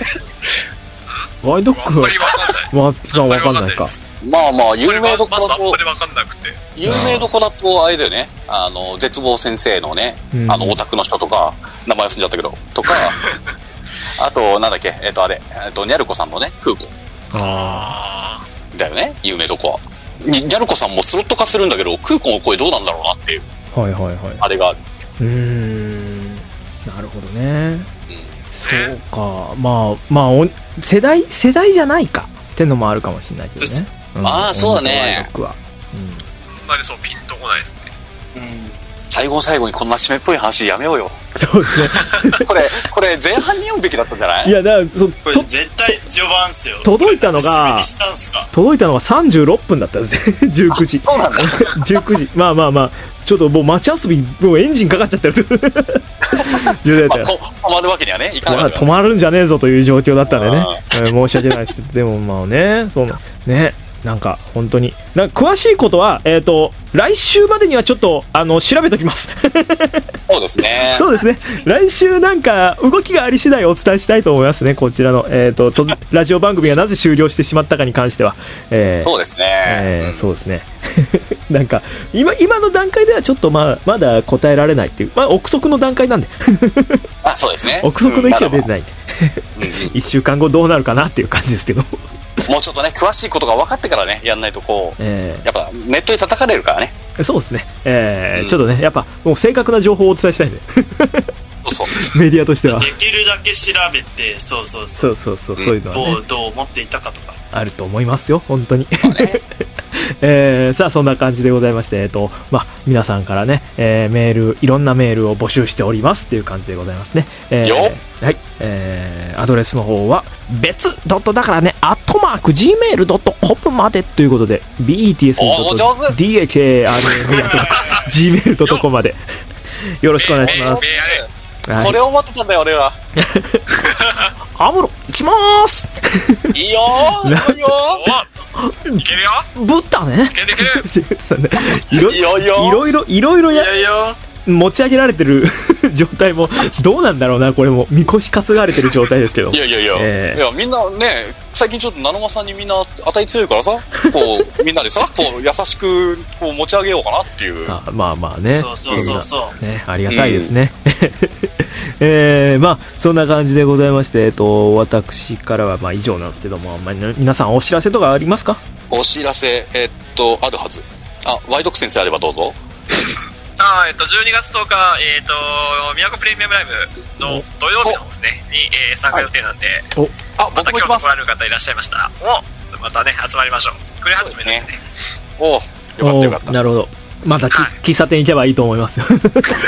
ワイドックはまあわかんないか。 まあまあ有名どころだと、 ま、分かんなくて有名どころだとあれだよね、あの絶望先生のね、うん、あのオタクの人とか名前忘れちゃったけどとかあとなんだっけ、えっとあれえっとニャルコさんのね空港あだよね、有名どこは。ニャルコさんもスロット化するんだけど空港の声どうなんだろうなっていう、 はいはいはい、 あれがある。 うーん、なるほどね、うん、そうか、まあまあお世代世代じゃないかってのもあるかもしれないけどね。 うん、ああそうだね。 僕は、 うん、あんまりそうピンとこないですね。 うん、最後の最後にこんな締めっぽい話やめようよ。 そうですね。これこれ前半に読むべきだったんじゃない？ いやだからそこれ絶対序盤っすよ。 届いたのが届いたのがさんじゅうろっぷんだったんですね。じゅうくじ。 そうなんだ。 じゅうくじ。まあまあまあちょっともう街遊びもうエンジンかかっちゃってる。まあ、 止まるわけにはねいかない、まあ、 止まるんじゃねえぞという状況だったんでね、えー、申し訳ないです。でもまあね、そのね。なんか本当になんか詳しいことは、えーと、来週までにはちょっとあの調べときます。 そうですね。 そうですね。来週なんか動きがあり次第お伝えしたいと思いますね。こちらの、えーと、とラジオ番組がなぜ終了してしまったかに関しては、えー、 そうですね、 えー、そうですね。なんか 今, 今の段階ではちょっと、まあ、まだ答えられないっていう、まあ、憶測の段階なんで。 あ、そうですね。 憶測の意思は出てないんで、うん、いっしゅうかんごどうなるかなっていう感じですけど。 もうちょっとね詳しいことが分かってからねやんないとこう、えー、やっぱネットで叩かれるからね。 そうですね、えーうん、ちょっとねやっぱもう正確な情報をお伝えしたいんで。 そうメディアとしてはできるだけ調べて、そうそうそうそうそうそう、うん、そういうのは、ね、 どうどう思っていたかとかあると思いますよ本当に。えー、さあそんな感じでございまして、えーとまあ、皆さんからね、えー、メールいろんなメールを募集しておりますっていう感じでございますね。えー、はい、えー、アドレスの方は別ドットだからねアットマーク ジーメールドットコム までということで ビーティーエス ディーエイチエーアールエム アットマーク ジーメールドットコム までよろしくお願いします。 はい、これを待ってたんだよ俺は。 アムロ行きまーす。 いいよー、いいよー。いけるよ。 ぶったね。 いけるいける。 いろいろいろいろいろいろや。 いやいや持ち上げられてる状態もどうなんだろうな、これもみこし担がれてる状態ですけど。 いやいやいや、えー、いやみんなね最近ちょっとナノマさんにみんな値強いからさ、こうみんなでさこう優しくこう持ち上げようかなっていう。 さあまあまあね、 そうそうそうそうね、ありがたいですね。うん、えー、まあそんな感じでございまして、えっと私からはまあ以上なんですけども、まあ、皆さんお知らせとかありますか？ お知らせえっとあるはず。あ、ワイドク先生あればどうぞ。 あえっと、じゅうにがつとおか、えっと、宮古プレミアムライブの土曜日のですね、に、えー、参加予定なんで、 はい、あ、僕も行きます。 また今日来られる方いらっしゃいましたら、おまたね、集まりましょう。クレハズメですね。 およかったよかった。 なるほど。また、はい、喫茶店行けばいいと思いますよ。 そう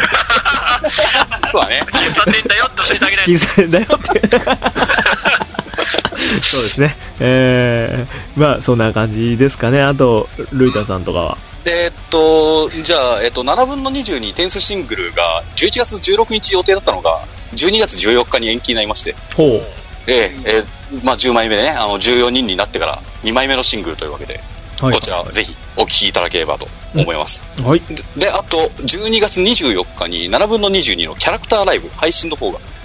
だね。 喫茶店だよって教えてあげないと。 喫茶店だよって。そうですね。えー、まあ、そんな感じですかね。あと、ルイタさんとかは。 えー、っとじゃあ、えー、っとななぶんのにじゅうにテンスシングルがじゅういちがつじゅうろくにち予定だったのがじゅうにがつじゅうよっかに延期になりまして、 ほう、 えーえーまあ、じゅうまいめでね、あのじゅうよにんになってからにまいめのシングルというわけで、はい、こちらぜひお聴きいただければと思います、 うん、はい、 で, であとじゅうにがつにじゅうよっかにななぶんのにじゅうにのキャラクターライブ配信の方が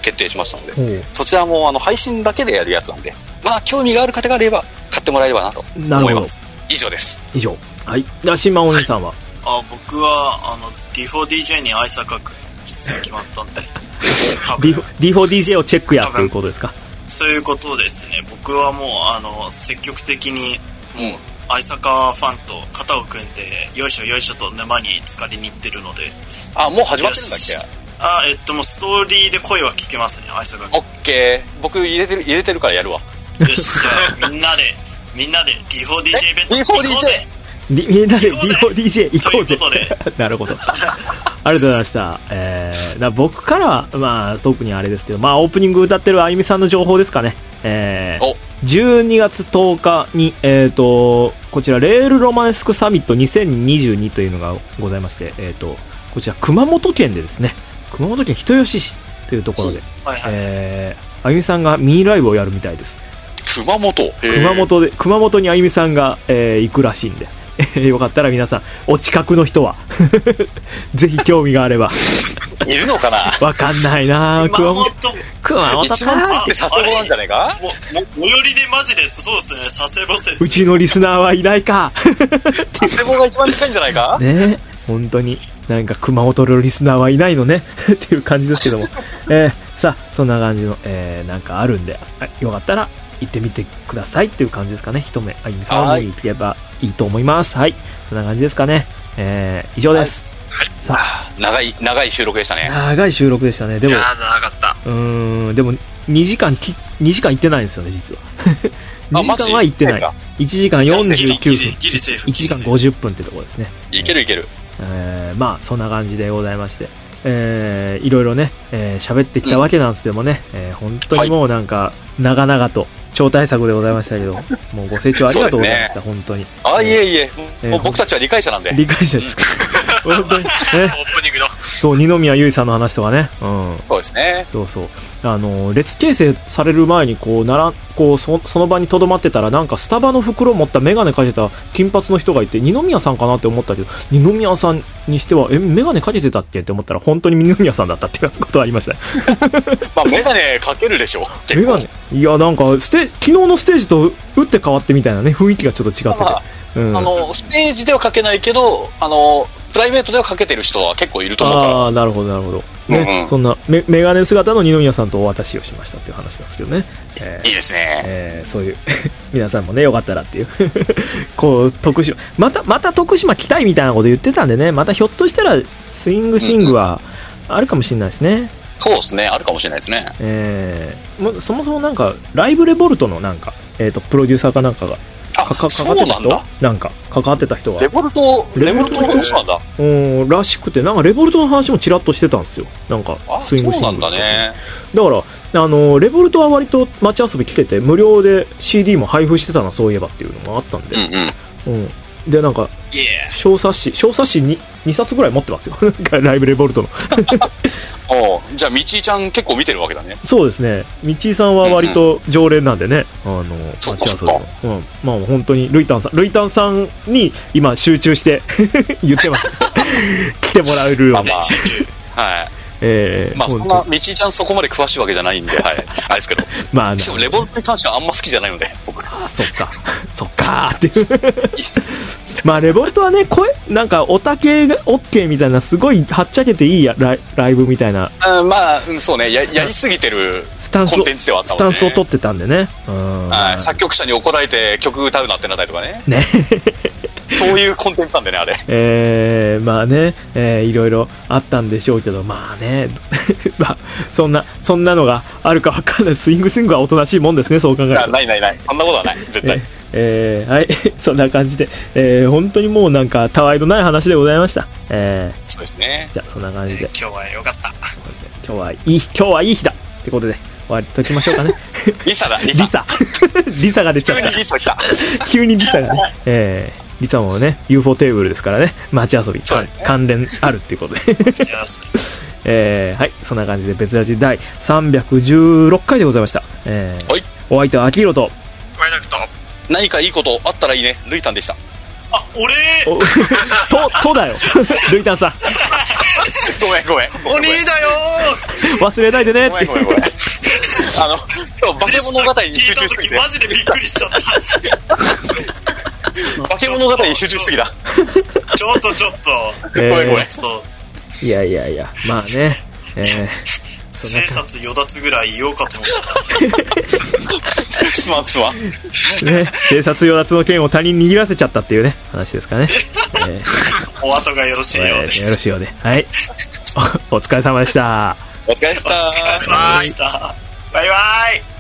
決定しましたので、そちらもあの配信だけでやるやつなんで、まあ興味がある方があれば買ってもらえればなと思います。以上です。 以上。はい。では新馬お兄さんは、はい、 あ僕はあの ディーフォーディージェー に愛坂君出演決まったんで多分ディーフォーディージェー をチェックやということですか。 そういうことですね。僕はもうあの積極的にもう、うん愛坂ファンと肩を組んでよいしょよいしょと沼に浸かりに行ってるので。 あ、もう始まってるんだっけ。 あ、えっともうストーリーで声は聞けますね、愛坂君。 オッケー、僕入れてる入れてるからやるわ。 よし、じゃあみんなでみんなで ディーフォーディージェー イベント行こうぜ。 みんなで ディーフォーディージェー 行こうぜということでなるほどありがとうございました。えー、だ僕からはまあ特にあれですけど、まあオープニング歌ってるあゆみさんの情報ですかね。えー、じゅうにがつとおかに、えー、とこちらレールロマンスクサミットにせんにじゅうにというのがございまして、えー、とこちら熊本県でですね、熊本県人吉市というところで、はいはい、えー、あゆみさんがミニライブをやるみたいです。 熊本熊本で熊本にあゆみさんが、えー、行くらしいんでよかったら皆さんお近くの人はぜひ興味があればいるのかな、 わかんないな。 熊本熊本一番近くて佐世保なんじゃないか。 も最寄りでマジです。そうですね、佐世保説。 うちのリスナーはいないか佐世保が一番近いんじゃないかね。本当になんか熊本のリスナーはいないのねっていう感じですけども、えー、さあそんな感じの、えー、なんかあるんで、よかったら行ってみてくださいっていう感じですかね。一目あゆみさんを見に行けばいいと思います。はい、そんな感じですかね。えー、以上です。 はい、さあ長い長い収録でしたね。 長い収録でしたね。でもいやー長かった。 うーん、でもにじかんきにじかん行ってないんですよね実はにじかんは行ってない。いちじかんよんじゅうきゅうふん、いちじかんごじゅっぷんってところですね。 いけるいける。 えー、まあそんな感じでございまして、えー、いろいろね喋、えー、ってきたわけなんですけどもね、うん、えー、本当にもうなんか長々と超大作でございましたけど、もうご清聴ありがとうございました、ね、本当に。 あ、いえいえ、えー、もう僕たちは理解者なんで。 理解者ですか。本当にね。 オープニングの。 そう、二宮結衣さんの話とかね。うん。 そうですね。 そうそう。あの、列形成される前に、こう、なら、こう、そ、その場に留まってたら、なんかスタバの袋を持ったメガネかけた金髪の人がいて、二宮さんかなって思ったけど、二宮さんにしては、え、メガネかけてたっけって思ったら、本当に二宮さんだったっていうことがありました。 まあ、メガネかけるでしょ。 メガネいや、なんか、ステ昨日のステージと打って変わってみたいなね、雰囲気がちょっと違ってて。まあうん、 あの、ステージではかけないけど、あの、プライベートではかけてる人は結構いると思うから。 ああ、なるほど、なるほど。ね、うんうん、そんなメ、メガネ姿の二宮さんとお渡しをしましたっていう話なんですけどね。 えー、いいですね。 えー、そういう、皆さんもね、よかったらっていう。こう、徳島、また、また徳島来たいみたいなこと言ってたんでね、またひょっとしたら、スイングシングはあるかもしれないですね。うんうん、 そうですね、あるかもしれないですね。 えー、もそもそもなんか、ライブレボルトのなんか、えっと、プロデューサーかなんかが、 かかそうなんだ。 なんか関わってた人がレボルトレボルトの話なんだ。 うんらしくて、なんかレボルトの話もちらっとしてたんですよ。なんかスイングシングル。そうなんだね。 だからあのレボルトは割と街遊び来てて無料で シーディー も配布してたな、そういえばっていうのがあったんで。 うんうん。 うんでなんか小冊子小冊子 に, にさつぐらい持ってますよライブレボルトのおじゃあみちいちゃん結構見てるわけだね。 そうですね、みちいさんは割と常連なんでね、うんうん、あの街遊びの、 うん、まあ本当にルイタンさんルイタンさんに今集中して言ってます来てもらえるように、まあまあ、はいえー、 まあそんなみちいちゃんそこまで詳しいわけじゃないんで、はい、あれですけどまあしかもレボルトに関してはあんま好きじゃないので僕あそっかそっかーっていうまあレボルトはね声なんかオタ系が OK みたいなすごいはっちゃけていいや ラ, イライブみたいなあまあそうね や, やりすぎてるコンテンツではあったので、ね、 スタンスを取ってたんでね、うん、 はい作曲者に怒られて曲歌うなってなったりとかねねそういうコンテンツなんでねあれえー、まあね、えー、いろいろあったんでしょうけどまあねまあそんなそんなのがあるか分かんないスイングスイングはおとなしいもんですねそう考えるとないないないそんなことはない絶対、 えーえー、はいそんな感じで、えー、本当にもうなんかたわいのない話でございました、えー、 そうですねじゃあそんな感じで、 えー、今日は良かった今日はいい今日はいい日だってことで終わりときましょうかねリサだリサリサリサが出ちゃった急にリサ来た急にリサがねえーリサもね ユーフォー テーブルですからね街遊び、ね、関連あるっていうことでえー、はいそんな感じで別ラジ第さんびゃくじゅうろっかいでございました、えー、 はいお相手はアキヒロと何かいいことあったらいいねルイタンでしたあ俺ととだよルイタンさんごめんごめん。 鬼だよー忘れないでねって。 ごめんごめんごめん。あの、今日化け物語に集中しすぎて。 マジでびっくりしちゃった。 化け物語に集中しすぎた。 ちょっとちょっと。 えー、 ごめんごめん。 ちょっと。 いやいやいや、まあね。えー生殺与奪ぐらい言おうかと思った。 すまんすまん。 ね、生殺与奪の剣を他人に握らせちゃったっていうね、話ですかね。えー、お後がよろしいようで。 えー、よろしいようで。はい。お、お疲れ様でした。 お疲れ様でした。 お疲れ様でした。バイバイ。